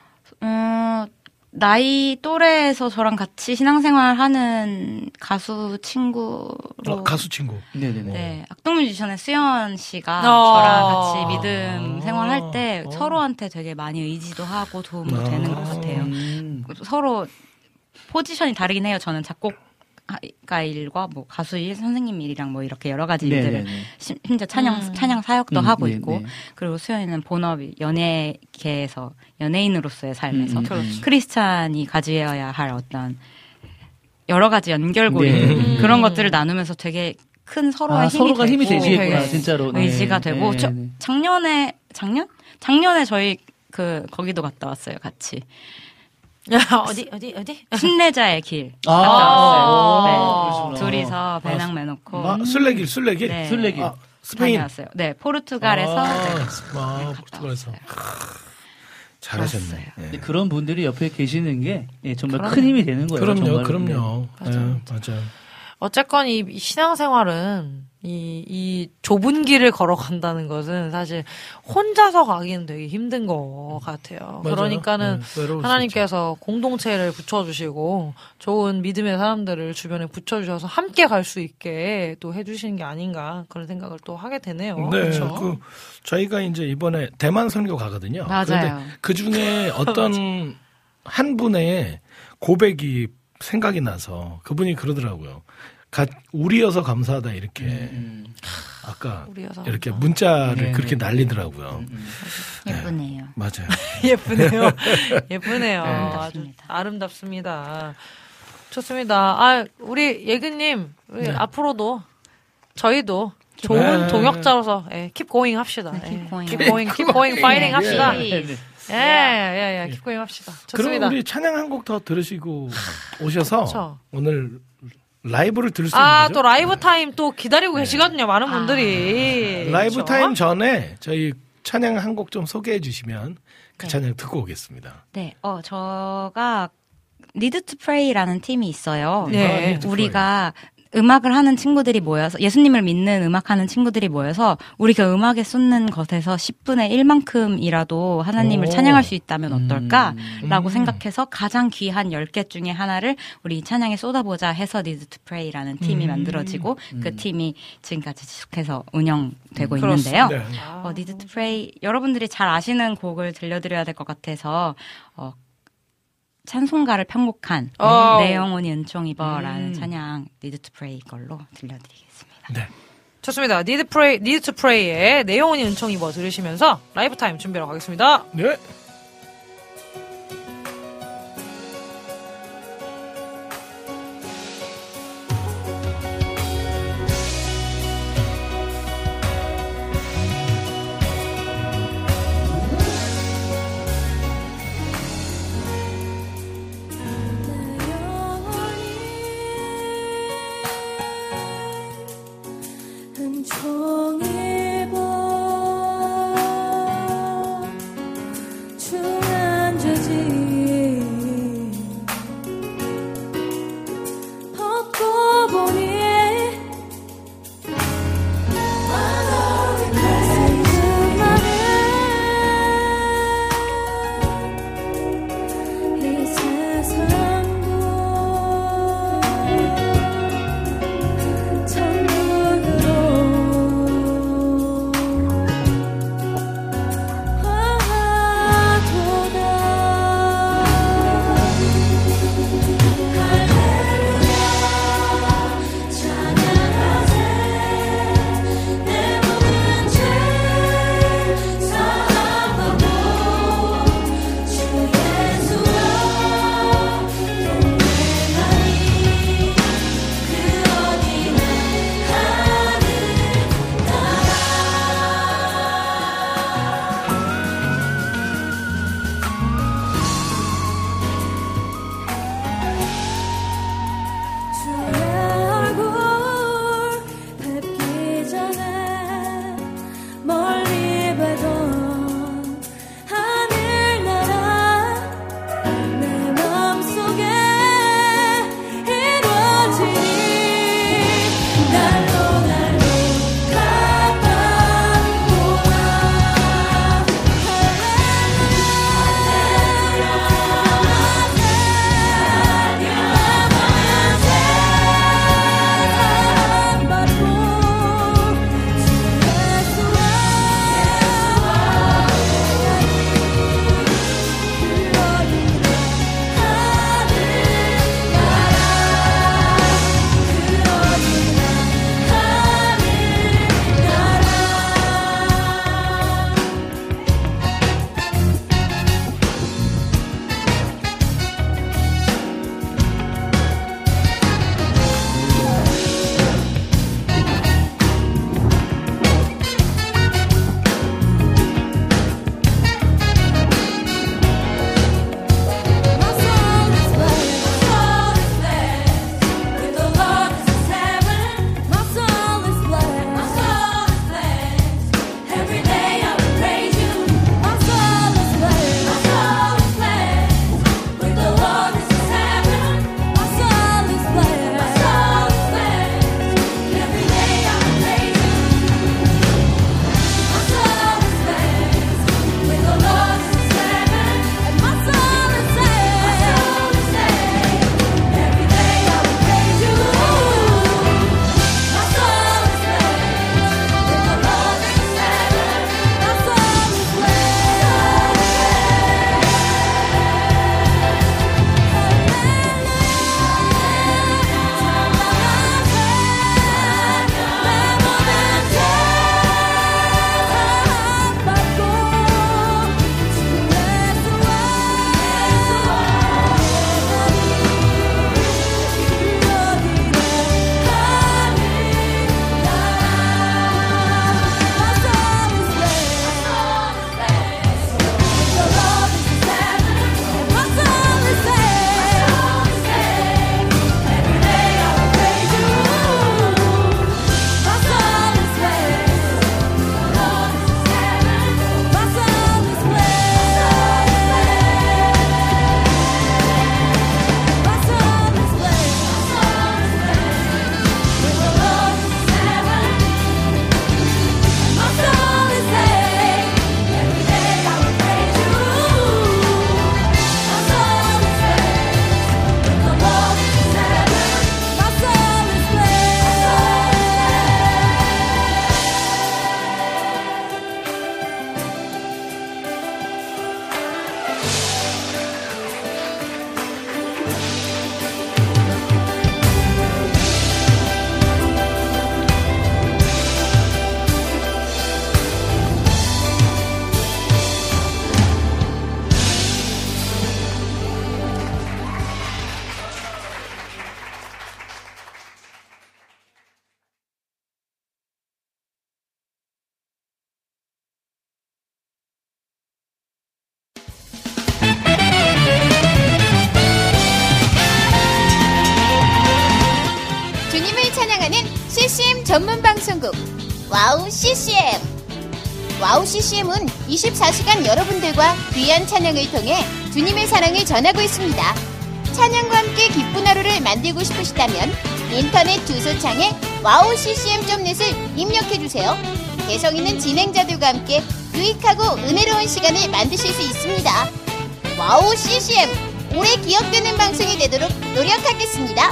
S10: 어, 나이 또래에서 저랑 같이 신앙생활하는 가수 친구로
S2: 어, 가수 친구.
S4: 네네네.
S10: 네, 악동뮤지션의 수연 씨가
S3: 어.
S10: 저랑 같이 믿음
S2: 아.
S10: 생활할 때
S2: 어.
S10: 서로한테 되게 많이 의지도 하고 도움도
S2: 아.
S10: 되는 것 같아요.
S4: 음.
S10: 서로 포지션이 다르긴 해요. 저는 작곡가 일과 뭐 가수 일, 선생님 일이랑 뭐 이렇게 여러 가지 일들을
S4: 네네네.
S10: 심- 심지어 찬양
S3: 음.
S10: 찬양 사역도
S4: 음,
S10: 하고
S4: 네,
S10: 있고
S4: 네.
S10: 그리고 수연이는 본업이 연예계에서 연예인으로서의 삶에서
S4: 음, 음,
S3: 그렇죠.
S10: 크리스찬이 가지어야 할 어떤 여러 가지 연결고리
S4: 네.
S10: 그런 것들을 나누면서 되게 큰 서로의
S4: 아,
S10: 힘이
S4: 서로가
S10: 되고
S4: 힘이 되시겠구나
S10: 되게
S4: 진짜로. 네.
S10: 의지가 되고
S4: 네,
S10: 저,
S4: 네.
S10: 작년에 작년 작년에 저희 그 거기도 갔다 왔어요 같이
S3: 어디 어디 어디?
S10: 신내자의 길
S4: 아,
S10: 갔다 왔어요. 네.
S4: 그러시구나.
S10: 둘이서 배낭 매놓고
S2: 아, 술래길, 술래길.
S10: 네.
S4: 술래길.
S2: 아, 스페인.
S10: 다녀왔어요. 네, 포르투갈에서
S2: 아,
S10: 네,
S2: 아,
S10: 네, 갔다
S2: 포르투갈에서.
S10: 왔어요.
S2: 잘하셨네.
S10: 좋았어요.
S2: 예.
S4: 근데 그런 분들이 옆에 계시는 게 예, 정말
S3: 그럼요.
S4: 큰 힘이 되는 거예요.
S2: 그럼요,
S4: 정말.
S2: 그럼요.
S3: 맞아요.
S2: 예, 맞아요.
S3: 어쨌건 이 신앙생활은 이, 이 좁은 길을 걸어간다는 것은 사실 혼자서 가기는 되게 힘든 것 같아요.
S2: 맞아요.
S3: 그러니까는
S2: 네, 외로울 수
S3: 하나님께서 공동체를 붙여주시고 좋은 믿음의 사람들을 주변에 붙여주셔서 함께 갈 수 있게 또 해주시는 게 아닌가 그런 생각을 또 하게 되네요.
S2: 네,
S3: 그렇죠?
S2: 그 저희가 이제 이번에 대만 선교 가거든요.
S10: 맞아요.
S2: 그 중에 어떤 한 분의 고백이 생각이 나서 그분이 그러더라고요. 가, 우리여서 감사하다 이렇게
S4: 음.
S2: 아까
S3: 우리여서
S2: 이렇게
S3: 감사하다.
S2: 문자를
S4: 네,
S2: 그렇게
S4: 네.
S2: 날리더라고요.
S4: 음.
S10: 예쁘네요.
S2: 맞아요.
S3: 예쁘네요. 예쁘네요.
S2: 네.
S3: 아주 아름답습니다. 좋습니다. 아, 우리 예근님, 우리
S2: 네.
S3: 앞으로도 저희도 좋은
S2: 네.
S3: 동역자로서 예, keep going 합시다.
S10: 네, keep
S3: 예,
S10: going.
S3: keep going, keep going, fighting
S10: 네.
S3: 합시다.
S10: 네.
S3: 예, 예, 예, keep going 합시다.
S2: 그럼
S3: 좋습니다.
S2: 우리 찬양 한 곡 더 들으시고 오셔서
S3: 그렇죠.
S2: 오늘 라이브를 들을 수 있는
S3: 아,
S2: 거죠?
S3: 또 라이브 타임 또 기다리고 계시거든요. 많은 분들이.
S2: 라이브
S3: 그렇죠?
S2: 타임 전에 저희 찬양 한 곡 좀 소개해 주시면 그
S10: 네.
S2: 찬양 듣고 오겠습니다.
S10: 네, 어, 저가 Need to Pray라는 팀이 있어요.
S3: 네.
S2: 아, Need to
S10: 우리가 음악을 하는 친구들이 모여서 예수님을 믿는 음악하는 친구들이 모여서 우리가 음악에 쏟는 것에서 십분의 일만큼이라도 하나님을
S2: 오.
S10: 찬양할 수 있다면 어떨까라고
S2: 음.
S10: 생각해서 가장 귀한 열 개 중에 하나를 우리 찬양에 쏟아보자 해서 Need to Pray라는 팀이
S2: 음.
S10: 만들어지고 그 팀이 지금까지 지속해서 운영되고
S3: 음,
S10: 있는데요.
S2: 네.
S10: 어, Need to Pray 여러분들이 잘 아시는 곡을 들려드려야 될 것 같아서 어, 찬송가를 편곡한
S3: 어.
S10: 내 영혼이 은총 입어라는
S2: 음.
S10: 찬양 Need to Pray 걸로 들려드리겠습니다.
S2: 네.
S3: 좋습니다. Need to Pray, Need to Pray의 내 영혼이 은총 입어 들으시면서 라이브 타임 준비하러 가겠습니다.
S2: 네.
S11: 전문 방송국 와우 씨씨엠. 와우 씨씨엠은 이십사 시간 여러분들과 귀한 찬양을 통해 주님의 사랑을 전하고 있습니다. 찬양과 함께 기쁜 하루를 만들고 싶으시다면 인터넷 주소창에 와우 씨씨엠 닷 넷을 입력해주세요. 개성 있는 진행자들과 함께 유익하고 은혜로운 시간을 만드실 수 있습니다. 와우 씨씨엠, 오래 기억되는 방송이 되도록 노력하겠습니다.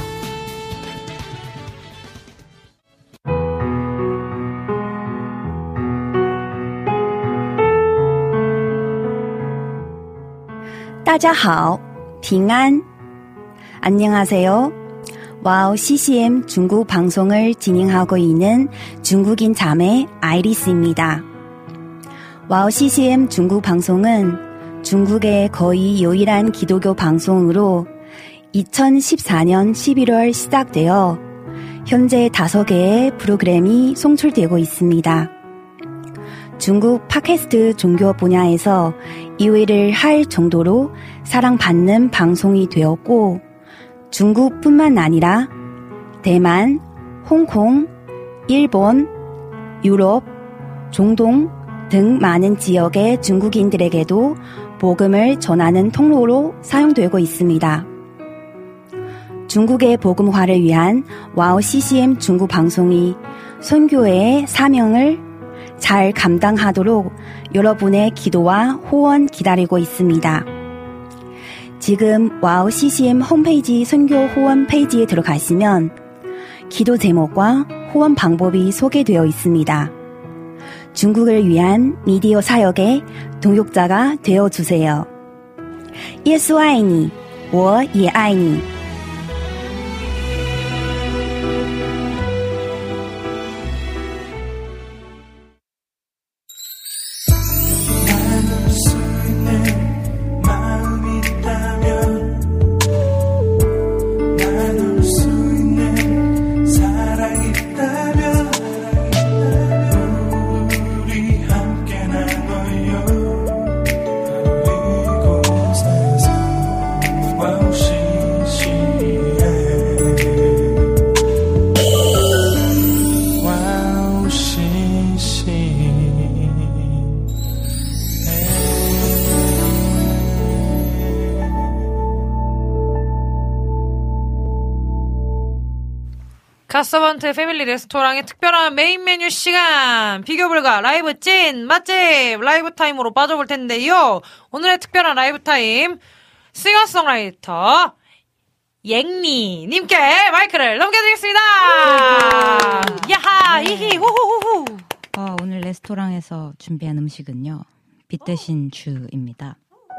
S12: 다자하오, 빙안. 안녕하세요. 와우 씨씨엠 중국 방송을 진행하고 있는 중국인 자매 아이리스입니다. 와우 씨씨엠 중국 방송은 중국의 거의 유일한 기독교 방송으로 이천십사 년 십일월 시작되어 현재 다섯 개의 프로그램이 송출되고 있습니다. 중국 팟캐스트 종교 분야에서 이 위를 할 정도로 사랑받는 방송이 되었고, 중국뿐만 아니라 대만, 홍콩, 일본, 유럽, 중동 등 많은 지역의 중국인들에게도 복음을 전하는 통로로 사용되고 있습니다. 중국의 복음화를 위한 와우 씨씨엠 중국 방송이 선교회의 사명을 잘 감당하도록 여러분의 기도와 후원 기다리고 있습니다. 지금 와우 씨씨엠 홈페이지 선교 후원 페이지에 들어가시면 기도 제목과 후원 방법이 소개되어 있습니다. 중국을 위한 미디어 사역의 동역자가 되어주세요. 예수爱你,我也爱你.
S3: 갓서번트 패밀리 레스토랑의 특별한 메인 메뉴 시간, 비교 불가 라이브 찐 맛집 라이브 타임으로 빠져볼 텐데요. 오늘의 특별한 라이브 타임, 싱어송라이터 앵니 님께 마이크를 넘겨드리겠습니다. 야하 이히 호호호호.
S10: 어, 오늘 레스토랑에서 준비한 음식은요, 빛 대신 주입니다.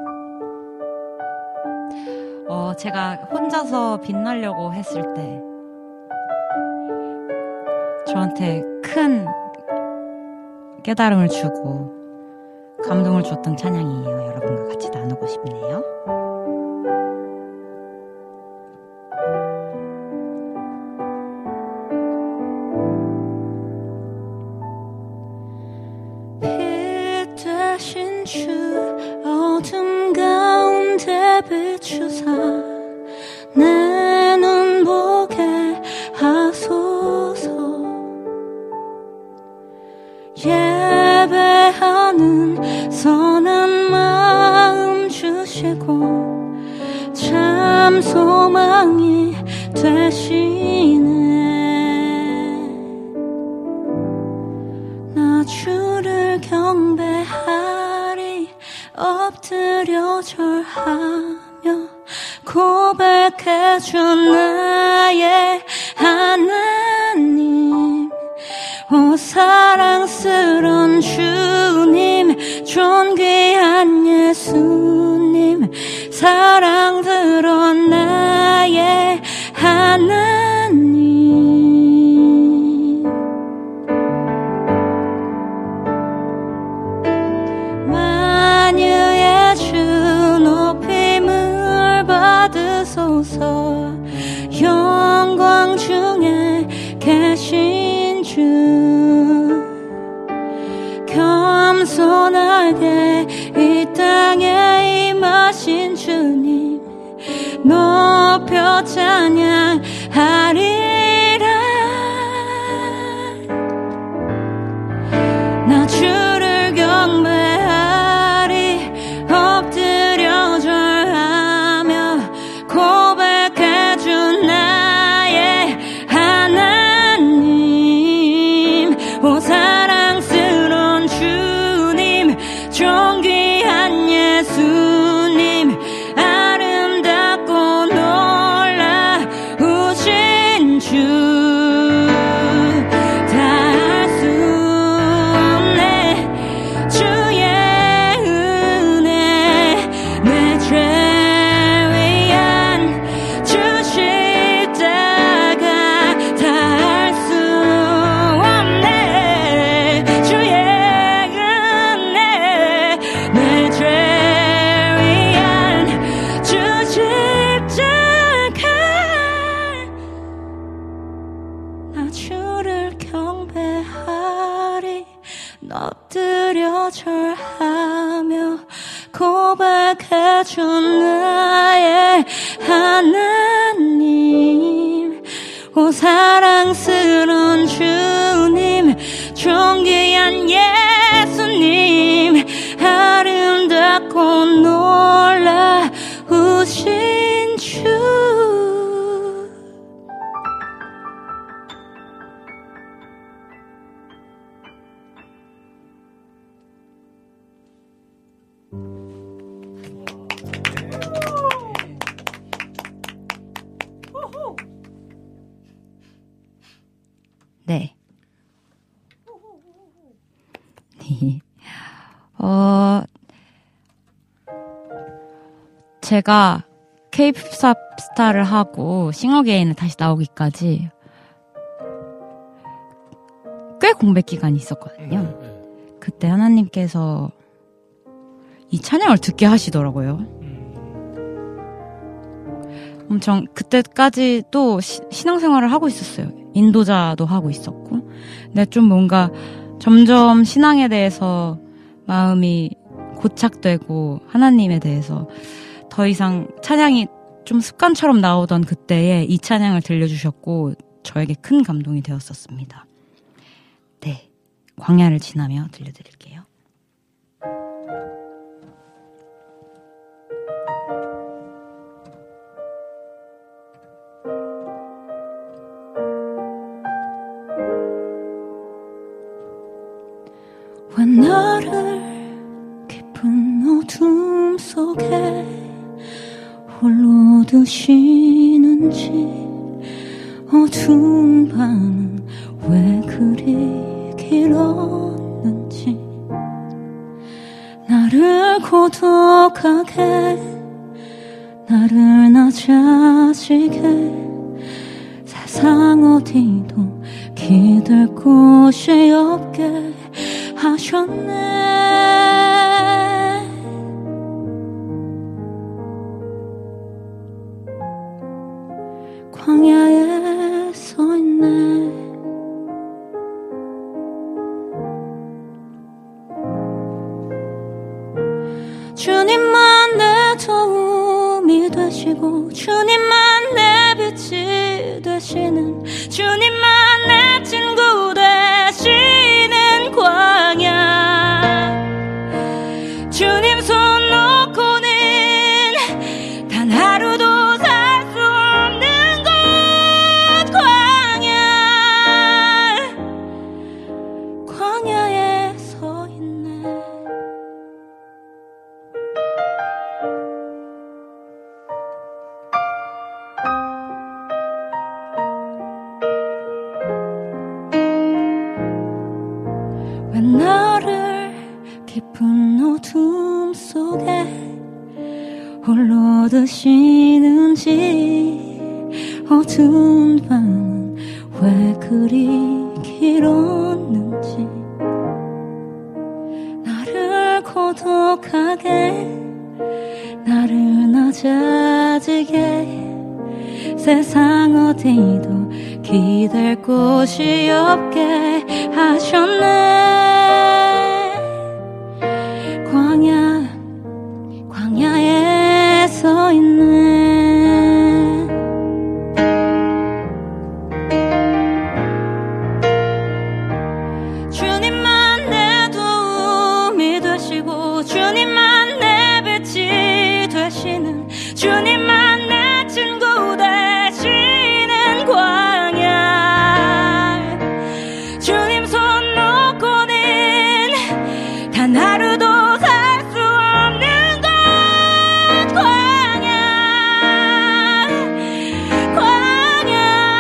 S10: 어, 제가 혼자서 빛나려고 했을 때 저한테 큰 깨달음을 주고 감동을 줬던 찬양이에요. 여러분과 같이 나누고 싶네요.
S5: 빛 대신 주 어둠 가운데 비추사 내 눈 보게 하소서. 예배하는 선한 마음 주시고 참 소망이 되시네. 나 주를 경배하리 엎드려 절하며 고백해준 나의 하나님. 오 사랑스런 주님, 존귀한 예수님, 사랑스런 나의 하나님. 만유의 주 높임을 받으소서. 영광 중에 계신 주, 겸손하게 이 땅에 임하신 주님 높여 찬양하리라.
S13: 절하며 고백해준 나의 하나님, 오 사랑스러운 주님, 존귀한 예수님, 아름답고 놀라우신 주.
S10: 네. 어, 제가 케이팝 스타를 하고 싱어게인에 다시 나오기까지 꽤 공백 기간이 있었거든요. 그때 하나님께서 이 찬양을 듣게 하시더라고요. 엄청 그때까지 또 시, 신앙생활을 하고 있었어요. 인도자도 하고 있었고. 근데 좀 뭔가 점점 신앙에 대해서 마음이 고착되고 하나님에 대해서 더 이상 찬양이 좀 습관처럼 나오던 그때에 이 찬양을 들려주셨고 저에게 큰 감동이 되었었습니다. 네, 광야를 지나며 들려드릴게요.
S13: 왜 나를 깊은 어둠 속에 홀로 두시는지, 어두운 밤은 왜 그리 길었는지, 나를 고독하게, 나를 낮아지게, 세상 어디도 기댈 곳이 없게 하셨네. 광야에 서 있네. 주님만 내 도움이 되시고, 주님만 내 빛이 되시는, 주님만 내 친구 되시는 광야. 주님 손 놓고는 단 하루도 살 수 없는 곳 광야. 광야에 서 있네. 왜 나를 깊은 어둠 속에 홀로 두시는지, 어두운 밤은 왜 그리 길었는지, 나를 고독하게, 나를 낮아지게, 세상 어디도 기댈 곳이 없게 하셨네. 광야, 광야에 서 있네. 주님만 내 도움이 되시고, 주님만 내 빛이 되시는, 주님만 내 친구 되시는 광야. 주님 손 놓고는 단 하루도 살 수 없는 곳 광야. 광야.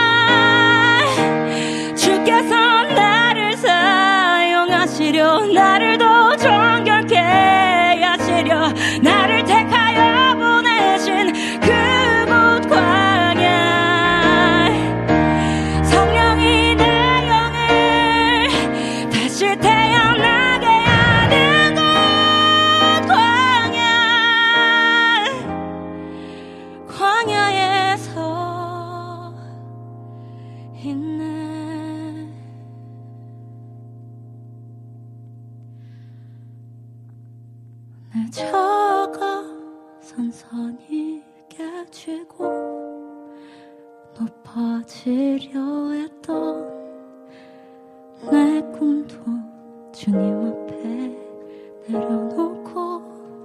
S13: 주께서 나를 사용하시려, 나를 더 정결케 하시려, 나를 택하여 보내신 그 낮아지고 높아지려 했던 내 꿈도 주님 앞에 내려놓고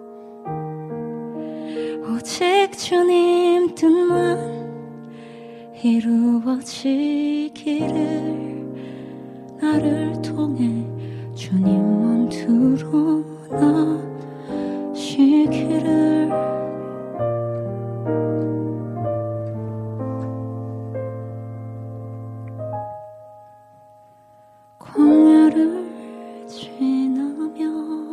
S13: 오직 주님 뜻만 이루어지기를 나를 통해 주님만 드러나시기를 광야를 지나며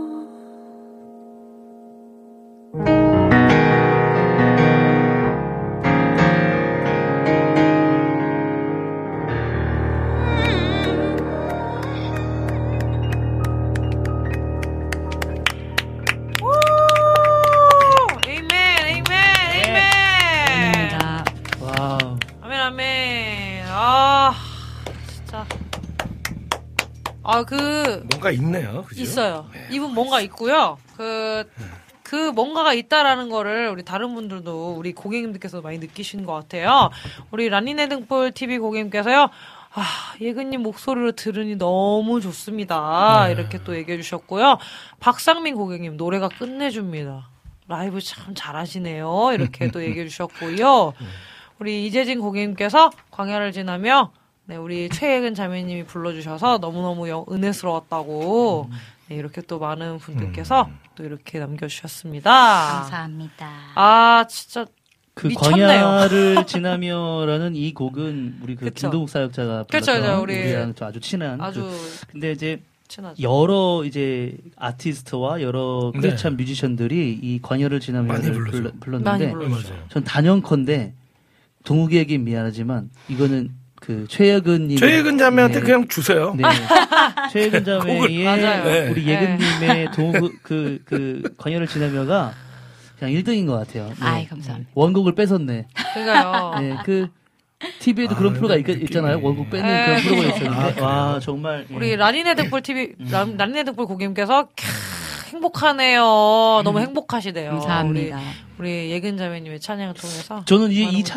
S3: 아, 그.
S2: 뭔가 있네요. 그죠?
S3: 있어요.
S2: 네.
S3: 이분 뭔가 있고요. 그, 그 뭔가가 있다라는 거를 우리 다른 분들도 우리 고객님들께서 많이 느끼시는 것 같아요. 우리 란니네 등불 티비 고객님께서요. 아, 예근님 목소리로 들으니 너무 좋습니다. 네. 이렇게 또 얘기해 주셨고요. 박상민 고객님 노래가 끝내줍니다. 라이브 참 잘하시네요. 이렇게 또 얘기해 주셨고요. 우리 이재진 고객님께서 광야를 지나며 네, 우리 최예근 자매님이 불러주셔서 너무너무 영, 은혜스러웠다고 네, 이렇게 또 많은 분들께서 음. 또 이렇게 남겨주셨습니다.
S10: 감사합니다.
S3: 아, 진짜
S4: 그
S3: 미쳤네요.
S4: 광야를 지나며라는 이 곡은 우리 그
S3: 그쵸.
S4: 김동욱 사역자가
S3: 그쵸,
S4: 불렀던
S3: 우리
S4: 우리랑 아주 친한
S3: 아주
S4: 그, 근데 이제
S3: 친하죠.
S4: 여러 이제 아티스트와 여러
S2: 네.
S4: 크리스찬 뮤지션들이 이 광야를 지나며를 불러, 불렀는데 전 단연컨대 동욱이에게 미안하지만 이거는 그 최예근님
S2: 최예근 자매한테 네. 그냥 주세요.
S4: 네. 최예근 자매의
S2: 네.
S4: 우리 예근님의 동욱 그, 그 광야를 지나며가 그냥 일 등인 것 같아요. 네.
S10: 아이, 감사합니다.
S4: 원곡을 뺏었네.
S3: 그러니까요.
S4: 네, 그 티비에도 아, 그런 프로가 있, 있잖아요. 원곡 뺏는 네, 그런 프로가
S3: 그렇죠.
S4: 있었는데
S2: 아,
S4: 와 정말
S3: 우리
S4: 예.
S3: 라니네 등불 티비
S4: 음.
S3: 라니네 등불 고객님께서 캬, 행복하네요. 너무 행복하시대요.
S10: 감사합니다.
S3: 우리, 우리 예근 자매님의 찬양을 통해서
S4: 저는 이, 이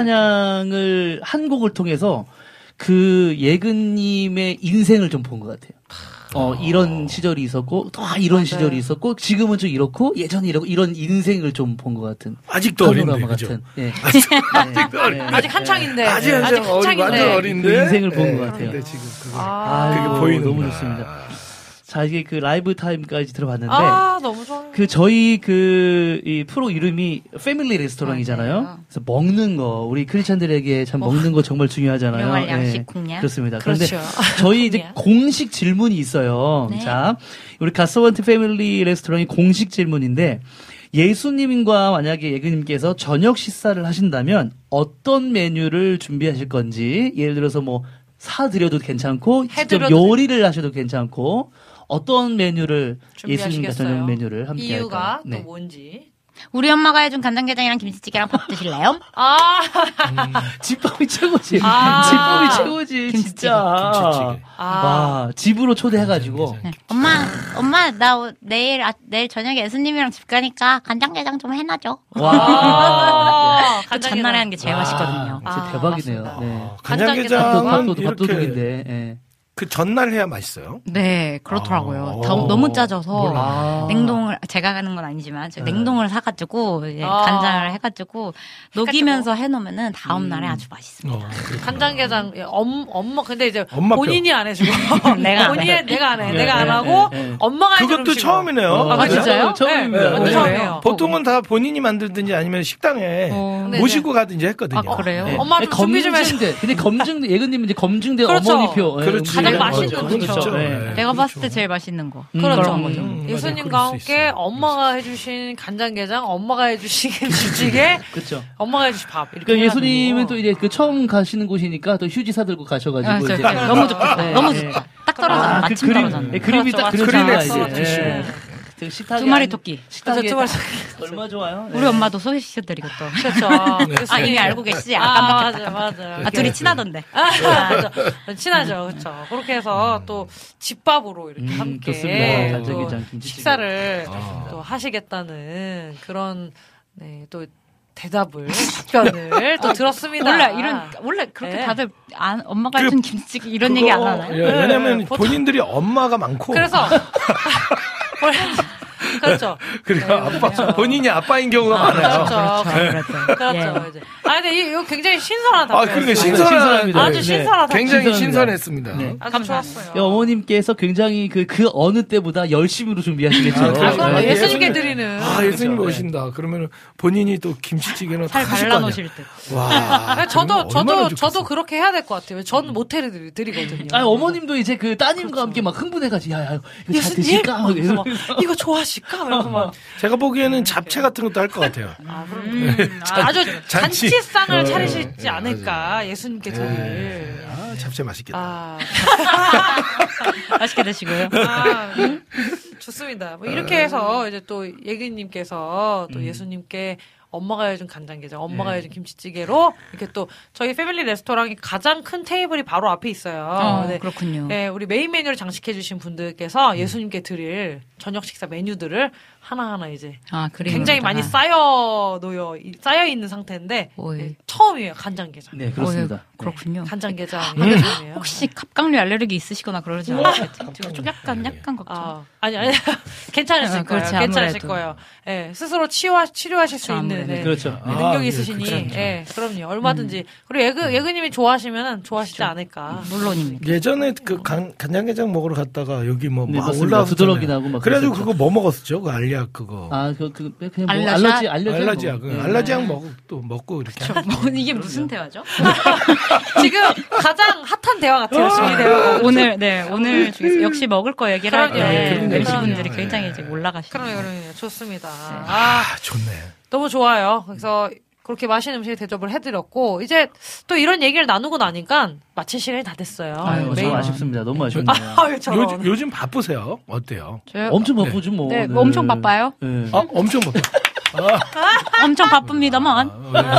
S4: 찬양을 한 곡을 통해서 그 예근님의 인생을 좀 본 것 같아요. 어, 이런 시절이 있었고, 또 이런
S3: 맞아요.
S4: 시절이 있었고, 지금은 좀 이렇고, 예전에 이러고, 이런 인생을 좀 본 것 같은.
S2: 아직도 어린데,
S4: 같은. 예.
S2: 아직,
S4: 네.
S2: 아직도 어린데.
S3: 아직 한창인데.
S2: 아직, 아직, 아직
S3: 한창인데.
S2: 완전 어린데.
S4: 그 인생을 본
S2: 네.
S4: 것 같아요.
S2: 근데 지금 그게,
S3: 아,
S2: 그게 보이는
S4: 너무 좋습니다. 자, 이게 그 라이브 타임까지 들어봤는데.
S3: 아, 너무 좋아요.
S4: 그 저희 그 이 프로 이름이 패밀리 레스토랑이잖아요.
S10: 맞아요.
S4: 그래서 먹는 거 우리 크리스찬들에게 참 먹는 거 정말 중요하잖아요.
S10: 명할 양식
S4: 네.
S10: 국냐.
S4: 그렇습니다. 그런데
S3: 그렇죠.
S4: 저희 이제 공식 질문이 있어요.
S10: 네.
S4: 자, 우리 갓서번트 패밀리 레스토랑이 공식 질문인데 예수님과 만약에 예그님께서 저녁 식사를 하신다면 어떤 메뉴를 준비하실 건지 예를 들어서 뭐 사드려도 괜찮고 직접 요리를 하셔도 괜찮고 어떤 메뉴를 예수님과 저녁 메뉴를 함께
S3: 이유가
S4: 할까요?
S3: 또
S4: 네.
S3: 뭔지.
S10: 우리 엄마가 해준 간장게장이랑 김치찌개랑 밥 드실래요?
S3: 아,
S4: 음, 집밥이 최고지.
S3: 아.
S4: 집밥이 최고지.
S10: 김치찌개.
S4: 진짜.
S2: 김치찌개.
S3: 아.
S4: 와, 집으로 초대해가지고.
S10: 네. 엄마, 엄마, 나 오- 내일, 아, 내일 저녁에 예수님이랑 집 가니까 간장게장 좀 해놔줘.
S4: 와.
S3: 아,
S10: 그 전날에 하는 게 제일 맛있거든요.
S4: 진짜
S3: 아,
S4: 대박이네요.
S3: 맞습니다.
S4: 네.
S2: 어,
S4: 밥도,
S2: 간장게장은
S4: 밥도,
S2: 이렇게
S4: 밥도둑인데. 예.
S2: 그 전날 해야 맛있어요.
S10: 네, 그렇더라고요.
S2: 아.
S10: 더- 너무 짜져서
S4: 몰라.
S10: 냉동을 제가 가는 건 아니지만 제가
S2: 네.
S10: 냉동을 사가지고 이제
S3: 아.
S10: 간장을 해가지고 녹이면서 해놓으면은 다음 날에 아주 맛있습니다.
S2: 어,
S3: 간장게장 예, 엄, 엄마 근데 이제
S2: 엄마 뼈.
S3: 본인이 안 해주고
S10: 내가 안
S3: 본인이
S10: 해.
S3: 내가 안 해.
S2: 네,
S3: 내가 안
S2: 네,
S3: 하고
S4: 네, 네.
S3: 엄마가 해주는
S2: 그것도
S3: 음식으로.
S2: 처음이네요.
S4: 어,
S3: 아, 진짜요?
S4: 처음입니다.
S3: 네,
S2: 네,
S3: 완전
S2: 네.
S3: 처음이에요.
S2: 보통은 다 본인이 만들든지 아니면 식당에
S10: 어.
S2: 모시고 가든지 했거든요.
S10: 아, 그래요?
S4: 네.
S3: 엄마 좀 준비 좀 해줘.
S4: 검증된, 근데 검증된, 예근님은 이제 검증된
S3: 그렇죠.
S4: 어머니표. 예,
S2: 그렇지.
S4: 음식을
S3: 가장
S4: 하는
S3: 맛있는
S4: 거죠.
S3: 음식이죠.
S4: 그렇죠. 네.
S2: 네.
S10: 내가 봤을 때
S2: 그렇죠.
S10: 제일 맛있는 거.
S4: 음,
S3: 그렇죠.
S4: 그런 거죠.
S2: 음,
S3: 예수님과
S2: 맞아요. 그럴 수
S3: 함께
S2: 있어요.
S3: 엄마가 해주신 간장게장, 엄마가 해주신 김치찌개,
S4: 그렇죠.
S3: 엄마가 해주신 밥. 이렇게
S4: 그러니까 예수님은
S3: 해가지고.
S4: 또 이제 그 처음 가시는 곳이니까 또 휴지 사들고 가셔가지고
S10: 아, 저,
S4: 이제
S10: 저, 너무 좋겠다.
S4: 네,
S10: 너무
S4: 네.
S10: 좋다. 딱 떨어져.
S4: 아, 그
S10: 마침
S4: 그림,
S10: 떨어졌네.
S4: 네, 그림이
S3: 그렇죠,
S4: 딱
S3: 맞죠.
S4: 그려져요.
S2: 스크린에서
S4: 이제.
S2: 드시고.
S4: 예. 그 식탁에
S10: 두 마리
S4: 앉-
S10: 토끼.
S4: 식탁에
S3: 그렇죠, 두 마리
S4: 딱 얼마 좋아요.
S10: 우리
S4: 네.
S10: 엄마도 소개시켜드리고 또.
S3: 그렇죠.
S10: 아, 이미 알고 계시지?
S3: 아,
S10: 아,
S3: 맞아요,
S10: 깜빡했다.
S3: 맞아요.
S10: 아, 둘이 친하던데.
S3: 아, 맞아. 친하죠, 그렇죠. 그렇게 해서 또 집밥으로 이렇게
S4: 음,
S3: 함께
S4: 좋습니다.
S3: 또
S4: 간장게장, 김치찌개.
S3: 식사를
S2: 아.
S3: 또 하시겠다는 그런 네, 또 대답을 답변을 또 들었습니다.
S10: 원래 이런 원래 그렇게
S3: 네.
S10: 다들 안, 엄마가 해준 김치찌개 이런 얘기 안 하나요?
S2: 예, 왜냐면
S3: 네, 보통-
S2: 본인들이 엄마가 많고.
S3: 그래서 그렇죠.
S2: 그리고
S3: 네,
S2: 아빠,
S3: 그렇죠.
S2: 본인이 아빠인 경우가
S3: 아,
S2: 많아요.
S3: 그렇죠.
S2: 네.
S10: 그렇죠.
S3: 그렇죠. 이제. 아 근데 이- 이거 굉장히 신선한
S2: 아,
S3: 답변.
S2: 그러니까
S4: 신선합니다.
S2: 신선합니다.
S3: 아주 신선하다.
S2: 굉장히
S4: 신선합니다.
S2: 신선했습니다.
S4: 네.
S3: 아주 좋았어요.
S4: 이 어머님께서 굉장히 그, 그 어느 때보다 열심으로 준비하시겠죠.
S2: 아, 그렇죠.
S3: 그럼
S2: 네.
S3: 예수님께 드리는.
S2: 아, 예수님
S4: 그렇죠.
S2: 오신다. 그러면 본인이 또 김치찌개는
S10: 살
S2: 다 하실 거 아니야.
S10: 발라놓으실 때.
S2: 와.
S3: 아, 저도
S2: 그러면
S3: 저도
S2: 얼마나
S3: 저도
S2: 좋겠어.
S3: 그렇게 해야 될 것 같아요. 저는 못 해드리거든요.
S4: 아니, 어머님도 이제 그 따님과 함께 막 흥분해가지고, 야, 야, 이거 잘
S3: 예수님?
S4: 드실까? 막
S3: 그래서 막,
S4: 이러면서.
S3: 이거 좋아하실까? 이러면서 막.
S2: 제가 보기에는 잡채 같은 것도 할 것 같아요.
S3: 아, 그럼
S10: 음,
S3: 아, 아주
S2: 잔치.
S3: 잔치상을
S2: 어,
S3: 차리시지
S2: 예,
S3: 않을까 예수님께 드릴.
S2: 예. 아, 잡채 맛있겠다.
S3: 아,
S10: 맛있게 드시고요.
S3: 아, 좋습니다. 뭐 이렇게 해서 이제 또 예근님께서 또 예수님께 엄마가 해준 간장게장, 엄마가 해준 김치찌개로 이렇게 또 저희 패밀리 레스토랑이 가장 큰 테이블이 바로 앞에 있어요.
S10: 어,
S3: 네.
S10: 그렇군요.
S3: 네, 우리 메인 메뉴를 장식해주신 분들께서 예수님께 드릴 저녁 식사 메뉴들을 하나하나 이제
S10: 아, 그래요.
S3: 굉장히 많이 쌓여 놓여 쌓여 있는 상태인데
S10: 오이.
S3: 네, 처음이에요 간장게장.
S4: 네, 그렇습니다.
S10: 어, 그렇군요.
S3: 간장게장.
S10: 근데
S3: 처음이에요.
S10: 혹시 갑각류 알레르기 있으시거나 그러지 않으세요? 좀 약간 약간 걱정.
S3: 아, 아니 아니 괜찮으실
S10: 아,
S3: 거예요.
S10: 그렇지,
S3: 괜찮으실
S10: 아무래도.
S3: 거예요. 예, 스스로 치유하 치료하실 수
S10: 그렇죠,
S3: 있는
S10: 아무래도.
S3: 네,
S4: 그렇죠.
S3: 네,
S2: 아,
S3: 능력이
S2: 예,
S3: 있으시니
S2: 그렇죠.
S3: 예, 그럼요. 얼마든지 그리고 예그 예그님이 좋아하시면 좋아하시지 않을까.
S10: 물론입니다.
S2: 예전에 그 간, 간장게장 먹으러 갔다가 여기 뭐
S4: 네,
S2: 막
S4: 맞습니다.
S2: 올라왔잖아요.
S4: 두드러기 나고 막
S2: 그래가지고
S4: 그랬었죠.
S2: 그거 뭐 먹었었죠? 그 알약 그거.
S4: 아, 그, 그, 그냥 뭐
S10: 알라샷?
S4: 알러지, 알러지.
S2: 알라지약. 그
S4: 뭐. 네.
S2: 알라지약 먹고 또 먹고 이렇게.
S10: 뭐, 이게 무슨 대화죠?
S3: 지금 가장 핫한 대화 같아요. 지금 이 대화.
S10: 오늘 네 오늘 중에서 역시 먹을 거 얘기를 할
S3: 그럼요.
S10: 때
S2: 그럼요.
S10: 엠씨 분들이
S2: 그럼요.
S10: 굉장히
S2: 네.
S10: 이제 올라가시죠.
S3: 그럼요, 그럼요. 좋습니다. 아,
S2: 아, 좋네.
S3: 너무 좋아요. 그래서 그렇게 맛있는 음식 대접을 해드렸고 이제 또 이런 얘기를 나누고 나니까 마칠 시간이 다 됐어요.
S4: 아유,
S3: 메인-
S4: 참 아쉽습니다. 너무 아쉽네요.
S3: 아유, 저런.
S2: 요즘, 요즘 바쁘세요? 어때요?
S10: 저요?
S4: 엄청 바쁘죠, 뭐.
S10: 네, 뭐 엄청 바빠요.
S4: 네.
S2: 아, 엄청 바빠.
S10: 엄청 바쁩니다만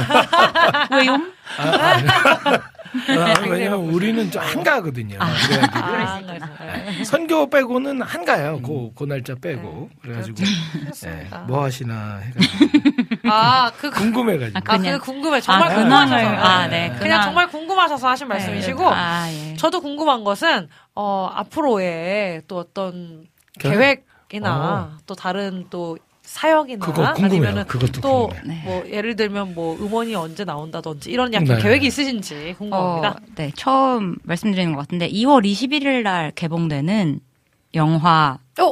S10: 왜요?
S2: 아, 아, 아, 왜냐면 우리는 좀 한가하거든요. 그래가지고
S3: 아, 그래서. 네.
S2: 선교 빼고는 한가해요. 그, 그 날짜 빼고. 그래가지고 예, 뭐 하시나 해가지고
S3: 아, 그
S2: 궁금해가지고.
S3: 아,
S10: 그냥-
S3: 그 궁금해. 정말
S10: 아,
S3: 궁금하셔서.
S10: 근황을- 아, 네,
S3: 그냥
S10: 근황.
S3: 정말 궁금하셔서 하신 말씀이시고,
S10: 아, 예.
S3: 저도 궁금한 것은, 어, 앞으로의 또 어떤
S2: 계획?
S3: 계획이나 또 다른 또 사역이나
S2: 그거 궁금해요.
S3: 아니면은
S2: 그것도
S3: 또
S2: 궁금해.
S3: 뭐 예를 들면 뭐 음원이 언제 나온다든지 이런 약간
S2: 네.
S3: 계획이 있으신지 궁금합니다.
S10: 어, 네, 처음 말씀드리는 것 같은데 이월 이십일일 날 개봉되는 영화
S3: 어?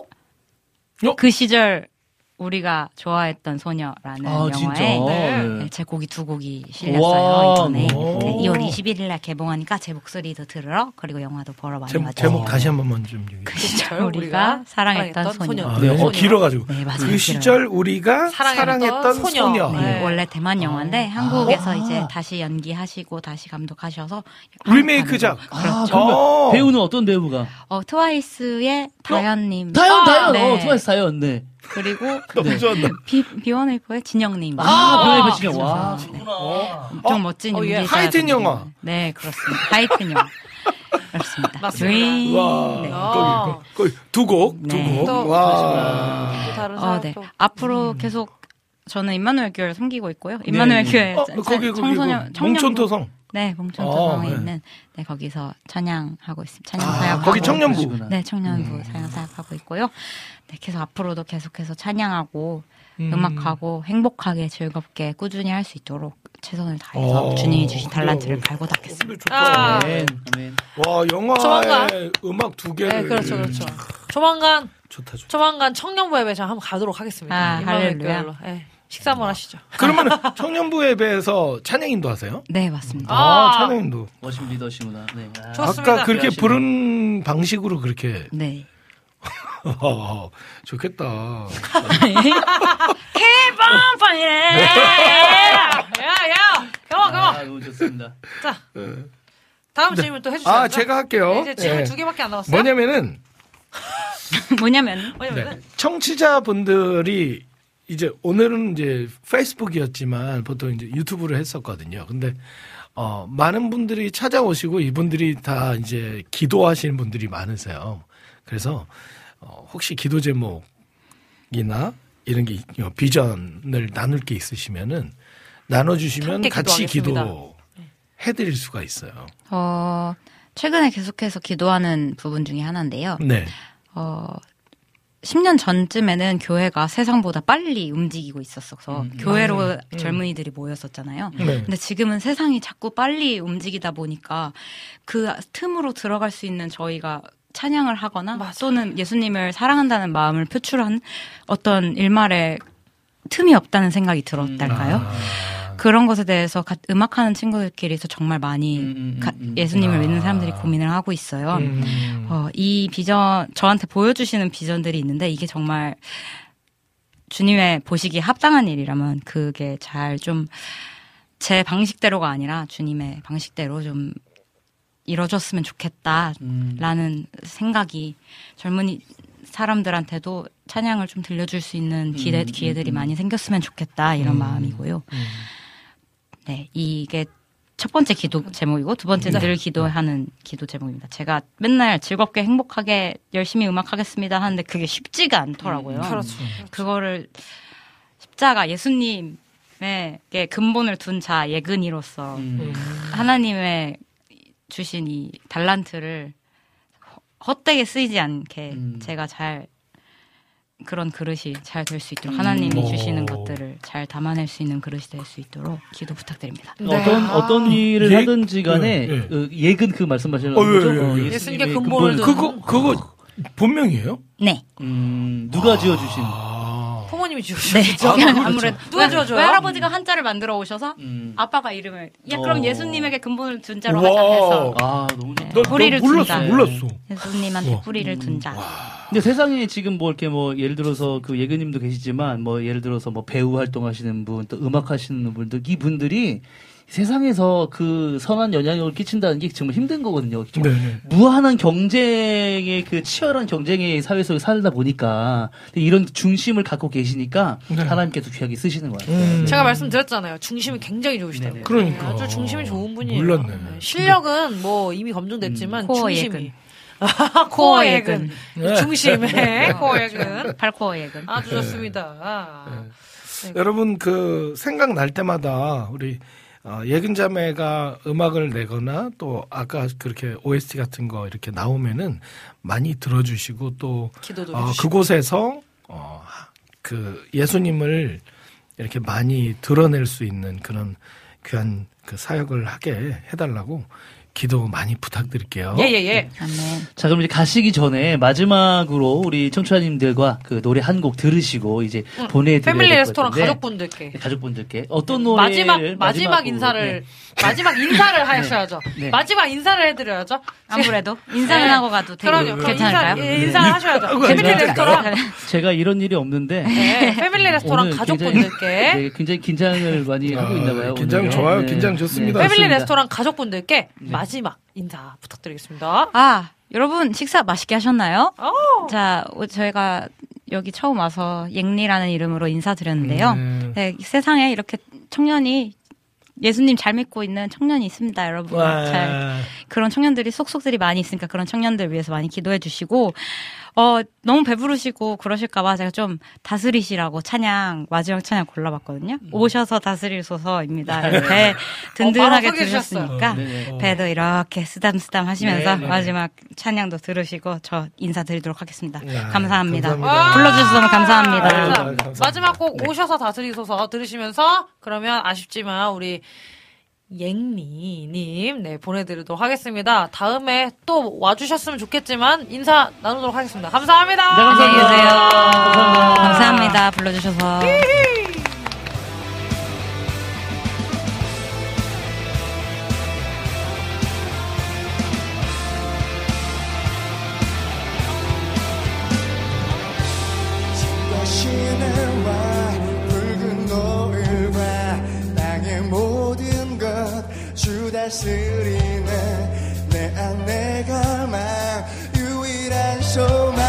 S10: 그 시절 우리가 좋아했던 소녀라는
S4: 아,
S10: 영화에
S4: 진짜?
S3: 네.
S10: 네, 제 곡이 두 곡이 실렸어요.
S4: 와,
S10: 이번에
S4: 오.
S10: 네, 이월 이십일일 날 개봉하니까 제 목소리도 들으러 그리고 영화도 보러 많이
S2: 제목,
S10: 와주세요.
S2: 제목 다시 한 번만 좀 얘기해.
S10: 그 시절 우리가 사랑했던 소녀.
S2: 아,
S4: 네,
S2: 네. 어, 길어가지고.
S10: 네, 맞아요.
S2: 그 시절 우리가
S3: 사랑했던
S2: 사랑했던,
S3: 소녀.
S2: 소녀.
S10: 네,
S3: 네.
S10: 원래 대만 영화인데 한국에서
S2: 아.
S10: 이제 다시 연기하시고 다시 감독하셔서
S2: 리메이크작.
S10: 한국 가는 거.
S4: 아,
S10: 그렇죠.
S4: 그러면
S2: 어.
S4: 배우는 어떤 배우가?
S10: 어, 트와이스의 다현님.
S4: 다현,
S10: 아,
S4: 다현,
S10: 네.
S4: 어, 트와이스 다현, 네.
S10: 그리고
S2: 너무
S4: 네.
S2: 좋아한다.
S10: 비, 비원웨이퍼의 진영님.
S4: 아,
S3: 아,
S4: 배우의 배치가, 와.
S10: 네.
S2: 어.
S10: 엄청
S2: 어?
S10: 멋진
S3: 어, 예.
S10: 연기자.
S2: 하이튼 영화.
S10: 네, 그렇습니다. 하이튼 영화. 그렇습니다.
S3: 맞습니다.
S10: 드림.
S2: 와.
S10: 네.
S3: 아.
S2: 거기, 거기 두 곡, 두
S10: 네.
S2: 곡.
S3: 또
S2: 와.
S3: 또 다른
S10: 어,
S3: 사람
S10: 네.
S3: 또
S10: 앞으로
S2: 음.
S10: 계속 저는 임마누엘 교회를 섬기고 있고요. 임마누엘
S4: 네.
S10: 교회
S2: 어,
S10: 짜-
S2: 거기, 거기,
S10: 청소년
S2: 그 몽촌토성.
S10: 네, 몽촌토성에
S2: 아, 네.
S10: 있는 네, 거기서 찬양하고 있습니다. 찬양
S2: 아,
S10: 사역하고
S2: 거기 청년부.
S4: 그러시구나.
S10: 네, 청년부
S2: 음.
S10: 찬양 사역하고 있고요. 네, 계속 앞으로도 계속해서 찬양하고
S2: 음.
S10: 음. 악하고 행복하게 즐겁게 꾸준히 할 수 있도록 최선을 다해서
S2: 어,
S10: 주님이 주신
S2: 그래요.
S10: 달란트를 갈고 닦겠습니다.
S2: 근데 좋다.
S3: 아.
S4: 아멘, 아멘.
S2: 와, 영화에
S3: 조만간.
S2: 음악 두 개를.
S3: 네, 그렇죠, 그렇죠. 조만간
S2: 좋다, 좋다.
S3: 조만간 청년부 예배장 한번 가도록 하겠습니다.
S10: 아,
S3: 임마누엘
S10: 할렐루야.
S3: 교회로. 네, 식사 한번 하시죠.
S2: 그러면 청년부 예배에서 찬양인도 하세요?
S10: 네, 맞습니다.
S2: 아,
S3: 아.
S2: 찬양인도.
S4: 멋진 리더시구나. 네. 아.
S3: 좋습니다.
S2: 아까 그렇게
S4: 하시네.
S2: 부른 방식으로 그렇게.
S10: 네.
S2: 어, 좋겠다.
S10: 개방방이래.
S3: 야, 야, 경아, 경아.
S4: 아, 너무 좋습니다.
S3: 자,
S2: 네.
S3: 다음 질문 또 해주세요.
S2: 아, 제가 할게요.
S3: 이제 질문
S2: 네.
S3: 두 개밖에 안 남았어요.
S2: 뭐냐면은,
S10: 뭐냐면
S3: 뭐냐면
S2: 네. 청취자분들이 이제 오늘은 이제 페이스북이었지만 보통 이제 유튜브를 했었거든요. 근데 어 많은 분들이 찾아오시고 이분들이 다 이제 기도하시는 분들이 많으세요. 그래서 어 혹시 기도 제목이나 이런 게 비전을 나눌 게 있으시면은 나눠주시면 같이
S3: 기도하겠습니다.
S2: 기도해드릴 수가 있어요.
S10: 어, 최근에 계속해서 기도하는 부분 중에 하나인데요.
S2: 네.
S10: 어, 십 년 전쯤에는 교회가 세상보다 빨리 움직이고 있었어서
S2: 음,
S10: 교회로
S2: 음.
S10: 젊은이들이 모였었잖아요.
S2: 네.
S10: 근데 지금은 세상이 자꾸 빨리 움직이다 보니까 그 틈으로 들어갈 수 있는 저희가 찬양을 하거나
S3: 맞아요.
S10: 또는 예수님을 사랑한다는 마음을 표출한 어떤 일말의 틈이 없다는 생각이 들었달까요?
S2: 아.
S10: 그런 것에 대해서 가- 음악하는 친구들끼리서 정말 많이
S4: 음, 음,
S10: 가-
S4: 음.
S10: 예수님을
S2: 아.
S10: 믿는 사람들이 고민을 하고 있어요.
S2: 음.
S10: 어, 이 비전, 저한테 보여주시는 비전들이 있는데 이게 정말 주님의 보시기에 합당한 일이라면 그게 잘 좀 제 방식대로가 아니라 주님의 방식대로 좀 이뤄졌으면 좋겠다라는
S4: 음.
S10: 생각이 젊은이 사람들한테도 찬양을 좀 들려줄 수 있는 기대,
S4: 음,
S10: 기회들이
S4: 음, 음.
S10: 많이 생겼으면 좋겠다 이런
S2: 음.
S10: 마음이고요.
S2: 음.
S10: 네, 이게 첫 번째 기도 제목이고 두 번째는
S2: 네.
S10: 늘 기도하는 기도 제목입니다. 제가 맨날 즐겁게 행복하게 열심히 음악하겠습니다 하는데 그게 쉽지가 않더라고요.
S3: 음, 그렇죠.
S10: 그거를 십자가 예수님에게 근본을 둔 자 예근이로서
S4: 음.
S10: 하나님의 주신 이 달란트를 헛되게 쓰이지 않게
S4: 음.
S10: 제가 잘 그런 그릇이 잘 될 수 있도록 하나님이
S2: 오.
S10: 주시는 것들을 잘 담아낼 수 있는 그릇이 될 수 있도록 기도 부탁드립니다.
S4: 어떤
S3: 아.
S4: 어떤 일을
S2: 예-
S4: 하든지 간에
S2: 예, 예.
S4: 그 예근 그 말씀하시는
S2: 어,
S4: 거죠?
S2: 예, 예,
S4: 어,
S2: 예.
S3: 예수님께
S4: 예수님의
S3: 근본을
S4: 근본을-
S3: 둔-
S2: 그거 그거 본명이에요?
S10: 네.
S4: 음, 누가 지어주신?
S2: 아.
S3: 부모님이
S10: 네.
S3: 지으셨죠.
S10: 아무래도
S3: 누가 지어줘요?
S10: 외할아버지가 한자를 만들어 오셔서
S4: 음.
S10: 아빠가 이름을 야 그럼
S4: 어.
S10: 예수님에게 근본을 둔 자로
S2: 와.
S10: 하자 해서
S4: 아 너무 좋다.
S2: 나, 나
S10: 뿌리를
S2: 몰랐어,
S10: 둔다.
S2: 몰랐어.
S10: 예수님한테
S2: 와.
S10: 뿌리를 둔 자.
S4: 근데 세상에 지금 뭐 이렇게 뭐 예를 들어서 그 예근님도 계시지만 뭐 예를 들어서 뭐 배우 활동하시는 분 또 음악 하시는 분들 이 분들이 세상에서 그 선한 영향력을 끼친다는 게 정말 힘든 거거든요. 좀
S2: 네.
S4: 무한한 경쟁의 그 치열한 경쟁의 사회 속에 살다 보니까 이런 중심을 갖고 계시니까
S2: 네.
S4: 하나님께서 귀하게 쓰시는 것 같아요.
S2: 음.
S3: 제가 말씀드렸잖아요. 중심이 굉장히 좋으시다고.
S2: 그러니까.
S3: 아주 중심이 좋은 분이에요.
S2: 몰랐네.
S3: 네. 실력은 뭐 이미 검증됐지만
S10: 코어
S3: 중심이.
S10: 예근.
S3: 코어 예근.
S2: 네.
S3: 중심의 코어 예근.
S10: 발코어 예근.
S3: 아주 좋습니다.
S2: 네. 여러분 그 생각날 때마다 우리 어, 예근자매가 음악을 내거나 또 아까 그렇게 오에스티 같은 거 이렇게 나오면은 많이 들어주시고 또
S3: 기도도
S2: 어,
S3: 해주시고.
S2: 그곳에서 어, 그 예수님을 이렇게 많이 드러낼 수 있는 그런 귀한 그 사역을 하게 해달라고 기도 많이 부탁드릴게요.
S3: 예예예.
S10: 아멘.
S4: 자, 그럼 이제 가시기 전에 마지막으로 우리 청취자님들과 그 노래 한 곡 들으시고 이제
S3: 응.
S4: 보내드려야
S3: 패밀리
S4: 될
S3: 레스토랑
S4: 것 같은데
S3: 가족분들께
S4: 가족분들께 어떤 노래를
S3: 마지막 마지막
S4: 마지막으로,
S3: 인사를
S4: 네.
S3: 마지막 인사를 하셔야죠.
S4: 네.
S3: 마지막 인사를 해드려야죠.
S10: 아무래도 인사는
S3: 네.
S10: 하고 가도 되게
S3: 그럼요. 그럼
S10: 괜찮을까요?
S3: 인사, 예, 인사를 하셔야죠. 패밀리
S4: 제가-
S3: 레스토랑
S4: 제가 이런 일이 없는데
S3: 네, 패밀리 레스토랑
S4: 오늘
S3: 가족분들께
S4: 굉장히, 네, 굉장히 긴장을 많이 하고 있나 봐요.
S2: 긴장
S4: 오늘요.
S2: 좋아요.
S4: 네.
S2: 긴장 좋습니다.
S3: 패밀리
S4: 맞습니다.
S3: 레스토랑 가족분들께 마지막 인사 부탁드리겠습니다.
S10: 아, 여러분 식사 맛있게 하셨나요?
S3: 오.
S10: 자, 오- 저희가 여기 처음 와서 앵리라는 이름으로 인사드렸는데요.
S2: 음.
S10: 네, 세상에 이렇게 청년이 예수님 잘 믿고 있는 청년이 있습니다, 여러분.
S2: 와.
S10: 잘 그런 청년들이 속속들이 많이 있으니까 그런 청년들 위해서 많이 기도해 주시고 어 너무 배부르시고 그러실까봐 제가 좀 다스리시라고 찬양 마지막 찬양 골라봤거든요. 오셔서 다스리소서입니다. 배 든든하게
S3: 어, 바로 소개해주셨어요.
S10: 들으셨으니까
S2: 어, 네네.
S10: 배도 이렇게 쓰담쓰담 하시면서
S4: 네, 네.
S10: 마지막 찬양도 들으시고 저 인사드리도록 하겠습니다.
S2: 야,
S10: 감사합니다.
S2: 감사합니다.
S10: 불러주셔서 너무 감사합니다.
S2: 아유,
S3: 자,
S2: 아유, 감사합니다.
S3: 마지막 곡 오셔서 다스리소서 들으시면서 그러면 아쉽지만 우리 앵리님 네 보내드리도록 하겠습니다. 다음에 또 와주셨으면 좋겠지만 인사 나누도록 하겠습니다. 감사합니다.
S4: 네,
S10: 안녕히 계세요.
S4: 감사합니다.
S10: 감사합니다. 불러주셔서.
S8: 시내와 붉은 노을과 땅의 모든 것 주 다스리네 내 안에 갈망 유일한 소망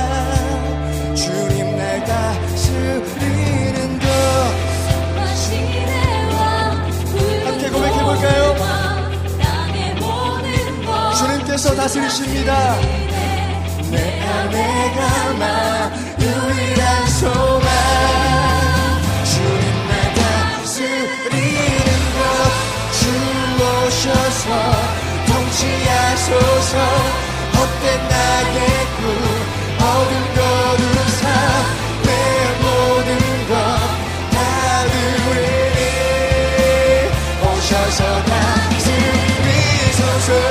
S8: 주님 날 다스리는 것 함께 고백해볼까요? 주님께서 다스리십니다 내 안에 갈망 유일한 소망 주님 날 다스리네 나의 꿈 어둠 거두사 내 모든 것 다 드리니 오셔서 다스리소서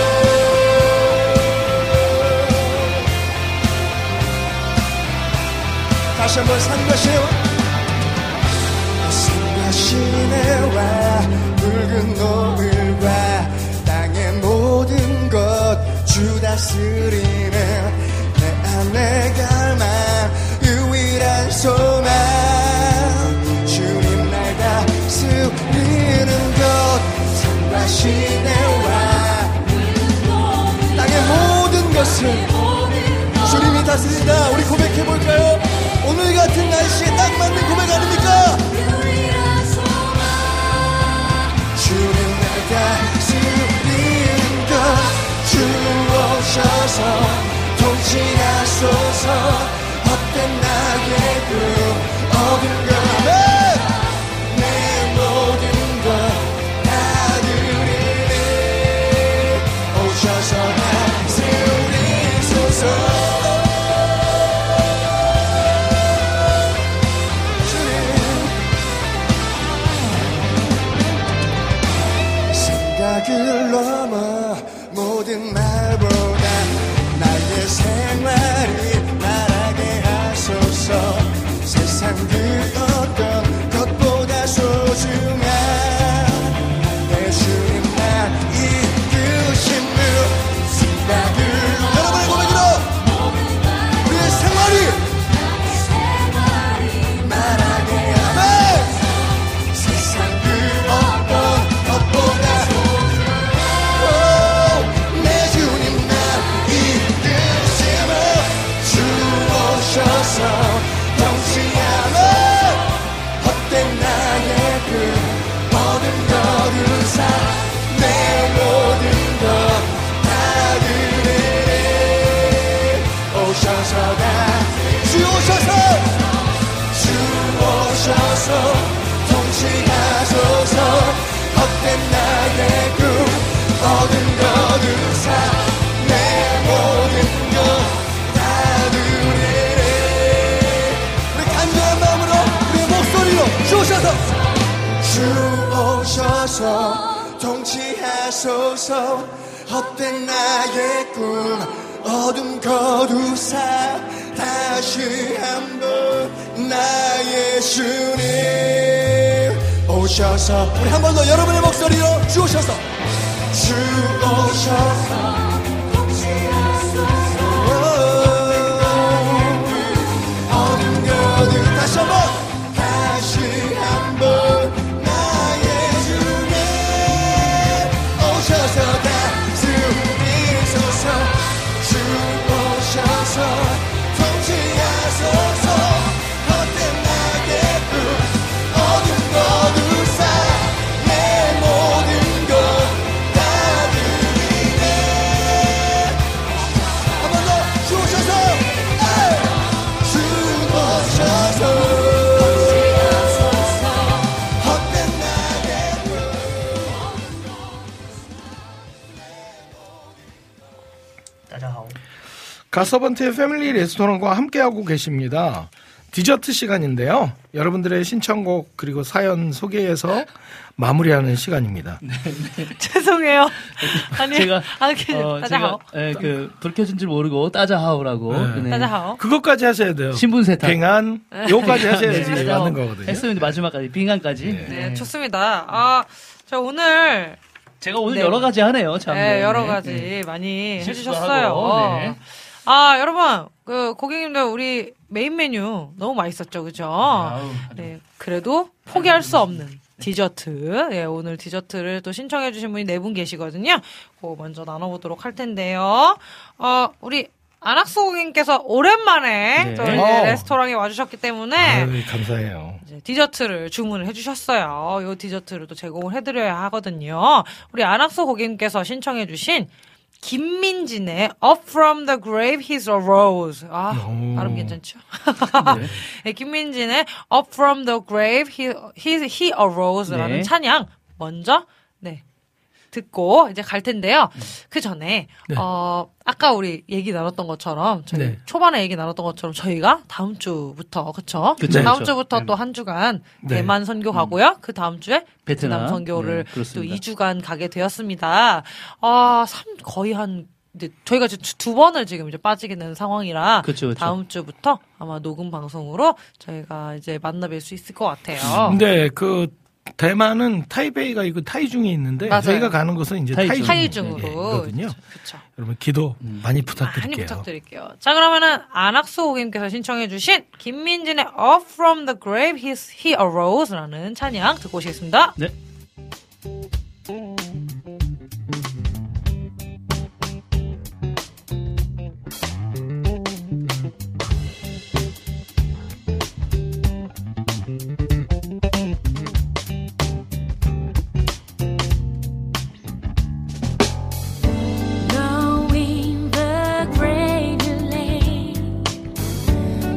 S8: 다시 한번 산과 시내와 산과 시내와 붉은 노을과 땅의 모든 것 주 다스리는 내 안에 갈망 유일한 소망 주님 날 다스리는 것 산과 시내와 땅의 모든 것을 주님이 다스린다. 우리 고백해볼까요? 오늘 같은 날씨에 딱 맞는 고백 아닙니까? 주님 날 다스리는 것 주 오셔서 통치하소서 헛된 나의 꿈 어둠 가운데 내 모든 것 다 드리니 오셔서 다스리소서 생각을 넘어 모든 말보다 나의 생활이 나라게 하소서 세상 그 어떤 것보다 소중한 내 주님 날 이끄신 그 생각을 여러분의 고백으로 우리의 생활이 나라게 하네 세상 그 어떤 것보다 통치하며 헛된 나의 그 모든 거두사 내 모든 것 다 드리니 오셔서 다 주 오셔서 주 오셔서 통치하소서 헛된 나의 그 모든 거두사 내 모든 것 주 오셔서 주 오셔서 통치하소서 헛된 나의 꿈 어둠 거두사 다시 한번 나의 주님 오셔서 우리 한 번 더 여러분의 목소리로 주 오셔서 주 오셔서 통치하소서 어둠 거두 다시 한번 다시 한번 나의 주님 오셔서 다스리소서 주 오셔서 통치하소서 헛된 나의 꿈 어둠 거두사 내 모든 것 다 드리네 한 번 더 주 오셔서 주 오셔서
S2: 가서번트의 패밀리 레스토랑과 함께하고 계십니다. 디저트 시간인데요. 여러분들의 신청곡 그리고 사연 소개해서 마무리하는 시간입니다.
S4: 네, 네.
S3: 죄송해요. 아니,
S4: 제가
S3: 아니,
S4: 어,
S3: 따자하오.
S4: 제가 예, 그 불 켜진 줄 모르고 따자하오라고.
S2: 네.
S4: 네.
S3: 따자하오.
S2: 그것까지 하셔야 돼요.
S4: 신분 세탁.
S2: 빙한 요까지 하셔야지
S4: 네,
S2: 맞는 거거든요.
S4: 했으면 마지막까지 빙한까지.
S3: 네,
S4: 네.
S3: 좋습니다. 아, 저 오늘
S4: 제가 오늘
S3: 네.
S4: 여러 가지 하네요. 참.
S3: 네, 여러
S4: 네.
S3: 가지
S4: 네.
S3: 많이
S4: 실수도
S3: 해주셨어요.
S4: 하고, 네.
S3: 아, 여러분, 그, 고객님들, 우리 메인 메뉴 너무 맛있었죠, 그죠?
S4: 아우.
S3: 네, 그래도 포기할 수 없는 디저트. 예, 오늘 디저트를 또 신청해주신 분이 네 분 계시거든요. 그거 먼저 나눠보도록 할 텐데요. 어, 우리, 안학수 고객님께서 오랜만에
S2: 네.
S3: 저희
S2: 어.
S3: 레스토랑에 와주셨기 때문에
S2: 아유, 감사해요.
S3: 이제 디저트를 주문을 해주셨어요. 요 디저트를 또 제공을 해드려야 하거든요. 우리 안학수 고객님께서 신청해주신 김민진의 Up from the Grave He's a Rose. 아,
S2: 오.
S3: 발음 괜찮죠?
S2: 네.
S3: 네, 김민진의 Up from the Grave He, he, he a Rose라는
S4: 네.
S3: 찬양 먼저 네 듣고 이제 갈 텐데요.
S2: 음.
S3: 그 전에
S2: 네.
S3: 어 아까 우리 얘기 나눴던 것처럼 저희
S2: 네.
S3: 초반에 얘기 나눴던 것처럼 저희가 다음 주부터 그쵸?
S2: 그쵸,
S3: 다음
S2: 그쵸.
S3: 주부터
S2: 네.
S3: 또 한 주간
S2: 네.
S3: 대만 선교 가고요. 그 다음 주에 베트남,
S4: 베트남.
S3: 선교를
S4: 네,
S3: 또
S4: 그렇습니다.
S3: 이 주간 가게 되었습니다. 아, 삼 거의 한 이제 저희가 지금 두 번을 지금 이제 빠지게 되는 상황이라
S4: 그쵸, 그쵸.
S3: 다음 주부터 아마 녹음 방송으로 저희가 이제 만나뵐 수 있을 것 같아요.
S2: 근데 그 대만은 타이베이가 이거 타이중에 있는데
S3: 맞아요.
S2: 저희가 가는 곳은 이제
S4: 타이중.
S2: 타이중.
S3: 타이중으로
S2: 거든요.
S3: 그렇죠.
S2: 여러분 기도 많이
S3: 많이
S2: 부탁드릴게요.
S3: 부탁드릴게요. 자, 그러면은 안학수 호님께서 신청해주신 김민진의 Up from the Grave He's, He Arose라는 찬양 듣고 오시겠습니다.
S4: 네.
S13: Knowing the grave you lay,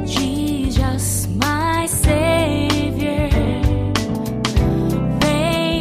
S13: Jesus, my Savior,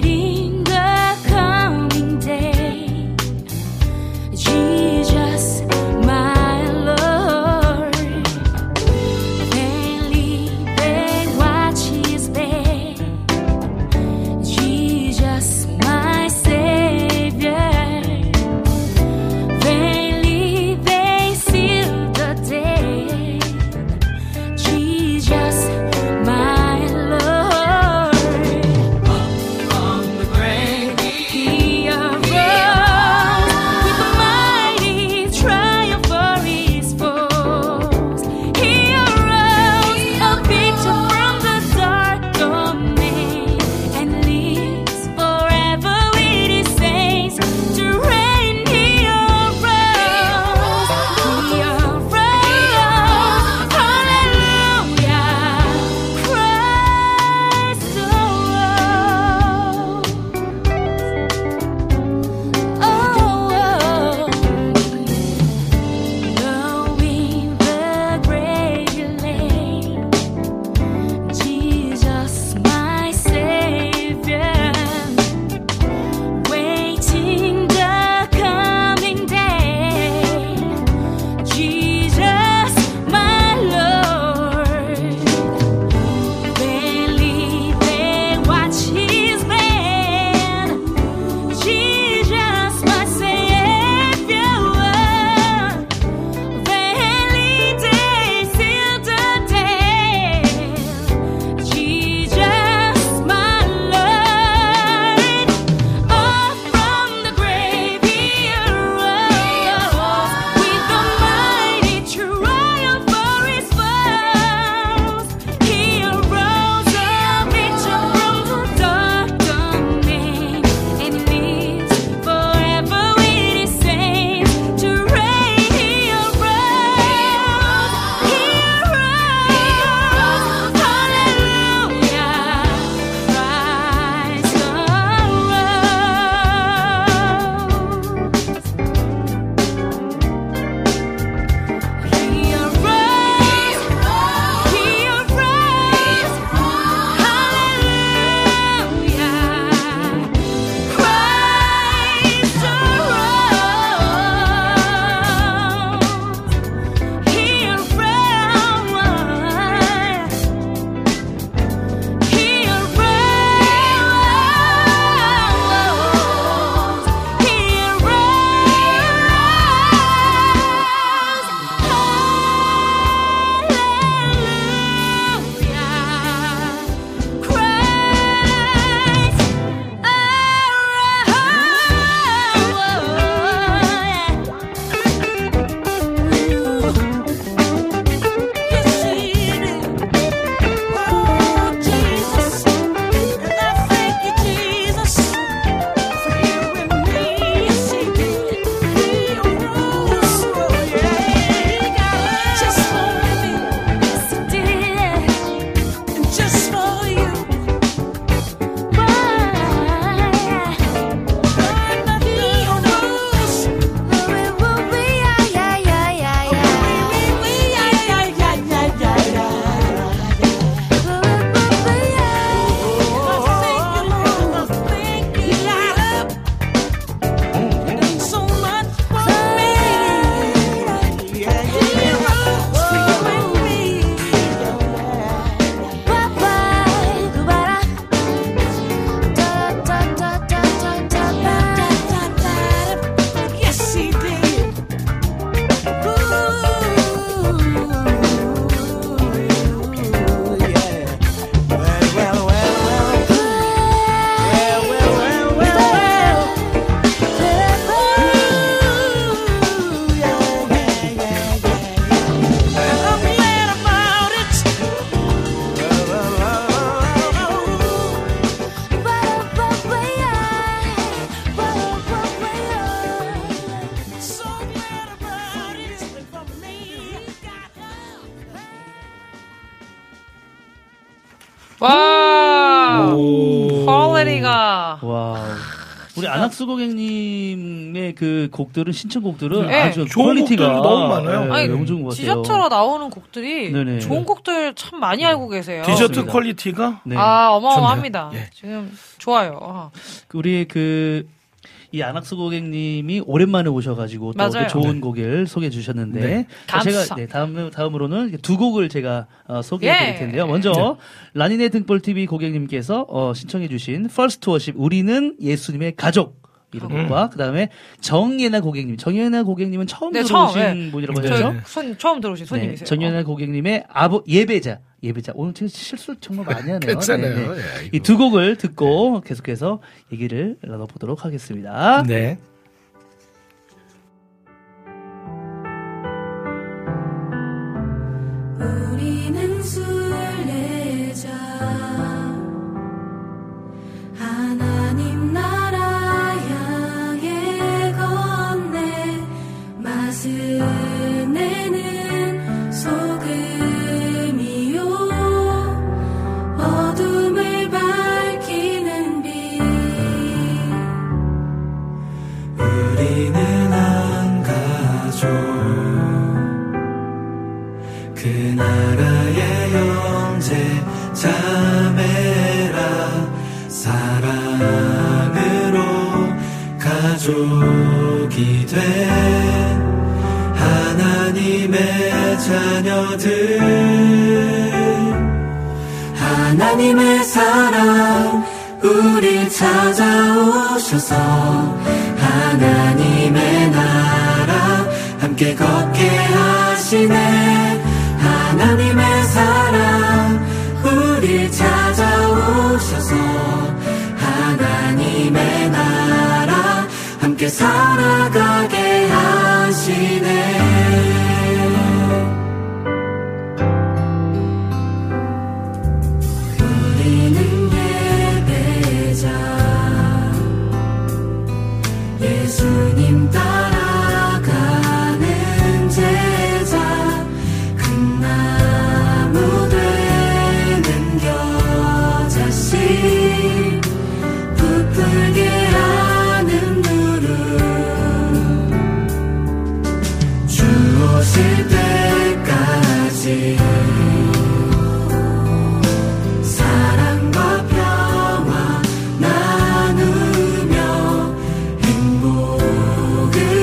S3: 소리가.
S4: 와. 우리 안학수 고객님의 그 곡들은 신청곡들은
S3: 네.
S4: 아주
S2: 좋은
S4: 퀄리티가
S2: 곡들 너무 많아요.
S4: 네,
S3: 아니,
S4: 너무 좋은 것 같아요.
S3: 디저트로 나오는 곡들이
S4: 네네.
S3: 좋은 곡들 참 많이 알고 계세요.
S2: 디저트
S4: 맞습니다.
S2: 퀄리티가
S4: 네.
S3: 아, 어마어마합니다.
S2: 좋네요. 예.
S3: 지금 좋아요. 아.
S4: 우리 그 이 안학수 고객님이 오랜만에 오셔가지고 또
S3: 맞아요.
S4: 좋은
S2: 네.
S4: 곡을 소개해 주셨는데
S2: 네.
S4: 자, 제가
S3: 감사.
S4: 네, 다음 다음으로는 두 곡을 제가 어, 소개해 드릴
S3: 예.
S4: 텐데요. 먼저
S2: 네.
S4: 라니네 등불 티비 고객님께서 어, 신청해 주신 First Worship 우리는 예수님의 가족 이런
S2: 음.
S4: 곡과 그다음에 정예나 고객님 정예나 고객님은 처음
S3: 네,
S4: 들어오신
S3: 처음, 네.
S4: 분이라고
S2: 네.
S3: 저희
S4: 하죠.
S3: 손, 처음 들어오신
S4: 네,
S3: 손님이세요.
S4: 정연아 고객님의 아버 예배자 예배자 오늘 제가 실수를 정말 많이 하네요.
S2: 괜찮아요.
S4: 네, 네.
S2: 예,
S4: 이 두 곡을 듣고 계속해서 얘기를 나눠보도록 하겠습니다.
S2: 네.
S13: 우리는 순례자 하나님 나라 향해 건네 맛을 내는 소금이요 어둠을 밝히는 빛
S5: 우리는 한 가족 그 나라의 형제 자매라 사랑으로 가족이 된 하나님의 자녀들 하나님의 사랑 우리 찾아오셔서 하나님의 나라 함께 걷게 하시네 하나님의 사랑 우리 찾아오셔서 하나님의 나라 함께 살아가게 하시네 우리는 예배자 예수님 따라가는 제자 금나무 되는 겨자씨 부풀게 하는 누룩 주 오실 때까지 사랑과 평화 나누며 행복을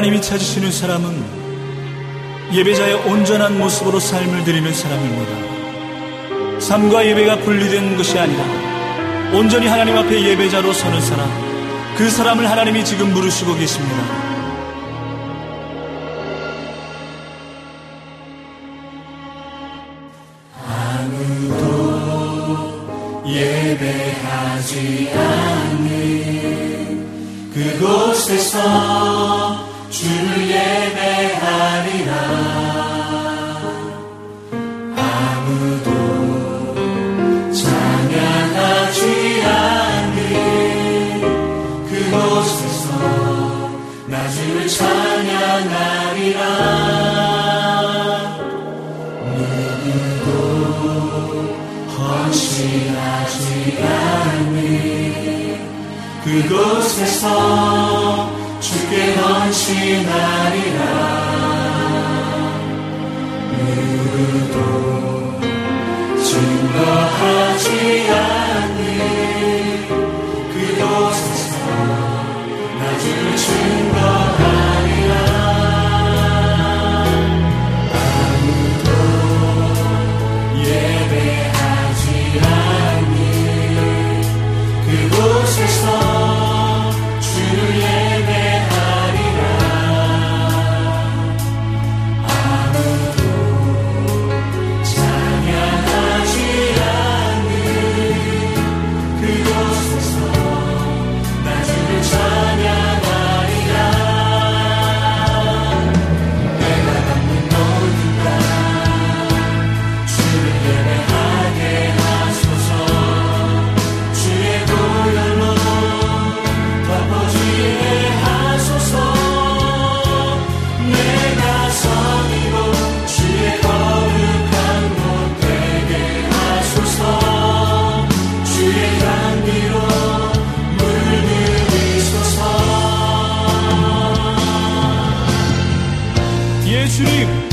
S5: 하나님이 찾으시는 사람은 예배자의 온전한 모습으로 삶을 드리는 사람입니다. 삶과 예배가 분리된 것이 아니라 온전히 하나님 앞에 예배자로 서는 사람, 그 사람을 하나님이 지금 부르시고 계십니다.
S8: 아무도 예배하지 않는 그곳에서 주를 예배하리라. 아무도 찬양하지 않는 그곳에서 나 주를 찬양하리라. 누구도 헌신하지 않는 그곳에서 주께 헌신하리라. 누구도 증거하지 않는 그곳에서 나 주를 증거하리라. 아무도 예배하지 않는 그곳에서 주를 예배하리라. 아무도 찬양하지 않는 그곳에서 나 주를 찬양하리라. 내가 갖는 모든 것 주를 예배하게 하소서. 주의 보혈로 덮어지게 하소서. 내가 섬기고 주의 거룩한 곳 되게 하소서. 주의 향기로 물들이소서.
S5: 예, 주님,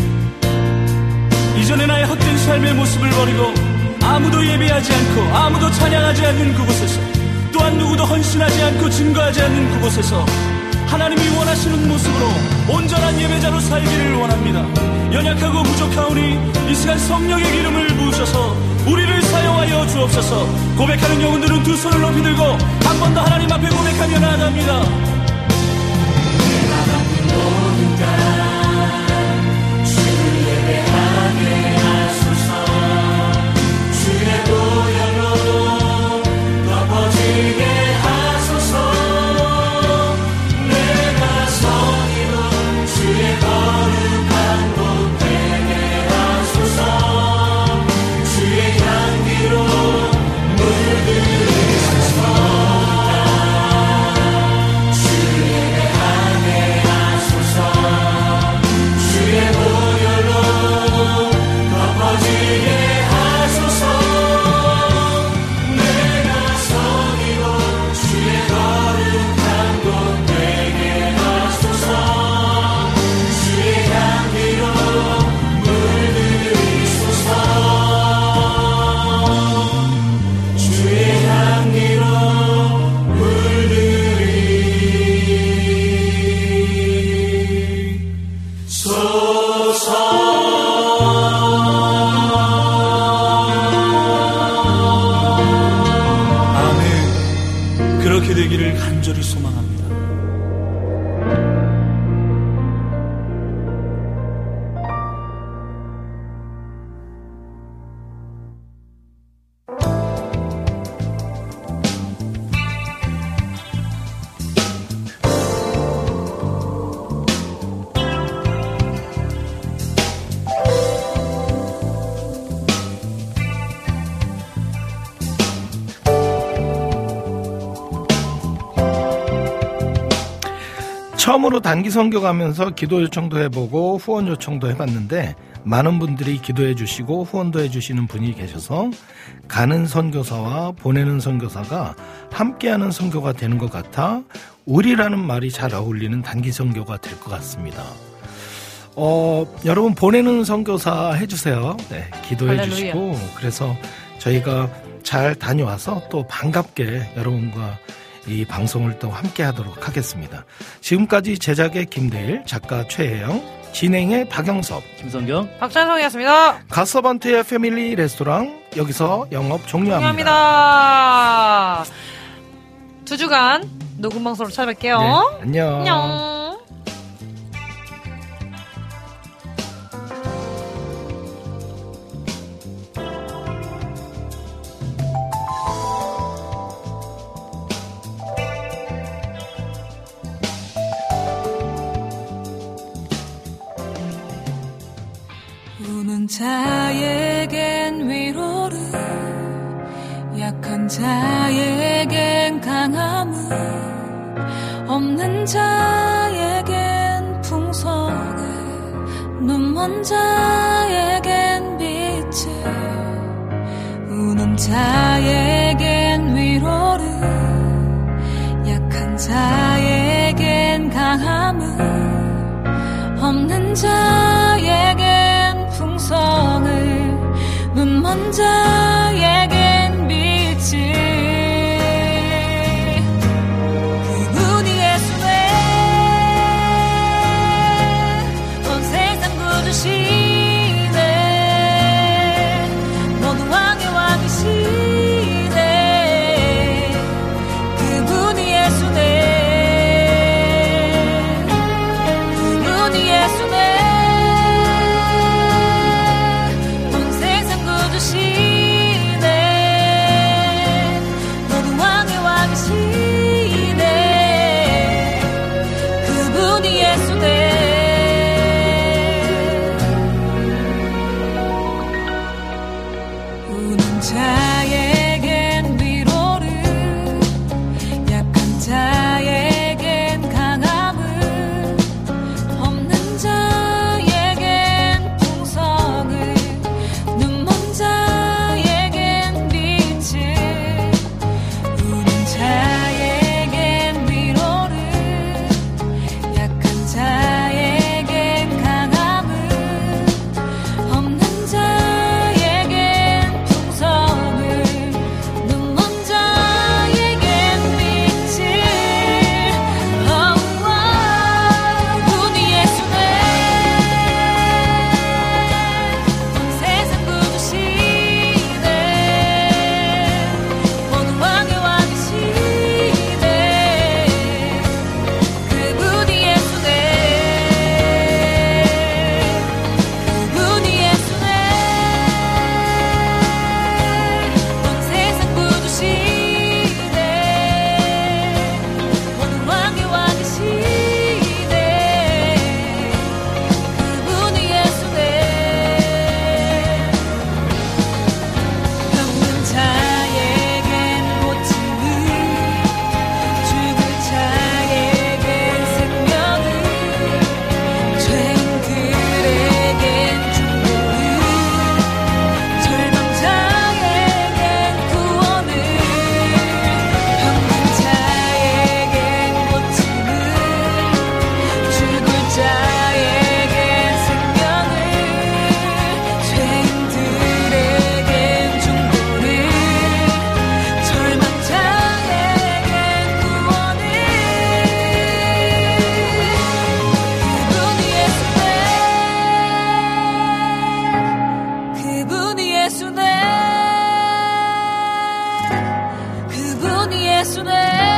S5: 이전에 나의 헛된 삶의 모습을 버리고 아무도 예배하지 않고 아무도 찬양하지 않는 그곳에서, 또한 누구도 헌신하지 않고 증거하지 않는 그곳에서 하나님이 원하시는 모습으로 온전한 예배자로 살기를 원합니다. 연약하고 부족하오니 이 시간 성령의 기름을 부으셔서 우리를 사용하여 주옵소서. 고백하는 영혼들은 두 손을 높이 들고 한 번 더 하나님 앞에 고백하며 나아갑니다.
S8: 내가 갖는 모든 것 주를 예배하게 하소서. 주의 보혈로 덮어지게 하소서. 내가 섬기고 주의 거룩한 곳 되게 하소서. 주의 향기로 물들이소서. 주를 예배하게 하소서. 주의 보혈로 덮어지게 하소서. 내가 섬기고 주의 거룩한 곳 되게 하소서. 주의 향기로 물들이소서. 주의 향기로 물들이소서.
S5: 아멘. 그렇게 되기를 간절히 소망합니다.
S2: 처음으로 단기 선교 가면서 기도 요청도 해보고 후원 요청도 해봤는데 많은 분들이 기도해 주시고 후원도 해주시는 분이 계셔서 가는 선교사와 보내는 선교사가 함께하는 선교가 되는 것 같아 우리라는 말이 잘 어울리는 단기 선교가 될 것 같습니다. 어, 여러분 보내는 선교사 해주세요. 네, 기도해 할렐루야. 주시고 그래서 저희가 잘 다녀와서 또 반갑게 여러분과 이 방송을 또 함께 하도록 하겠습니다. 지금까지 제작의 김대일, 작가 최혜영, 진행의 박영섭,
S4: 김성경,
S3: 박찬성이었습니다.
S2: 갓서번트의 패밀리 레스토랑 여기서 영업 종료합니다.
S3: 종료합니다. 두 주간 녹음 방송으로 찾아뵐게요.
S2: 네, 안녕.
S3: 안녕.
S13: 우는 자에겐 위로를 약한 자에겐 강함을 없는 자에겐 풍성을 눈먼 자에겐 빛을 우는 자에겐 위로를 약한 자에겐 강함을 없는 자에겐 풍성을 눈먼 자에겐 빛을 그분이 예수네 온 세상 구주시네 모든 왕의 왕이시네 그분이 예수네 그분이 예수네 자에겐 위로를 약한 자에겐 강함을 없는 자에겐 풍성을 눈먼 자에겐 빛을 우는 자에겐 위로를 약한 자에겐 강함을 없는 자에겐 풍성을 눈먼 자에겐 빛을 그분이 예수네 온 세상 구주시네 모든 왕의 왕이시네 그분이 예수네 그분이 예수네 온 세상 구주시네 모든 왕의 왕이시네 그분이 예수네 병든 자에겐 고침을 죽을 자에겐 생명을 죄인들에겐 중보를 절망자에겐 구원을 병든 자에겐 고침을 죽을 자에겐 생명을 죄인들에겐 중보를 절망자에겐 구원을 그분이 예수네 그분이 예수네 그분이 예수네